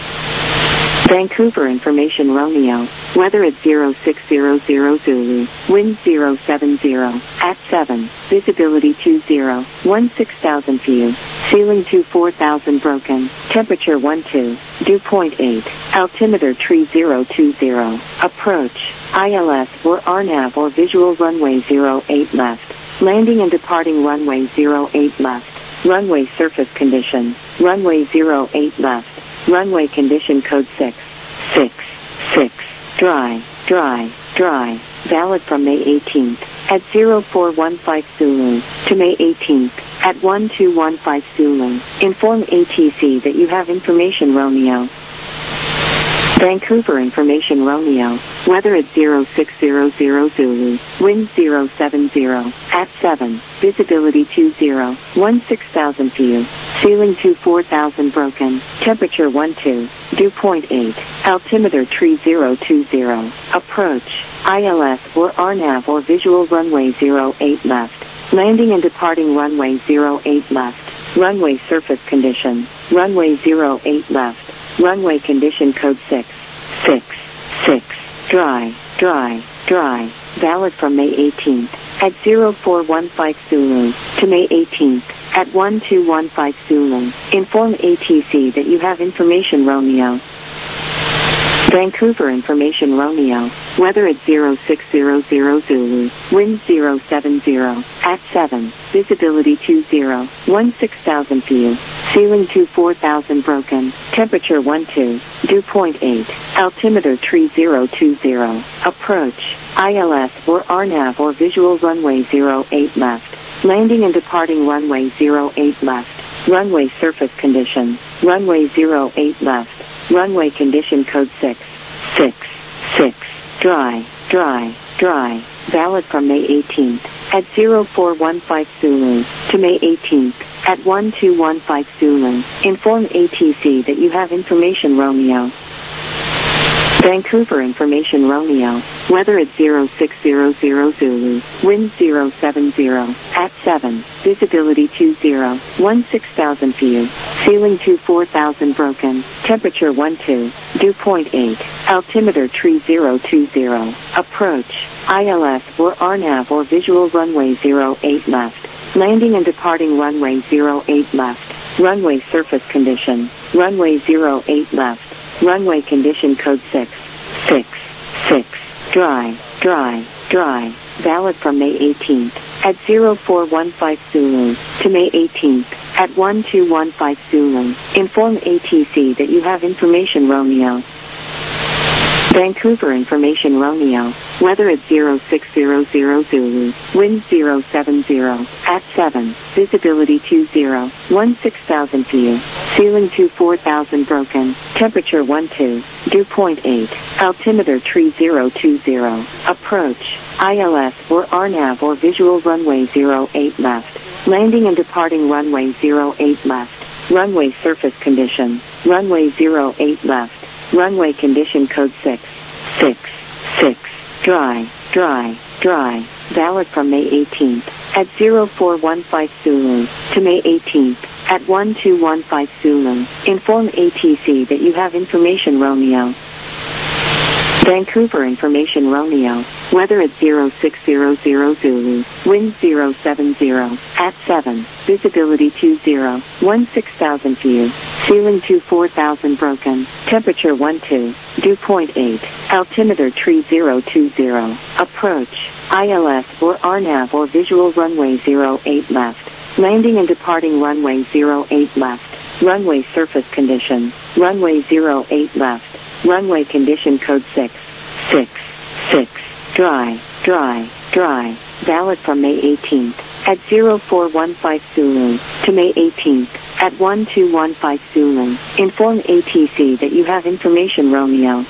Vancouver information Romeo. Weather at zero six zero zero Zulu. Wind zero seven zero. At seven. Visibility two zero. one six thousand view. Ceiling two four thousand broken. Temperature one two. Dew point eight. Altimeter tree zero two zero. Approach. I L S or R NAV or visual runway zero eight left. Landing and departing runway zero eight left. Runway surface condition. Runway zero eight left. Runway condition code six six six. Dry, dry, dry. Valid from May eighteenth at zero four one five Zulu to May eighteenth at one two one five Zulu. Inform A T C that you have information Romeo. Vancouver information Romeo. Weather at zero six zero zero Zulu. Wind zero seven zero. At seven. Visibility two zero. one six thousand view. Ceiling two four thousand broken. Temperature one two. Dew point eight. Altimeter tree zero two zero. Approach. I L S or R NAV or visual runway zero eight left. Landing and departing runway zero eight left. Runway surface condition. Runway zero eight left. Runway condition code six six six. Dry, dry, dry. Valid from May eighteenth at zero four one five Zulu to May eighteenth at one two one five Zulu. Inform A T C that you have information Romeo. Vancouver information Romeo. Weather at zero six zero zero Zulu. Wind zero seven zero. At seven. Visibility two zero. one six thousand view. Ceiling two four thousand broken. Temperature one two. Dew point eight. Altimeter tree zero two zero. Approach. I L S or R NAV or visual runway zero eight left. Landing and departing runway zero eight left. Runway surface condition. Runway zero eight left. Runway condition code six six six. Dry, dry, dry. Valid from May eighteenth at zero four one five Zulu to May eighteenth at one two one five Zulu. Inform A T C that you have information Romeo. Vancouver information Romeo. Weather at zero six zero zero Zulu. Wind zero seven zero. At seven. Visibility two zero. one six thousand view. Ceiling two four thousand broken. Temperature one two. Dew point eight. Altimeter tree zero two zero. Approach. I L S or R NAV or visual runway zero eight left. Landing and departing runway zero eight left. Runway surface condition. Runway zero eight left. Runway condition code six six six. Dry, dry, dry. Valid from May eighteenth at zero four one five Zulu to May eighteenth at one two one five Zulu. Inform A T C that you have information Romeo. Vancouver information Romeo. Weather at zero six zero zero Zulu. Wind zero seven zero. At seven. Visibility two zero. one six thousand view. Ceiling two four thousand broken. Temperature one two. Dew point eight. Altimeter tree zero two zero. Approach. I L S or R NAV or visual runway zero eight left. Landing and departing runway zero eight left. Runway surface condition. Runway zero eight left. Runway condition code six six six. Dry, dry, dry. Valid from May eighteenth at zero four one five Zulu to May eighteenth at one two one five Zulu. Inform A T C that you have information Romeo. Vancouver information Romeo. Weather at zero six zero zero Zulu. Wind zero seven zero. At seven. Visibility two zero. one six thousand view. Ceiling two four thousand broken. Temperature one two. Dew point eight. Altimeter tree zero two zero. Approach. I L S or R NAV or visual runway zero eight left. Landing and departing runway zero eight left. Runway surface condition. Runway zero eight left. Runway condition code six. six. six. Dry. Dry. Dry. Valid from May eighteenth. At zero four one five Zulu. To May eighteenth. At one two one five Zulu. Inform A T C that you have information Romeo.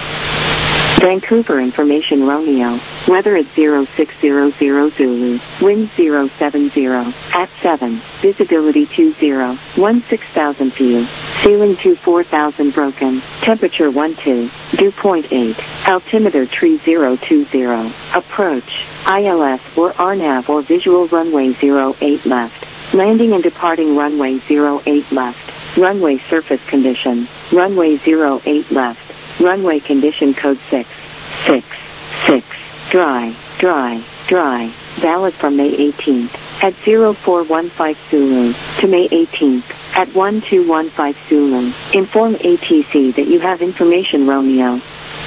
Vancouver information Romeo. Weather at zero six zero zero Zulu. Wind zero seven zero. At seven. Visibility two zero. one six thousand view. Ceiling two four thousand broken. Temperature one two. Dew point eight. Altimeter tree zero two zero. Approach. I L S or R NAV or visual runway zero eight left. Landing and departing runway zero eight left. Runway surface condition. Runway zero eight left. Runway condition code six. six. six. Dry. Dry. Dry. Valid from May eighteenth. At zero four one five Zulu. To May eighteenth. At one two one five Zulu. Inform A T C that you have information Romeo.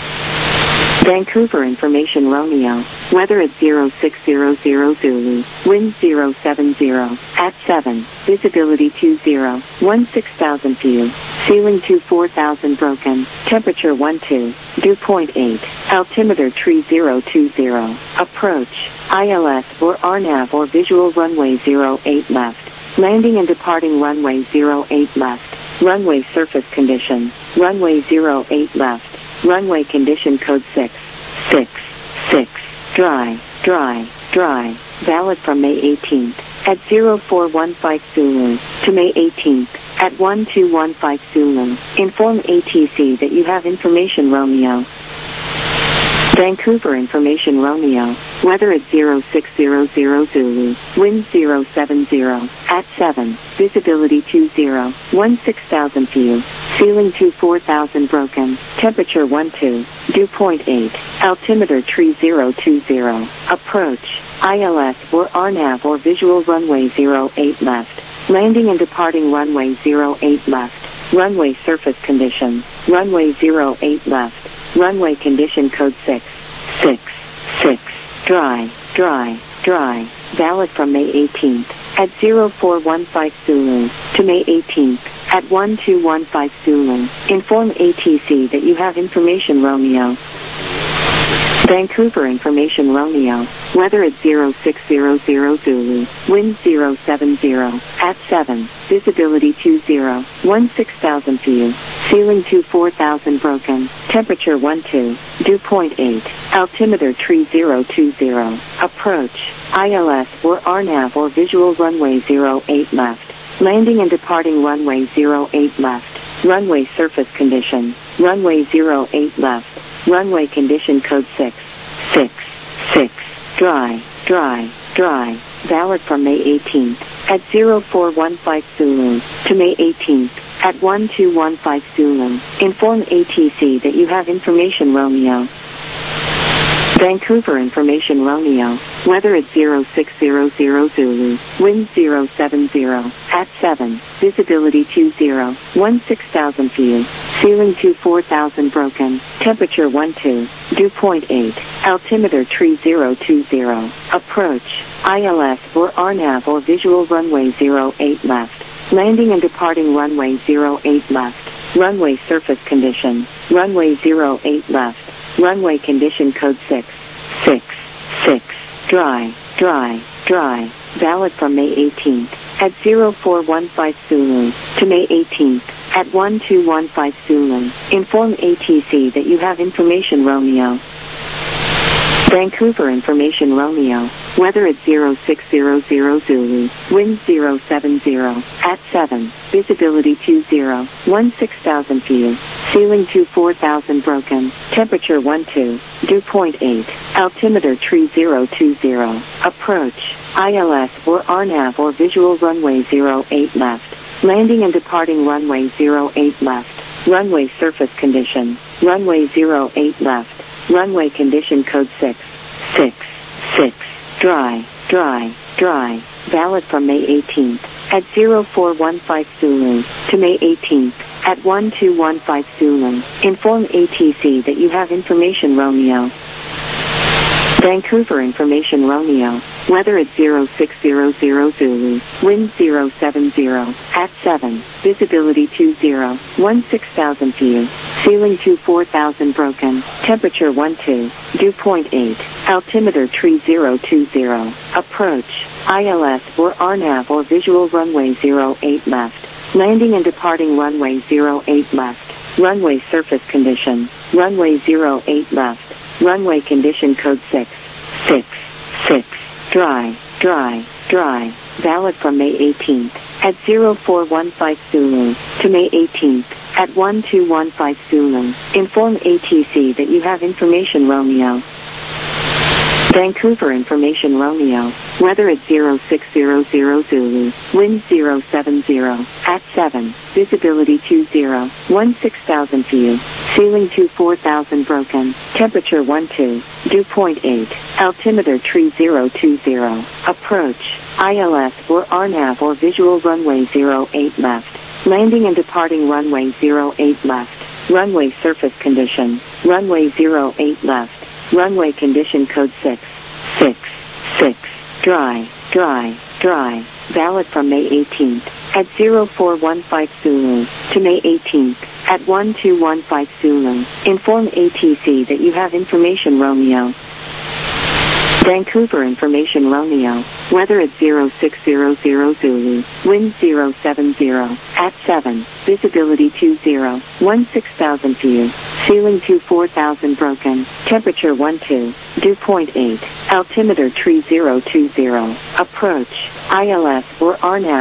Vancouver information Romeo. Weather at zero six zero zero Zulu. Wind zero seven zero. At seven. Visibility two zero. one six thousand view. Ceiling two four thousand broken. Temperature one two. Dew point eight. Altimeter tree zero two zero. Approach. I L S or R NAV or visual runway zero eight left. Landing and departing runway zero eight left. Runway surface condition. Runway zero eight left. Runway condition code six. six. six. Dry. Dry. Dry. Valid from May eighteenth. At zero four one five Zulu. To May eighteenth. At one two one five Zulu. Inform A T C that you have information Romeo. Vancouver information Romeo. Weather at zero six zero zero Zulu. Wind zero seven zero. At seven. Visibility two zero. one six thousand view. Ceiling two four thousand broken. Temperature one two. Dew point eight. Altimeter tree zero two zero. Approach. I L S or R NAV or visual runway zero eight left. Landing and departing runway zero eight left. Runway surface condition. Runway zero eight left. Runway condition code six. six. six. Dry. Dry. Dry. Valid from May eighteenth. At zero four one five Zulu. To May eighteenth. At one two one five Zulu. Inform A T C that you have information Romeo. Vancouver information Romeo. Weather at zero six zero zero Zulu. Wind zero seven zero. At seven. Visibility two zero. one six thousand view. Ceiling two four thousand broken. Temperature one two. Dew point eight. Altimeter tree zero two zero. Approach. I L S or R NAV or visual runway zero eight left. Landing and departing runway zero eight left. Runway surface condition. Runway zero eight left. Runway condition code six. six. six. Dry. Dry. Dry. Valid from May eighteenth. At zero four one five Zulu. To May eighteenth. At one two one five Zulu. Inform A T C that you have information Romeo. Vancouver information Romeo. Weather at zero six zero zero Zulu. Wind zero seven zero. At seven. Visibility two zero. one six thousand view. Ceiling two four thousand broken. Temperature one two. Dew point eight. Altimeter tree zero two zero. Approach. I L S or R NAV or visual runway zero eight left. Landing and departing runway zero eight left. Runway surface condition. Runway zero eight left. Runway condition code six. six. six. Dry. Dry. Dry. Valid from May eighteenth. At zero four one five Zulu. To May eighteenth. At one two one five Zulu. Inform A T C that you have information Romeo. Vancouver information Romeo. Weather at zero six zero zero Zulu. Wind zero seven zero. At seven. Visibility two zero. one six thousand view. Ceiling two four thousand broken. Temperature one two. Dew point eight. Altimeter tree zero two zero. Approach. I L S or R NAV or visual runway zero eight left. Landing and departing runway zero eight left. Runway surface condition. Runway zero eight left. Runway condition code six. six. six. Dry. Dry. Dry. Valid from May eighteenth. at zero four one five Zulu to May eighteenth at one two one five Zulu. Inform A T C that you have information Romeo. Vancouver information Romeo. Weather at zero six zero zero Zulu. Wind zero seven zero. At seven. Visibility two zero. one six thousand view. Ceiling two four thousand broken. Temperature one two. Dew point eight. Altimeter tree zero two zero. Approach. I L S or R NAV or visual runway zero eight left. Landing and departing runway zero eight left. Runway surface condition. Runway zero eight left. Runway condition code six. six. six. Dry. Dry. Dry. Valid from May eighteenth at zero four one five Zulu to May eighteenth at one two one five Zulu. Inform A T C that you have information Romeo. Vancouver information Romeo. Weather at zero six zero zero Zulu. Wind zero seven zero. At seven. Visibility two zero. one six thousand view. Ceiling two four thousand broken. Temperature one two. Dew point eight. Altimeter tree zero two zero. Approach. I L S or R NAV or visual runway zero eight left. Landing and departing runway zero eight left. Runway surface condition. Runway zero eight left. Runway condition code six. six. six. Dry. Dry. Dry. Valid from May eighteenth at zero four one five Zulu to May eighteenth at one two one five Zulu. Inform A T C that you have information Romeo. Vancouver information Romeo. Weather at zero six zero zero Zulu. Wind zero seven zero. At seven. Visibility two zero. one six thousand view. Ceiling two four thousand broken. Temperature one two. Dew point eight. Altimeter tree zero two zero. Approach. I L S or R NAV